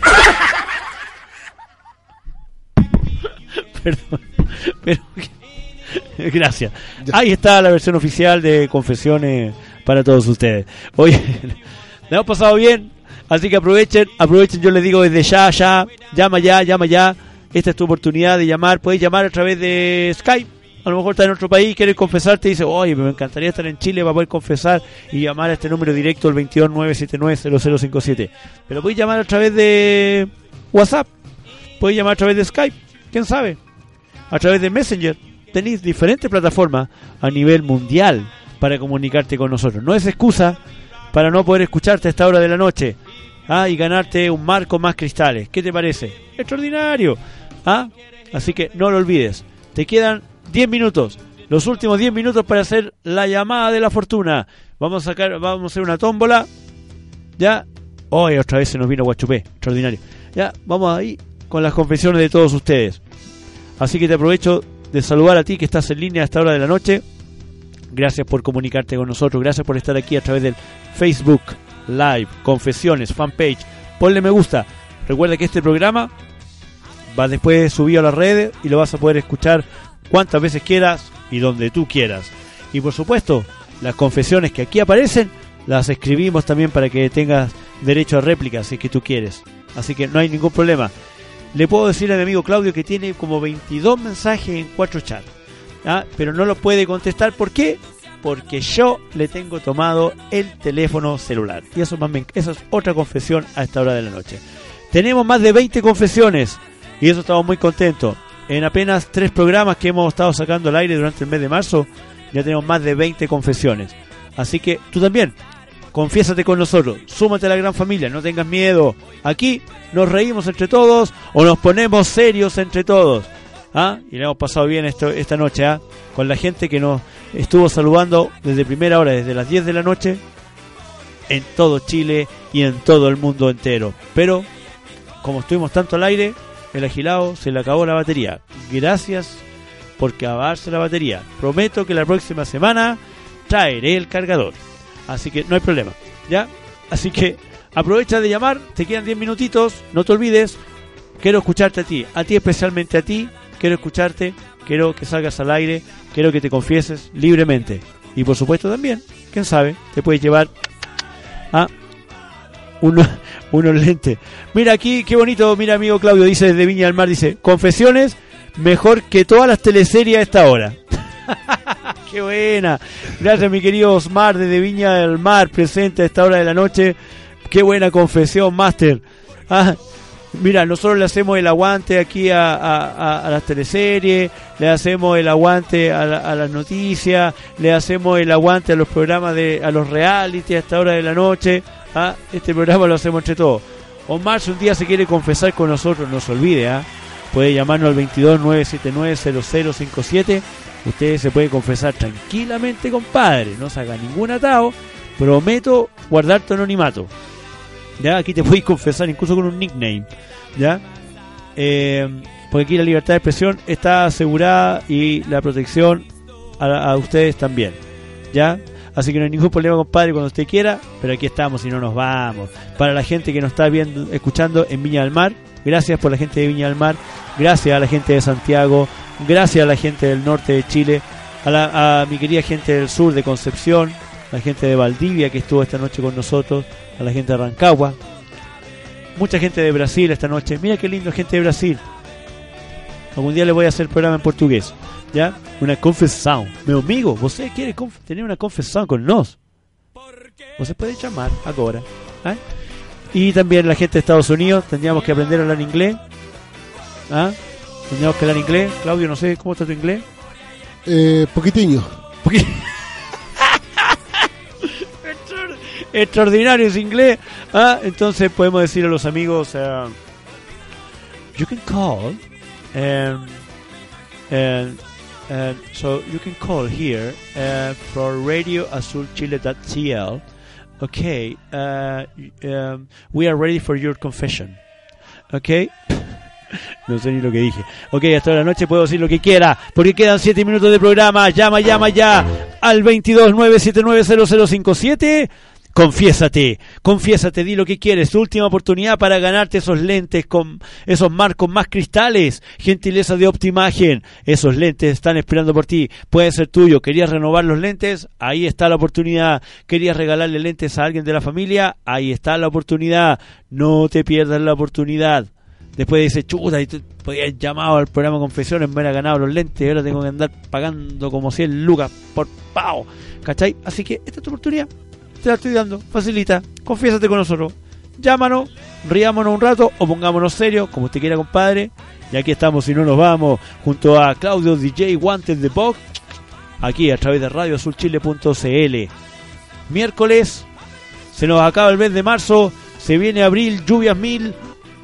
Perdón, pero... Gracias. Ahí está la versión oficial de confesiones para todos ustedes. Oye, le hemos pasado bien, así que aprovechen, aprovechen, yo les digo desde ya, ya, llama ya, llama ya. Esta es tu oportunidad de llamar. Puedes llamar a través de Skype. A lo mejor estás en otro país, quieres confesarte y dices, oye, me encantaría estar en Chile para poder confesar y llamar a este número directo, el veintidós, nueve siete nueve, cero cero cinco siete. Pero puedes llamar a través de WhatsApp, puedes llamar a través de Skype, quién sabe, a través de Messenger. Tenéis diferentes plataformas a nivel mundial para comunicarte con nosotros. No es excusa para no poder escucharte a esta hora de la noche, ¿ah? Y ganarte un marco más cristales. ¿Qué te parece? Extraordinario, ¿ah? Así que no lo olvides. Te quedan diez minutos, los últimos diez minutos para hacer la llamada de la fortuna. Vamos a sacar, vamos a hacer una tómbola. Ya, hoy otra vez se nos vino Guachupé, extraordinario. Ya, vamos ahí con las confesiones de todos ustedes. Así que te aprovecho de saludar a ti que estás en línea a esta hora de la noche. Gracias por comunicarte con nosotros, gracias por estar aquí a través del Facebook Live, Confesiones, fanpage. Ponle me gusta. Recuerda que este programa va después subido a las redes y lo vas a poder escuchar cuantas veces quieras y donde tú quieras. Y por supuesto, las confesiones que aquí aparecen las escribimos también para que tengas derecho a réplica si es que tú quieres. Así que no hay ningún problema. Le puedo decir a mi amigo Claudio que tiene como veintidós mensajes en cuatro chats, ¿ah? Pero no lo puede contestar. ¿Por qué? Porque yo le tengo tomado el teléfono celular. Y eso, más me, eso es otra confesión a esta hora de la noche. Tenemos más de veinte confesiones y eso estamos muy contentos. En apenas tres programas que hemos estado sacando al aire durante el mes de marzo, ya tenemos más de veinte confesiones. Así que tú también confiésate con nosotros, súmate a la gran familia, no tengas miedo. Aquí nos reímos entre todos o nos ponemos serios entre todos. ¿Ah? Y le hemos pasado bien esto, esta noche, ¿ah? Con la gente que nos estuvo saludando desde primera hora, desde las diez de la noche, en todo Chile y en todo el mundo entero. Pero, como estuvimos tanto al aire, el agilado se le acabó la batería. Gracias por acabarse la batería. Prometo que la próxima semana traeré el cargador. Así que no hay problema, ¿ya? Así que aprovecha de llamar, te quedan diez minutitos, no te olvides. Quiero escucharte a ti, a ti especialmente a ti. Quiero escucharte, quiero que salgas al aire, quiero que te confieses libremente. Y por supuesto también, quién sabe, te puedes llevar a uno, unos lentes. Mira aquí, qué bonito, mira amigo Claudio, dice desde Viña del Mar, dice, confesiones mejor que todas las teleseries a esta hora. Qué buena. Gracias mi querido Osmar desde Viña del Mar, presente a esta hora de la noche. Qué buena confesión, Master. Ah, mira, nosotros le hacemos el aguante aquí a, a, a, a las teleseries, le hacemos el aguante a, la, a las noticias, le hacemos el aguante a los programas de, a los reality a esta hora de la noche. ¿Ah? Este programa lo hacemos entre todos. Omar, si un día se quiere confesar con nosotros, no se olvide, ¿ah? Puede llamarnos al veintidós nueve setenta y nueve cero cero cincuenta y siete. Usted se puede confesar tranquilamente, compadre, no se haga ningún atado. Prometo guardar tu anonimato. Ya, aquí te puedes confesar incluso con un nickname, ya, eh, porque aquí la libertad de expresión está asegurada y la protección a, a ustedes también, ya, así que no hay ningún problema, compadre, cuando usted quiera, pero aquí estamos y no nos vamos. Para la gente que nos está viendo, escuchando en Viña del Mar, gracias por la gente de Viña del Mar, gracias a la gente de Santiago, gracias a la gente del norte de Chile, a, la, a mi querida gente del sur de Concepción, la gente de Valdivia que estuvo esta noche con nosotros, a la gente de Rancagua, mucha gente de Brasil esta noche. Mira qué lindo, gente de Brasil. Algún día le voy a hacer programa en portugués, ¿ya? Una confesión. Meu amigo, ¿você quiere conf- tener una confesión con nos? Você puede llamar ahora, ¿eh? Y también la gente de Estados Unidos, tendríamos que aprender a hablar inglés, ¿ah? Tendríamos que hablar inglés. Claudio, no sé, ¿cómo está tu inglés? Eh, poquitiño. Poqu- Extraordinario es inglés, ¿ah? Entonces podemos decir a los amigos, uh, you can call, and, and, and so you can call here uh, for radio azul chile dot c l. Okay, uh, um, we are ready for your confession. Okay. No sé ni lo que dije. Ok, hasta la noche puedo decir lo que quiera, porque quedan siete minutos de programa. Llama, llama ya al veintidós nueve setenta y nueve cero cero cincuenta y siete. Confiésate, confiésate, di lo que quieres. Tu última oportunidad para ganarte esos lentes con esos marcos más cristales. Gentileza de Optimagen. Esos lentes están esperando por ti. Puede ser tuyo. ¿Querías renovar los lentes? Ahí está la oportunidad. ¿Querías regalarle lentes a alguien de la familia? Ahí está la oportunidad. No te pierdas la oportunidad. Después dice, chuta, y tú podías llamado al programa Confesiones, me hubiera ganado los lentes y ahora tengo que andar pagando como cien lucas por pavo. ¿Cachai? Así que esta es tu oportunidad. Te la estoy dando, facilita, confiésate con nosotros, llámanos, riámonos un rato o pongámonos serios, como usted quiera, compadre. Y aquí estamos, si no nos vamos, junto a Claudio D J Guantes de Box, aquí a través de radio azul chile punto c l. Miércoles, se nos acaba el mes de marzo, se viene abril, lluvias mil.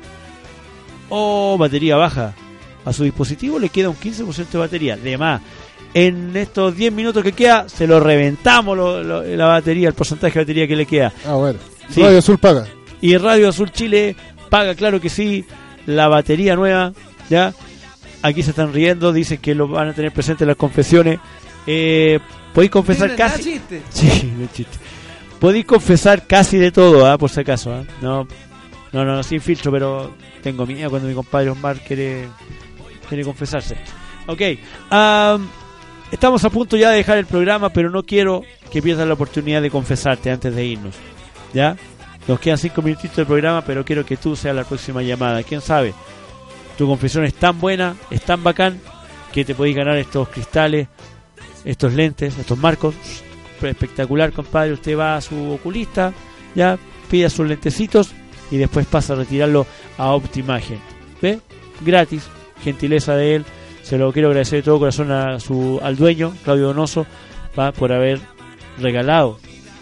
Oh, batería baja. A su dispositivo le queda un quince por ciento de batería, de más. En estos diez minutos que queda, se lo reventamos lo, lo, la batería, el porcentaje de batería que le queda. Ah, bueno. Sí. Radio Azul paga. Y Radio Azul Chile paga, claro que sí, la batería nueva, ¿ya? Aquí se están riendo, dicen que lo van a tener presente en las confesiones. Eh, podéis confesar casi... Chiste. Sí, no chiste. Podéis confesar casi de todo, ¿eh? Por si acaso, ¿eh? No, no, no, sin filtro, pero tengo miedo cuando mi compadre Osmar quiere, quiere confesarse. Ok, um, estamos a punto ya de dejar el programa, pero no quiero que pierdas la oportunidad de confesarte antes de irnos, ¿ya? Nos quedan cinco minutitos del programa, pero quiero que tú seas la próxima llamada. ¿Quién sabe? Tu confesión es tan buena, es tan bacán, que te podéis ganar estos cristales, estos lentes, estos marcos. Espectacular, compadre. Usted va a su oculista, ya, pide sus lentecitos y después pasa a retirarlo a Optimagen. ¿Ve? Gratis, gentileza de él. Se lo quiero agradecer de todo corazón a su, al dueño, Claudio Donoso, ¿va? Por haber regalado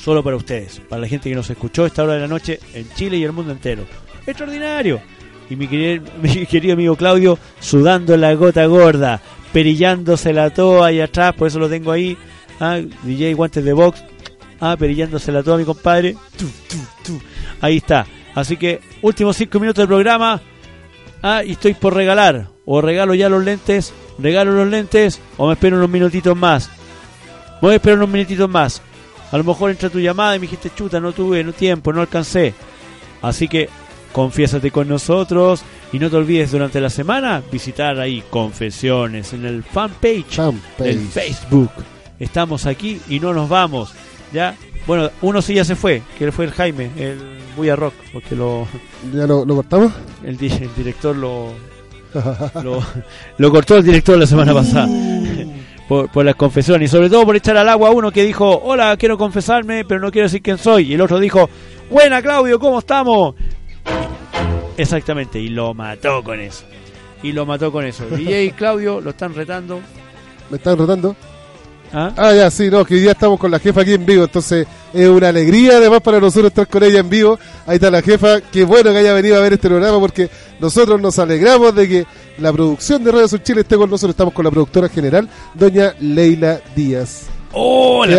solo para ustedes, para la gente que nos escuchó a esta hora de la noche en Chile y el mundo entero. Extraordinario. Y mi querido, mi querido amigo Claudio sudando la gota gorda, perillándosela toda ahí atrás, por eso lo tengo ahí. Ah, D J Guantes de Box, ah, perillándosela toda mi compadre. Tu, tu, tu. Ahí está. Así que últimos cinco minutos del programa. Ah, y estoy por regalar. O regalo ya los lentes, regalo los lentes, o me espero unos minutitos más. Me voy a esperar unos minutitos más. A lo mejor entra tu llamada y me dijiste, chuta, no tuve no tiempo, no alcancé. Así que confiésate con nosotros y no te olvides durante la semana visitar ahí Confesiones en el fanpage, fanpage. del Facebook. Estamos aquí y no nos vamos. Ya, bueno, uno sí ya se fue, que fue el Jaime, el Buya Rock, porque lo ya lo, lo cortamos. El, el director lo, lo lo cortó el director la semana pasada. Por, por las confesiones y sobre todo por echar al agua a uno que dijo, hola, quiero confesarme, pero no quiero decir quién soy. Y el otro dijo, buena Claudio, ¿cómo estamos? Exactamente, y lo mató con eso. Y lo mató con eso. D J Claudio, lo están retando. ¿Me están retando? ¿Ah? ah, ya, sí, no, que hoy día estamos con la jefa aquí en vivo, entonces es una alegría además para nosotros estar con ella en vivo. Ahí está la jefa, qué bueno que haya venido a ver este programa porque nosotros nos alegramos de que la producción de Radio Sur Chile esté con nosotros. Estamos con la productora general, doña Leila Díaz. ¡Hola!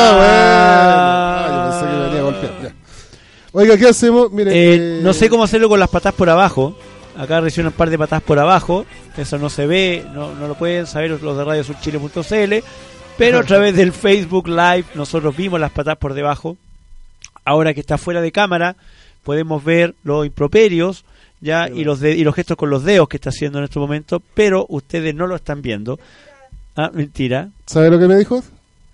¡Ah, bueno! Ah, yo pensé que venía a golpear, ya. Oiga, ¿qué hacemos? Miren, eh, eh... no sé cómo hacerlo con las patas por abajo. Acá reciben un par de patas por abajo. Eso no se ve, no, no lo pueden saber los de radio sur chile punto c l. Pero a través del Facebook Live nosotros vimos las patas por debajo. Ahora que está fuera de cámara, podemos ver los improperios ya y los de, y los gestos con los dedos que está haciendo en este momento, pero ustedes no lo están viendo. Ah, mentira. ¿Sabe lo que me dijo?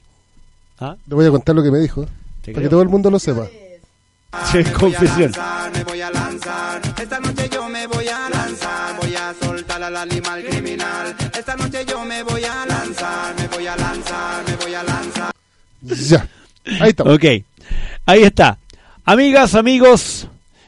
¿Ah? Le voy a contar lo que me dijo, para creo. que todo el mundo lo sepa. Sí, confesión. Me voy a lanzar, esta noche yo me voy a lanzar, voy a soltar al animal criminal. Esta noche yo me voy a lanzar, me voy a lanzar, me voy a lanzar. Ya, ahí está. Ok, ahí está. Amigas, amigos,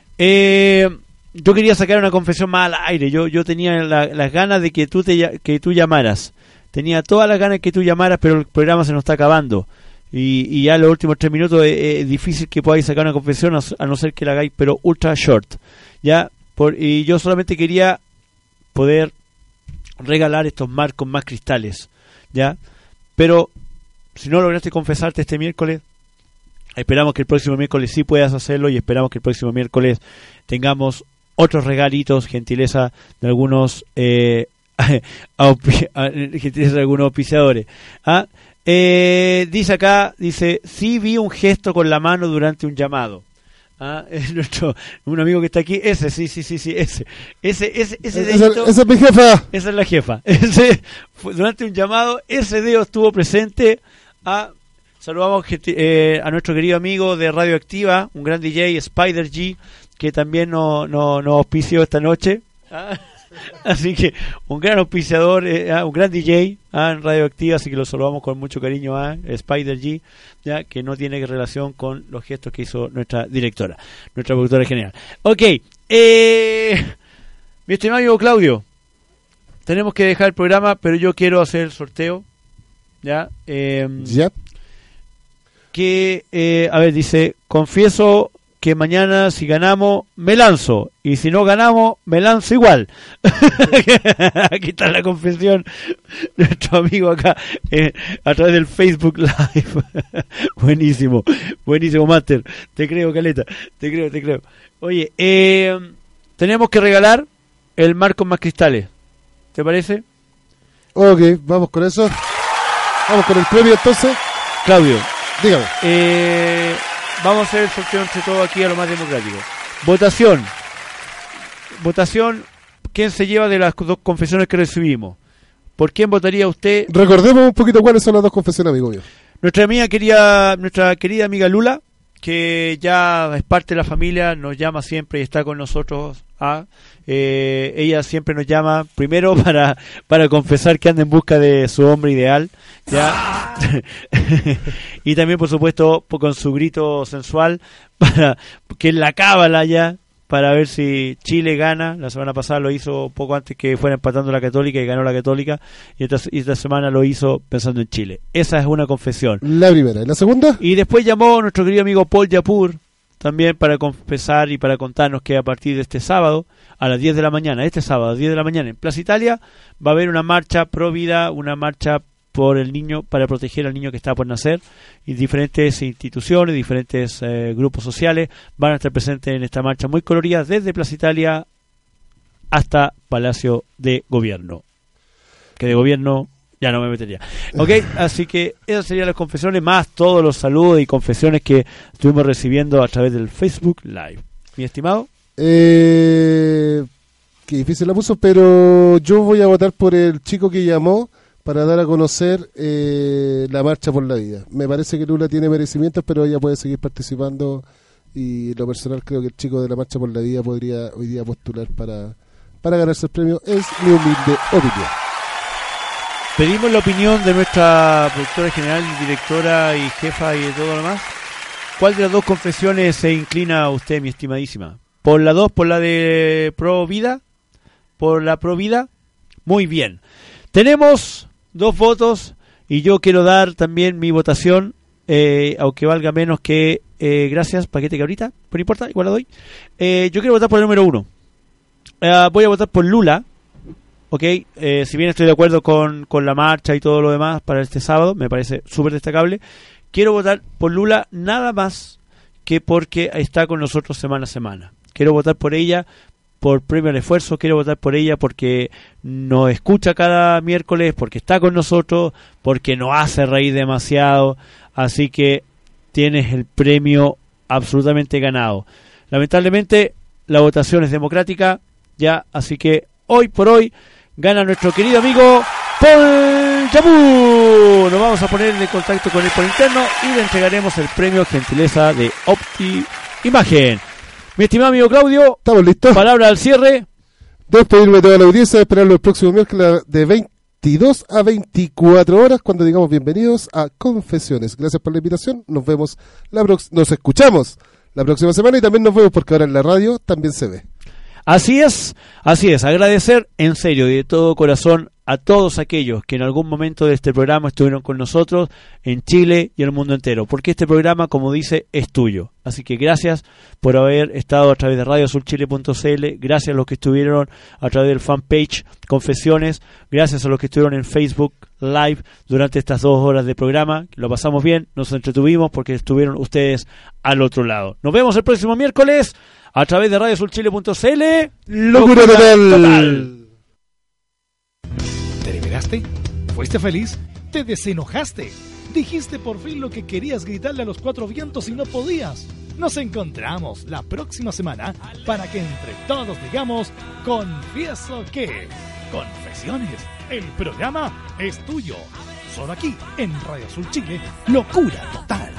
eh, yo quería sacar una confesión más al aire. Yo yo tenía la, las ganas de que tú te que tú llamaras. Tenía todas las ganas de que tú llamaras, pero el programa se nos está acabando. Y, y ya en los últimos tres minutos es, es difícil que podáis sacar una confesión, a, a no ser que la hagáis, pero ultra short. Ya por, y yo solamente quería poder regalar estos marcos más cristales. Ya, pero si no lograste confesarte este miércoles, esperamos que el próximo miércoles sí puedas hacerlo y esperamos que el próximo miércoles tengamos otros regalitos, gentileza de algunos eh, aupi- gentileza de algunos auspiciadores. ¿Ah? Eh, dice acá, dice, sí vi un gesto con la mano durante un llamado. Ah, es nuestro, un amigo que está aquí, ese, sí, sí, sí, sí, ese, ese, ese, ese dedito, esa es mi jefa. Esa es la jefa. Ese, fue, durante un llamado, ese dedo estuvo presente. A, saludamos eh, a nuestro querido amigo de Radioactiva, un gran D J, Spider G, que también nos no, no auspició esta noche. Ah. Así que un gran auspiciador, eh, un gran D J ah, en Radioactiva, así que lo saludamos con mucho cariño a Spider G, ya que no tiene relación con los gestos que hizo nuestra directora, nuestra productora general. Ok, eh, mi estimado amigo Claudio, tenemos que dejar el programa, pero yo quiero hacer el sorteo, ya, eh, ¿Ya? que, eh, a ver, dice, confieso que mañana si ganamos me lanzo y si no ganamos me lanzo igual. Aquí está la confesión de nuestro amigo acá eh, a través del Facebook Live. Buenísimo, buenísimo, Master, te creo, Caleta, te creo, te creo. Oye, eh, tenemos que regalar el marco más cristales, ¿te parece? Ok, vamos con eso. Vamos con el premio entonces. Claudio, dígame. Eh... Vamos a hacer el sorteo entre todos aquí a lo más democrático. Votación. Votación. ¿Quién se lleva de las dos confesiones que recibimos? ¿Por quién votaría usted? Recordemos un poquito cuáles son las dos confesiones, amigo mío. Nuestra amiga querida, nuestra querida amiga Lula, que ya es parte de la familia, nos llama siempre y está con nosotros. ¿ah? Eh, ella siempre nos llama primero para para confesar que anda en busca de su hombre ideal, ya. Y también por supuesto con su grito sensual para que es la cábala ya para ver si Chile gana. La semana pasada lo hizo poco antes que fuera empatando la Católica y ganó la Católica, y esta, y esta semana lo hizo pensando en Chile. Esa es una confesión. La primera. ¿Y la segunda? Y después llamó nuestro querido amigo Paul Yapur también para confesar y para contarnos que a partir de este sábado a las diez de la mañana, este sábado a las diez de la mañana en Plaza Italia va a haber una marcha pro vida, una marcha por el niño, para proteger al niño que está por nacer, y diferentes instituciones, diferentes eh, grupos sociales van a estar presentes en esta marcha muy colorida desde Plaza Italia hasta Palacio de Gobierno, que de gobierno ya no me metería. Ok, así que esas serían las confesiones, más todos los saludos y confesiones que estuvimos recibiendo a través del Facebook Live. Mi estimado. Eh, qué difícil la puso, pero yo voy a votar por el chico que llamó para dar a conocer eh, la Marcha por la Vida. Me parece que Lula tiene merecimientos, pero ella puede seguir participando, y lo personal creo que el chico de la Marcha por la Vida podría hoy día postular para, para ganarse el premio. Es mi humilde opinión. Pedimos la opinión de nuestra productora general, directora y jefa y de todo lo demás. ¿Cuál de las dos confesiones se inclina a usted, mi estimadísima? ¿Por la dos, por la de Pro Vida? ¿Por la Pro Vida? Muy bien. Tenemos dos votos y yo quiero dar también mi votación, eh, aunque valga menos que... Eh, gracias, paquete cabrita, pero no importa, igual la doy. Eh, yo quiero votar por el número uno. Eh, voy a votar por Lula. Ok, eh, si bien estoy de acuerdo con, con la marcha y todo lo demás para este sábado, me parece súper destacable. Quiero votar por Lula nada más que porque está con nosotros semana a semana. Quiero votar por ella por premio al esfuerzo, quiero votar por ella porque nos escucha cada miércoles, porque está con nosotros, porque nos hace reír demasiado, así que tienes el premio absolutamente ganado. Lamentablemente la votación es democrática, ya, así que hoy por hoy gana nuestro querido amigo Paul Yapur. Nos vamos a poner en contacto con él por interno y le entregaremos el premio gentileza de Opti Imagen. Mi estimado amigo Claudio, ¿estamos listos? Palabra al cierre. Despedirme de toda la audiencia, esperarlo el próximo miércoles de veintidós a veinticuatro horas, cuando digamos bienvenidos a Confesiones. Gracias por la invitación. Nos vemos, la prox- nos escuchamos la próxima semana, y también nos vemos porque ahora en la radio también se ve. Así es, así es. Agradecer en serio y de todo corazón a todos aquellos que en algún momento de este programa estuvieron con nosotros en Chile y en el mundo entero, porque este programa, como dice, es tuyo. Así que gracias por haber estado a través de radio azul chile punto c l, gracias a los que estuvieron a través del fanpage Confesiones, gracias a los que estuvieron en Facebook Live durante estas dos horas de programa. Lo pasamos bien, nos entretuvimos porque estuvieron ustedes al otro lado. Nos vemos el próximo miércoles a través de radio azul chile punto c l. ¡Locura total! total. ¿Te liberaste? ¿Fuiste feliz? ¿Te desenojaste? ¿Dijiste por fin lo que querías gritarle a los cuatro vientos y no podías? Nos encontramos la próxima semana para que entre todos digamos confieso que... Confesiones, el programa es tuyo. Solo aquí en Radio Azul Chile, Locura Total.